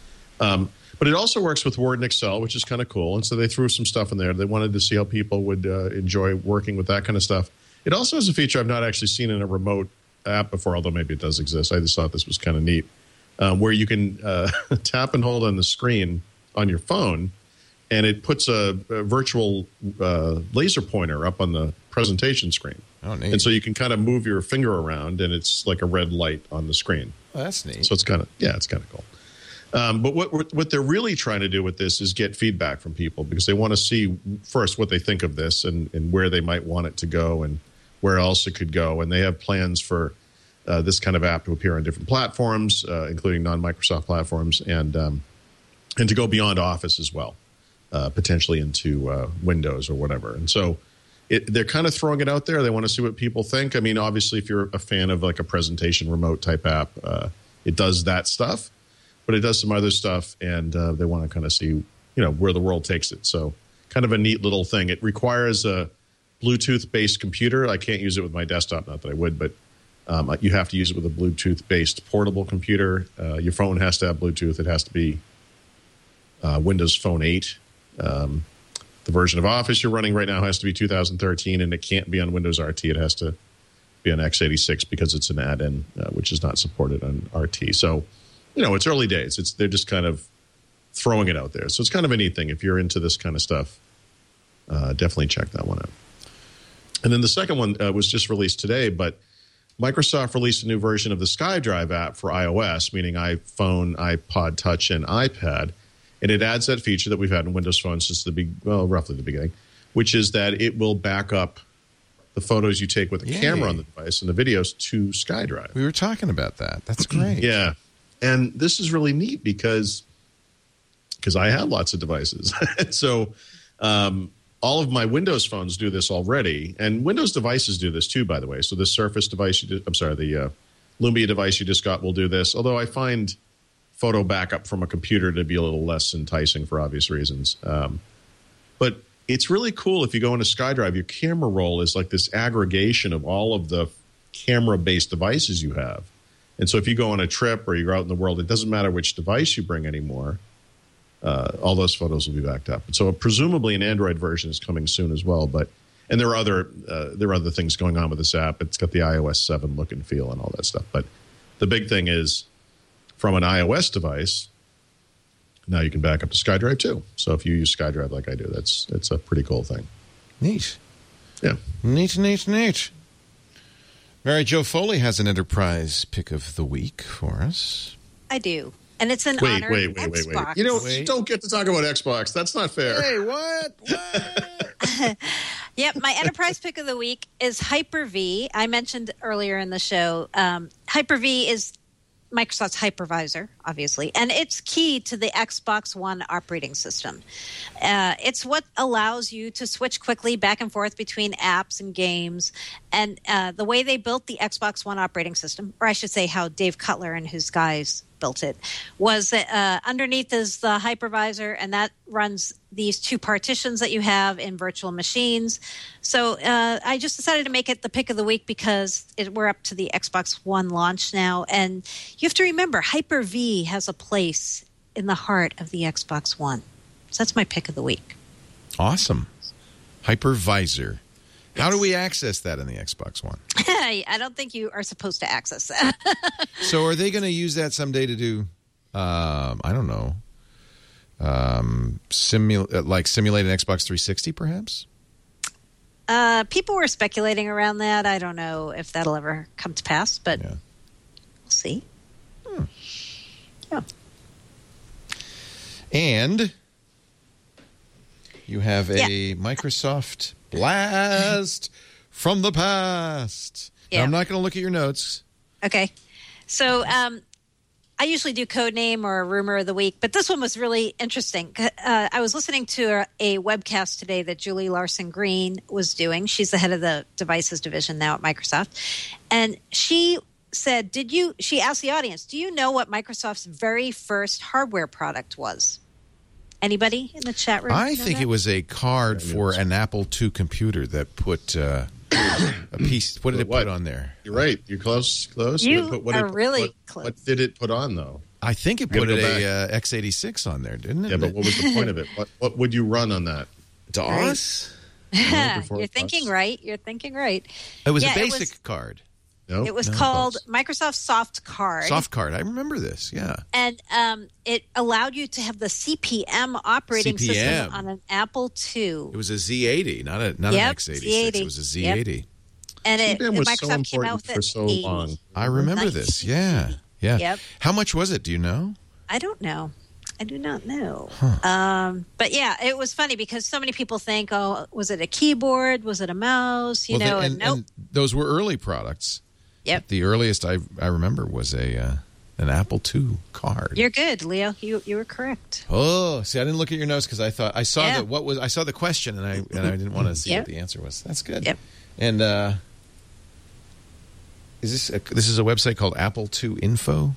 But it also works with Word and Excel, which is kind of cool. And so they threw some stuff in there. They wanted to see how people would enjoy working with that kind of stuff. It also has a feature I've not actually seen in a remote app before, although maybe it does exist. I just thought this was kind of neat, where you can tap and hold on the screen on your phone, and it puts a virtual laser pointer up on the presentation screen. Oh, neat. And so you can kind of move your finger around, and it's like a red light on the screen. Oh, that's neat. So it's kind of cool. But what they're really trying to do with this is get feedback from people, because they want to see first what they think of this and where they might want it to go and where else it could go. And they have plans for this kind of app to appear on different platforms, including non-Microsoft platforms, and to go beyond Office as well, potentially into Windows or whatever. And so they're kind of throwing it out there. They want to see what people think. I mean, obviously, if you're a fan of like a presentation remote type app, it does that stuff, but it does some other stuff, and they want to kind of see, where the world takes it. So kind of a neat little thing. It requires a Bluetooth-based computer. I can't use it with my desktop, not that I would, but you have to use it with a Bluetooth-based portable computer. Your phone has to have Bluetooth. It has to be Windows Phone 8. The version of Office you're running right now has to be 2013, and it can't be on Windows RT. It has to be on x86 because it's an add-in, which is not supported on RT. So, it's early days. They're just kind of throwing it out there. So it's kind of a neat thing. If you're into this kind of stuff, definitely check that one out. And then the second one was just released today, but Microsoft released a new version of the SkyDrive app for iOS, meaning iPhone, iPod Touch, and iPad. And it adds that feature that we've had in Windows Phone since roughly the beginning, which is that it will back up the photos you take with a camera on the device and the videos to SkyDrive. We were talking about that. That's great. Yeah. And this is really neat because I have lots of devices. So all of my Windows phones do this already. And Windows devices do this too, by the way. So the Surface device, the Lumia device you just got will do this. Although I find photo backup from a computer to be a little less enticing for obvious reasons. But it's really cool if you go into SkyDrive, your camera roll is like this aggregation of all of the camera-based devices you have. And so if you go on a trip or you're out in the world, it doesn't matter which device you bring anymore. All those photos will be backed up. And so presumably an Android version is coming soon as well. And there are other things going on with this app. It's got the iOS 7 look and feel and all that stuff. But the big thing is, from an iOS device, now you can back up to SkyDrive too. So if you use SkyDrive like I do, it's a pretty cool thing. Neat. Yeah. Neat. Mary Jo Foley has an enterprise pick of the week for us. I do. And it's an honor of Xbox. You don't get to talk about Xbox. That's not fair. Hey, what? Yep, my enterprise pick of the week is Hyper-V. I mentioned earlier in the show, Hyper-V is Microsoft's hypervisor, obviously, and it's key to the Xbox One operating system. It's what allows you to switch quickly back and forth between apps and games. And the way they built the Xbox One operating system, or I should say how Dave Cutler and his guys built it, was that underneath is the hypervisor, and that runs these two partitions that you have in virtual machines. So I just decided to make it the pick of the week because we're up to the Xbox One launch now. And you have to remember, Hyper-V has a place in the heart of the Xbox One. So that's my pick of the week. Awesome. Hypervisor. How do we access that in the Xbox One? I don't think you are supposed to access that. So are they going to use that someday to do, I don't know, simulate an Xbox 360 perhaps? People were speculating around that. I don't know if that'll ever come to pass, but we'll see. Yeah. And you have a Microsoft blast from the past. Yeah. Now, I'm not going to look at your notes. Okay. So I usually do Codename or Rumor of the Week, but this one was really interesting. I was listening to a webcast today that Julie Larson-Green was doing. She's the head of the devices division now at Microsoft. And she said, she asked the audience, do you know what Microsoft's very first hardware product was? Anybody in the chat room? I think it was a card for an Apple II computer that put a piece. What did it put on there? You're right. You're close. You are really close. What did it put on, though? I think it put a x86 on there, didn't it? Yeah, but what was the point of it? What would you run on that? DOS? You're thinking right. You're thinking right. It was a basic card. No, it was called Microsoft Soft Card. Soft Card. I remember this, yeah. And it allowed you to have the CP/M operating system on an Apple II. It was a Z80, not an x86. Z80. It was a Z80. Yep. And so Microsoft came out with it for so long. I remember this, yeah. Yep. How much was it? Do you know? I don't know. I do not know. Huh. But yeah, it was funny because so many people think, oh, was it a keyboard? Was it a mouse? And those were early products. Yep. The earliest I remember was an Apple II card. You're good, Leo. You were correct. Oh, see, I didn't look at your notes because I saw the question and I didn't want to see what the answer was. That's good. Yep. And this is a website called Apple II Info?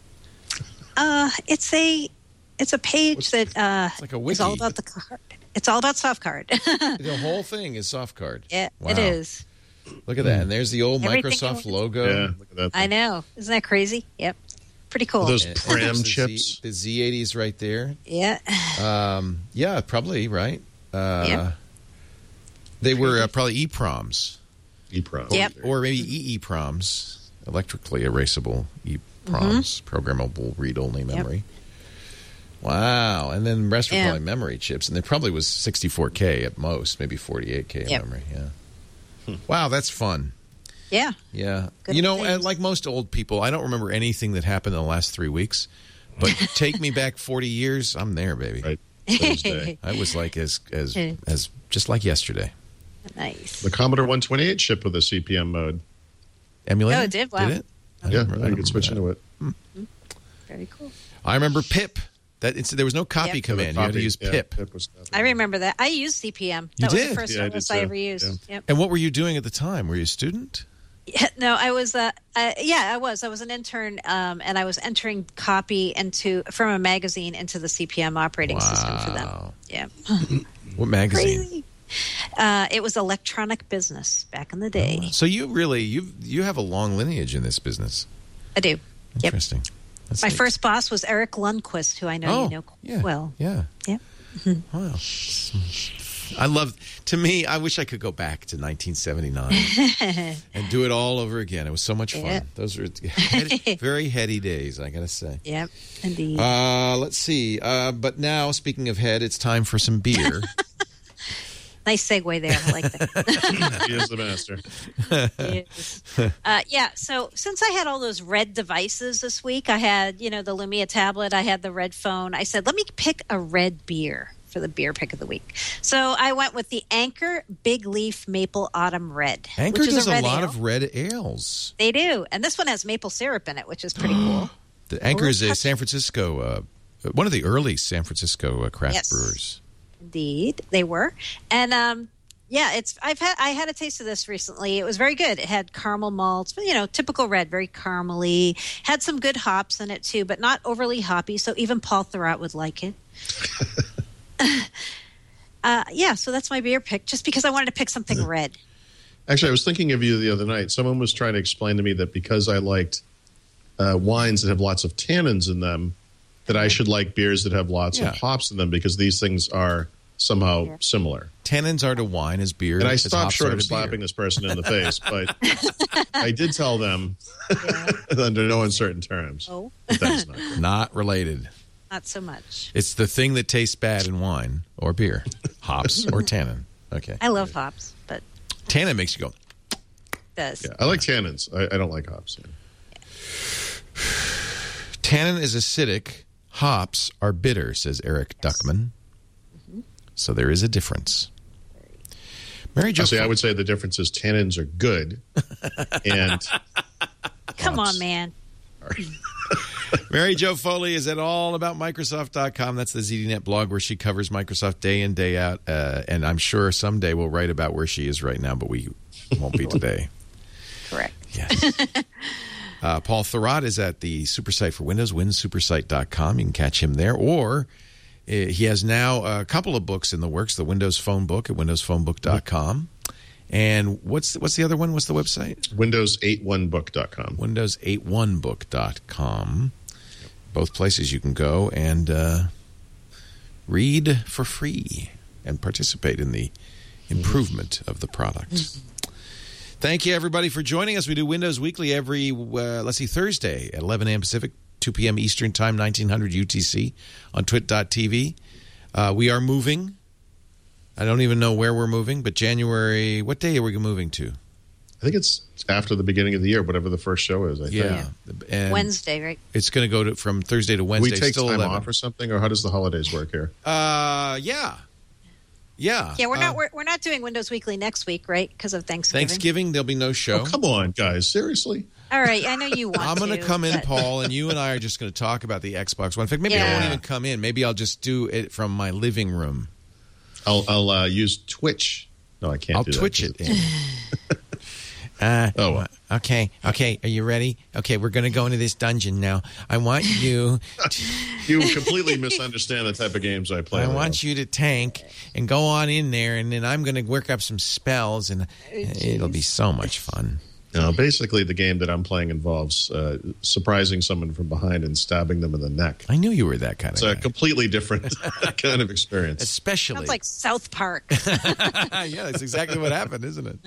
It's a page that it's like a wiki. is all about the card. It's all about soft card. The whole thing is soft card. Yeah, wow. It is. Look at that. And there's the old Everything Microsoft logo. Yeah, look at that thing. I know. Isn't that crazy? Yep. Pretty cool. Those Pram chips. The Z80s right there. Yeah. Yeah, probably, right? Yep. They were probably EEPROMs. EEPROM. Yep. Or maybe EEPROMs, electrically erasable EEPROMs, programmable read-only memory. Wow. And then the rest were probably memory chips. And there probably was 64K at most, maybe 48K memory. Yeah. Wow, that's fun. Yeah. Yeah. Good things. Like most old people, I don't remember anything that happened in the last 3 weeks. But take me back 40 years, I'm there, baby. Right. Thursday. I was like as just like yesterday. Nice. The Commodore 128 shipped with a CP/M mode. Emulator? Oh, it did? Wow. Did it? Yeah, you could switch into it. Very cool. I remember PIP. There was no copy command. You had to use PIP. PIP was copy. I remember that. I used CP/M. That was the first service I ever used. Yeah. Yep. And what were you doing at the time? Were you a student? Yeah, no, I was. I was. I was an intern, and I was entering copy from a magazine into the CP/M operating system for them. Yeah. What magazine? Crazy. It was Electronic Business back in the day. So you really you have a long lineage in this business. I do. Interesting. That's My neat. first boss was Eric Lundquist, who I know you know well. Yeah. Yep. Wow. I wish I could go back to 1979 and do it all over again. It was so much fun. Yeah. Those were very heady days, I got to say. Yep, indeed. Let's see. But now, speaking of head, it's time for some beer. Nice segue there. I like that. He is the master. Yeah, so since I had all those red devices this week, I had, the Lumia tablet, I had the red phone. I said, let me pick a red beer for the beer pick of the week. So I went with the Anchor Big Leaf Maple Autumn Red. Anchor which is does a lot ale. of red ales. They do. And this one has maple syrup in it, which is pretty cool. The Anchor is a San Francisco, one of the early San Francisco craft brewers. Indeed, they were. And I had a taste of this recently. It was very good. It had caramel malts, typical red, very caramely. Had some good hops in it too, but not overly hoppy. So even Paul Thurrott would like it. So that's my beer pick, just because I wanted to pick something red. Actually, I was thinking of you the other night. Someone was trying to explain to me that because I liked wines that have lots of tannins in them, that I should like beers that have lots of hops in them, because these things are somehow similar. Tannins are to wine as beer. And I stopped short of slapping this person in the face, but I did tell them under no uncertain terms. Oh. That's not related. Not so much. It's the thing that tastes bad in wine or beer. Hops or tannin. Okay. I love hops, but tannin makes you go. It does. Yeah, I like tannins. I don't like hops. Yeah. Tannin is acidic. Hops are bitter, says Eric Duckman. Mm-hmm. So there is a difference. Mary Jo, I would say the difference is tannins are good, and come on, man. Mary Jo Foley is at allaboutmicrosoft.com. That's the ZDNet blog where she covers Microsoft day in, day out. And I'm sure someday we'll write about where she is right now, but we won't be today. Correct. Yes. Paul Thurrott is at the supersite for Windows, winsupersite.com. You can catch him there. Or he has now a couple of books in the works, the Windows Phone Book at windowsphonebook.com. And what's the other one? What's the website? Windows81book.com. Windows81book.com. Both places you can go and read for free and participate in the improvement of the product. Thank you, everybody, for joining us. We do Windows Weekly every, Thursday at 11 a.m. Pacific, 2 p.m. Eastern Time, 1900 UTC on twit.tv. We are moving. I don't even know where we're moving, but January, what day are we moving to? I think it's after the beginning of the year, whatever the first show is, I think. Yeah. And Wednesday, right? It's going to go from Thursday to Wednesday. We take still time 11. off or something, or how does the holidays work here? Yeah. We're not doing Windows Weekly next week, right? Because of Thanksgiving. There'll be no show. Oh, come on, guys. Seriously? All right. I know you want I'm going to come in, Paul, and you and I are just going to talk about the Xbox One. In fact, maybe I won't even come in. Maybe I'll just do it from my living room. I'll use Twitch. No, I can't do that. I'll Twitch it in. Okay. Are you ready? Okay, we're going to go into this dungeon now. I want you to... You completely misunderstand the type of games I play. I want you to tank and go on in there, and then I'm going to work up some spells, and it'll be so much fun. No, basically, the game that I'm playing involves surprising someone from behind and stabbing them in the neck. I knew you were that kind of guy. It's a completely different kind of experience. Especially. Sounds like South Park. Yeah, that's exactly what happened, isn't it?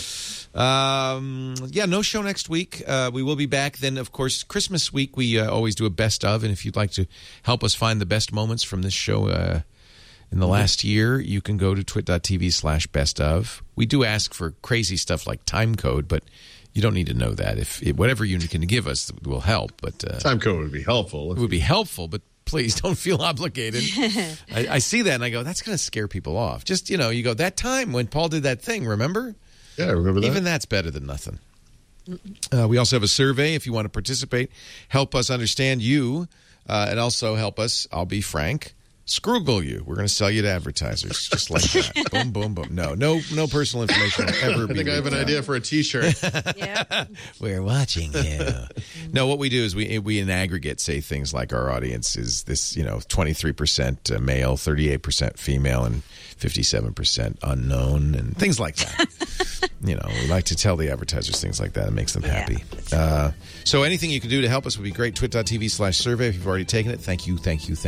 Yep. No show next week. We will be back. Then, of course, Christmas week, we always do a best of. And if you'd like to help us find the best moments from this show in the last year, you can go to twit.tv/best of. We do ask for crazy stuff like time code, but you don't need to know that. If whatever you can give us will help. But time code would be helpful. It would be helpful, but please don't feel obligated. I see that and I go, that's going to scare people off. Just, you go, that time when Paul did that thing, remember? Yeah, I remember that. Even that's better than nothing. We also have a survey if you want to participate. Help us understand you and also help us, I'll be frank, Scroogle you. We're going to sell you to advertisers, just like that. Boom, boom, boom. No personal information will ever be. I think I have an idea for a T-shirt. Yeah. We're watching you. No, what we do is we in aggregate say things like our audience is this, 23% male, 38% female, and 57% unknown, and things like that. We like to tell the advertisers things like that. It makes them happy. So anything you can do to help us would be great. Twit.tv/survey. If you've already taken it, thank you. Thank you,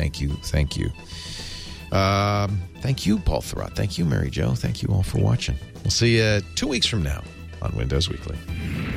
Paul Thurrott. Thank you, Mary Jo. Thank you all for watching. We'll see you 2 weeks from now on Windows Weekly.